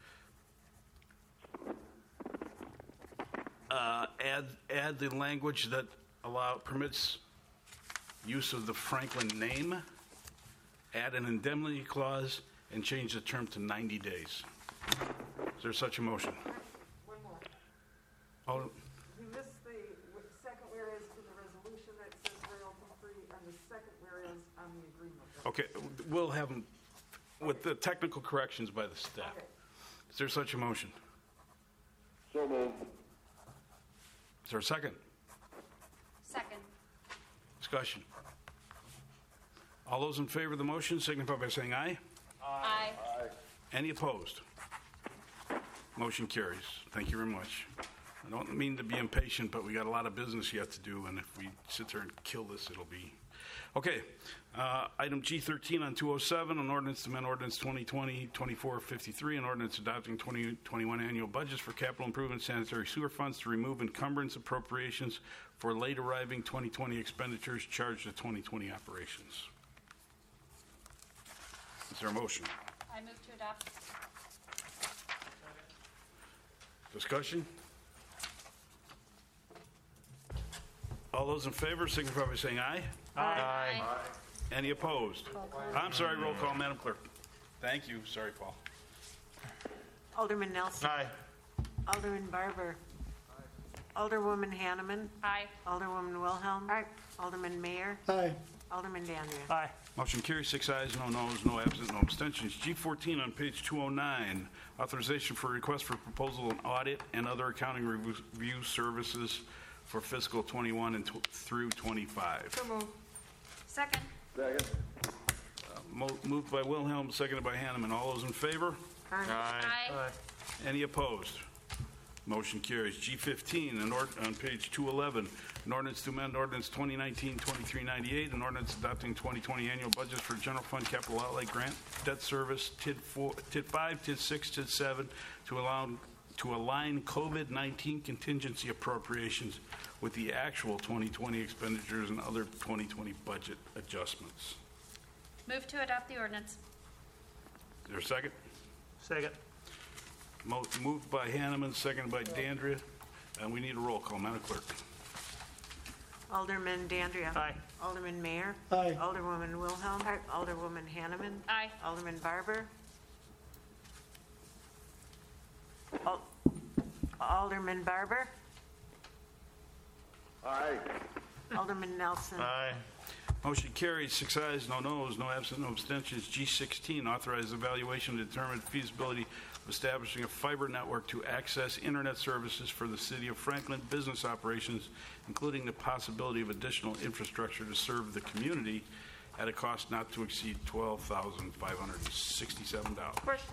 Add the language that permits use of the Franklin name. Add an indemnity clause and change the term to 90 days. Is there such a motion? One more. Oh, You missed the second whereas to the resolution that says royalty free, and the second whereas on the agreement. okay, we'll have them with the technical corrections by the staff. Okay. Is there such a motion? So moved. Is there a second? Second. Discussion. All those in favor of the motion signify by saying aye. Aye. Any opposed? Motion carries. Thank you very much. I don't mean to be impatient, but we got a lot of business yet to do, and if we sit there and kill this, it'll be... Okay, item G13 on 207, an ordinance to amend ordinance 2020-2453, an ordinance adopting 2021 annual budgets for capital improvement sanitary sewer funds to remove encumbrance appropriations for late arriving 2020 expenditures charged to 2020 operations. Is there a motion? I move to adopt. Discussion? All those in favor signify by saying aye. Aye. Any opposed? I'm sorry, roll call, Madam Clerk. Thank you. Sorry, Paul. Alderman Nelson. Aye. Alderman Barber. Alderwoman Hanneman. Aye. Alderwoman Wilhelm. Aye. Alderman Mayor. Aye. Alderman Daniel. Aye. Motion carries, 6 ayes, no noes, no absent, no abstentions. G14 on page 209, authorization for request for proposal and audit and other accounting review services for fiscal 21 and through 25. So moved. Second. Second. Moved by Wilhelm, seconded by Hanneman. All those in favor? Aye. Any opposed? Motion carries. G15, on page 211, an ordinance to amend ordinance 2019-2398, an ordinance adopting 2020 annual budgets for general fund capital outlay grant, debt service, TID 5, TID 6, TID 7, to align COVID-19 contingency appropriations with the actual 2020 expenditures and other 2020 budget adjustments. Move to adopt the ordinance. Is there a second? Second. Moved by Hanneman, seconded by Dandria, and we need a roll call. Madam Clerk. Alderman Dandria. Aye. Alderman Mayor. Aye. Alderwoman Wilhelm. Alderwoman Hanneman. Aye. Alderman Barber. Alderman Barber. Aye. Alderman Nelson. Aye. Motion carries, 6 ayes, no noes, no absent, no abstentions. G16, authorize evaluation to determine feasibility of establishing a fiber network to access internet services for the City of Franklin business operations, including the possibility of additional infrastructure to serve the community at a cost not to exceed $12,567. Question.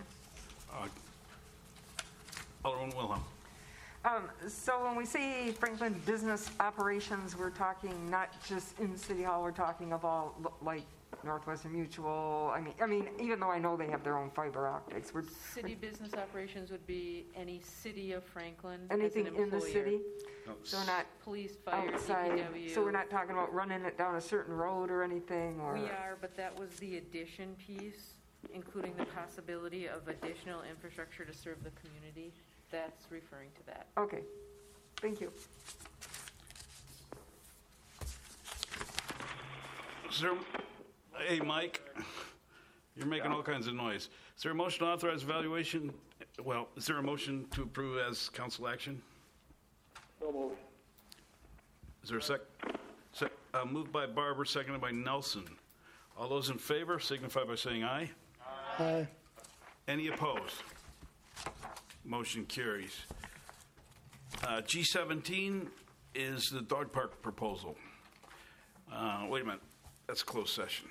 Alderman Wilhelm. So when we say Franklin business operations, we're talking not just in City Hall, we're talking of all, like Northwestern Mutual. I mean, even though I know they have their own fiber optics, we're City business operations would be any city of Franklin as an anything in the employer. city. So not Police, fire, outside. DPW. So we're not talking about running it down a certain road or anything, or We are, but that was the addition piece, including the possibility of additional infrastructure to serve the community. That's referring to that. Okay, thank you. Hey, Mike, you're making all kinds of noise. Is there a motion to authorize evaluation? Well, is there a motion to approve as council action? So moved. Is there a moved by Barber, seconded by Nelson. All those in favor signify by saying aye. Aye. Any opposed? Motion carries. G17 is the dog park proposal. Wait a minute, that's closed session.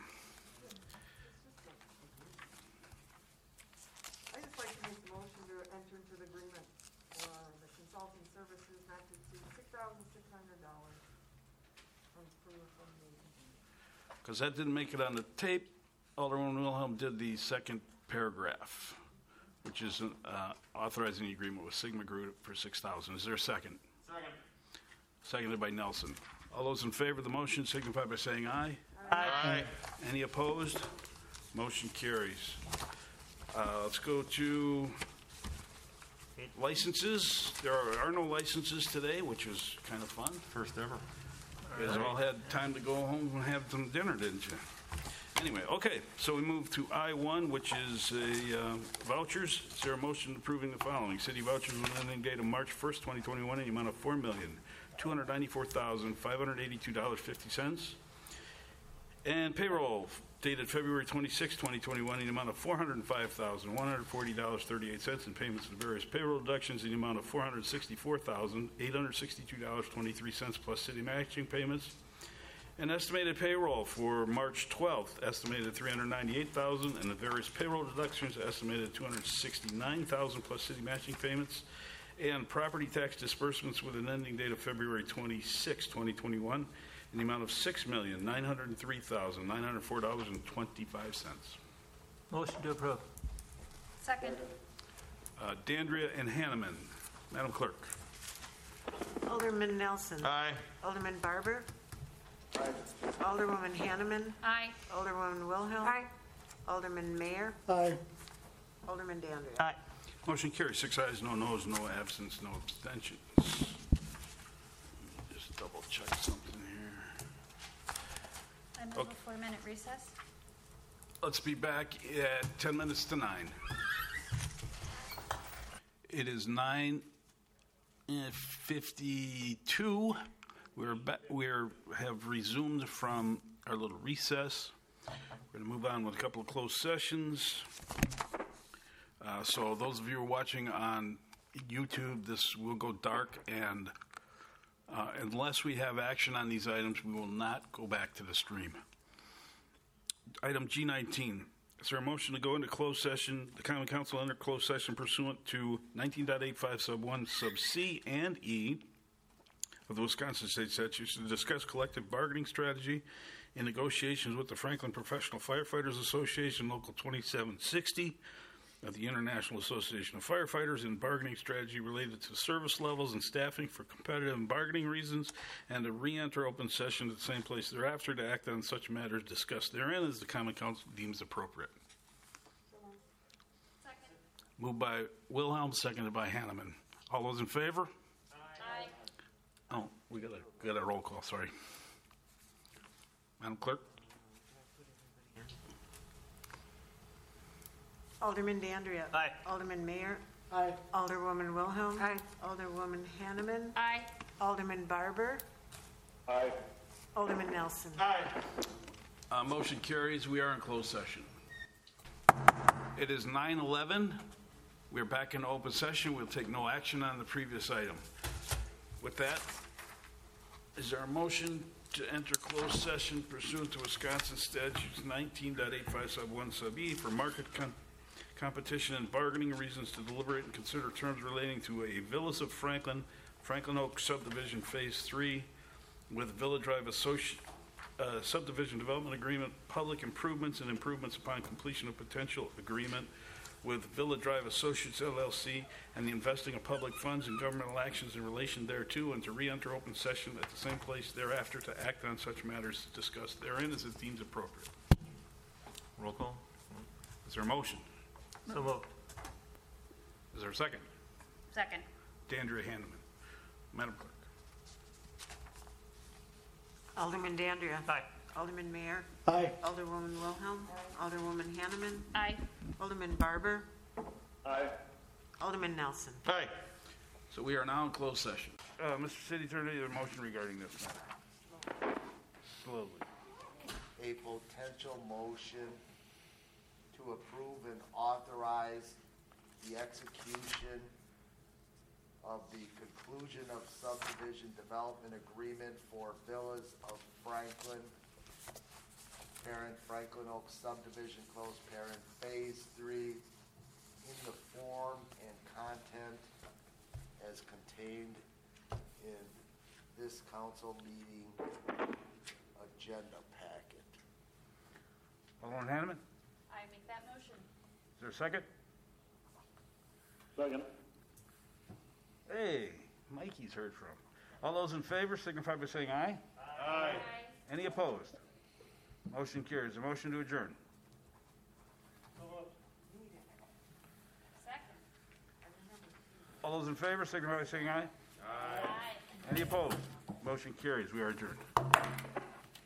I'd just like to make the motion to enter into the agreement for the consulting services not to exceed $6,600 from the Because that didn't make it on the tape, Alderman Wilhelm did the second paragraph, which is authorizing the agreement with Sigma Group for $6,000. Is there a second? Second. Seconded by Nelson. All those in favor of the motion signify by saying aye. Aye. Any opposed? Motion carries. Let's go to licenses. There are no licenses today, which was kind of fun. First ever. You guys all had time to go home and have some dinner, didn't you? Anyway, okay, so we move to I-1, which is vouchers. Is there a motion approving the following? City vouchers with an ending date of March 1st, 2021, in the amount of $4,294,582.50. And payroll dated February 26, 2021, in the amount of $405,140.38, and payments of various payroll deductions in the amount of $464,862.23 plus city matching payments. An estimated payroll for March 12th, estimated $398,000, and the various payroll deductions estimated $269,000 plus city matching payments, and property tax disbursements with an ending date of February 26, 2021, in the amount of $6,903,904.25. Motion to approve. Second. Dandria and Hanneman. Madam Clerk. Alderman Nelson. Aye. Alderman Barber. Alderwoman Hanneman. Aye. Alderwoman Wilhelm. Aye. Alderman Mayor. Aye. Alderman Dandria. Aye. Motion carries. 6 ayes, no noes, no absence, no abstentions. Just double check something here. I move Okay. a 4-minute recess. Let's be back at 10 minutes to 9. It is 9:52. We have resumed from our little recess. We're going to move on with a couple of closed sessions. So those of you who are watching on YouTube, this will go dark, and unless we have action on these items, we will not go back to the stream. Item G19, Is there a motion to go into closed session, the common council enter closed session pursuant to 19.85 sub 1 sub C and E of the Wisconsin State Statutes to discuss collective bargaining strategy in negotiations with the Franklin Professional Firefighters Association, Local 2760 of the International Association of Firefighters, and bargaining strategy related to service levels and staffing for competitive and bargaining reasons, and to re-enter open session at the same place thereafter to act on such matters discussed therein as the common council deems appropriate. Second. Moved by Wilhelm, seconded by Hanneman. All those in favor? Aye. Oh, we got a roll call, sorry. Madam Clerk? Alderman Dandria. Aye. Alderman Mayor. Aye. Alderwoman Wilhelm. Aye. Alderwoman Hanneman. Aye. Alderman Barber. Aye. Alderman Nelson. Motion carries. We are in closed session. It is 9:11. We're back in open session. We'll take no action on the previous item. With that, is there a motion to enter closed session pursuant to Wisconsin Statutes 19.85 sub 1 sub E for market competition and bargaining reasons to deliberate and consider terms relating to a Villas of Franklin Oak subdivision phase 3 with Villa Drive subdivision development agreement, public improvements and improvements upon completion of potential agreement with Villa Drive Associates LLC and the investing of public funds and governmental actions in relation thereto, and to re-enter open session at the same place thereafter to act on such matters discussed therein as it deems appropriate. Roll call? Is there a motion? So moved. Is there a second? Second. Dandria Hanneman. Madam Clerk. Alderman Dandria. Aye. Alderman Mayor. Aye. Alderwoman Wilhelm. Alderwoman Hanneman. Aye. Alderman Barber. Aye. Alderman Nelson. Aye. So we are now in closed session. Mr. City Attorney, a motion regarding this matter. Slowly. A potential motion to approve and authorize the execution of the conclusion of subdivision development agreement for Villas of Franklin, parent Franklin Oak subdivision, close parent, phase 3, in the form and content as contained in this council meeting agenda packet. Alderman Hanneman, I make that motion. is there a second? Second. Hey, Mikey's heard from. All those in favor signify by saying aye. Aye. Any opposed? Motion carries. A motion to adjourn. Second. All those in favor signify by saying aye. Aye. Any opposed? Motion carries. We are adjourned.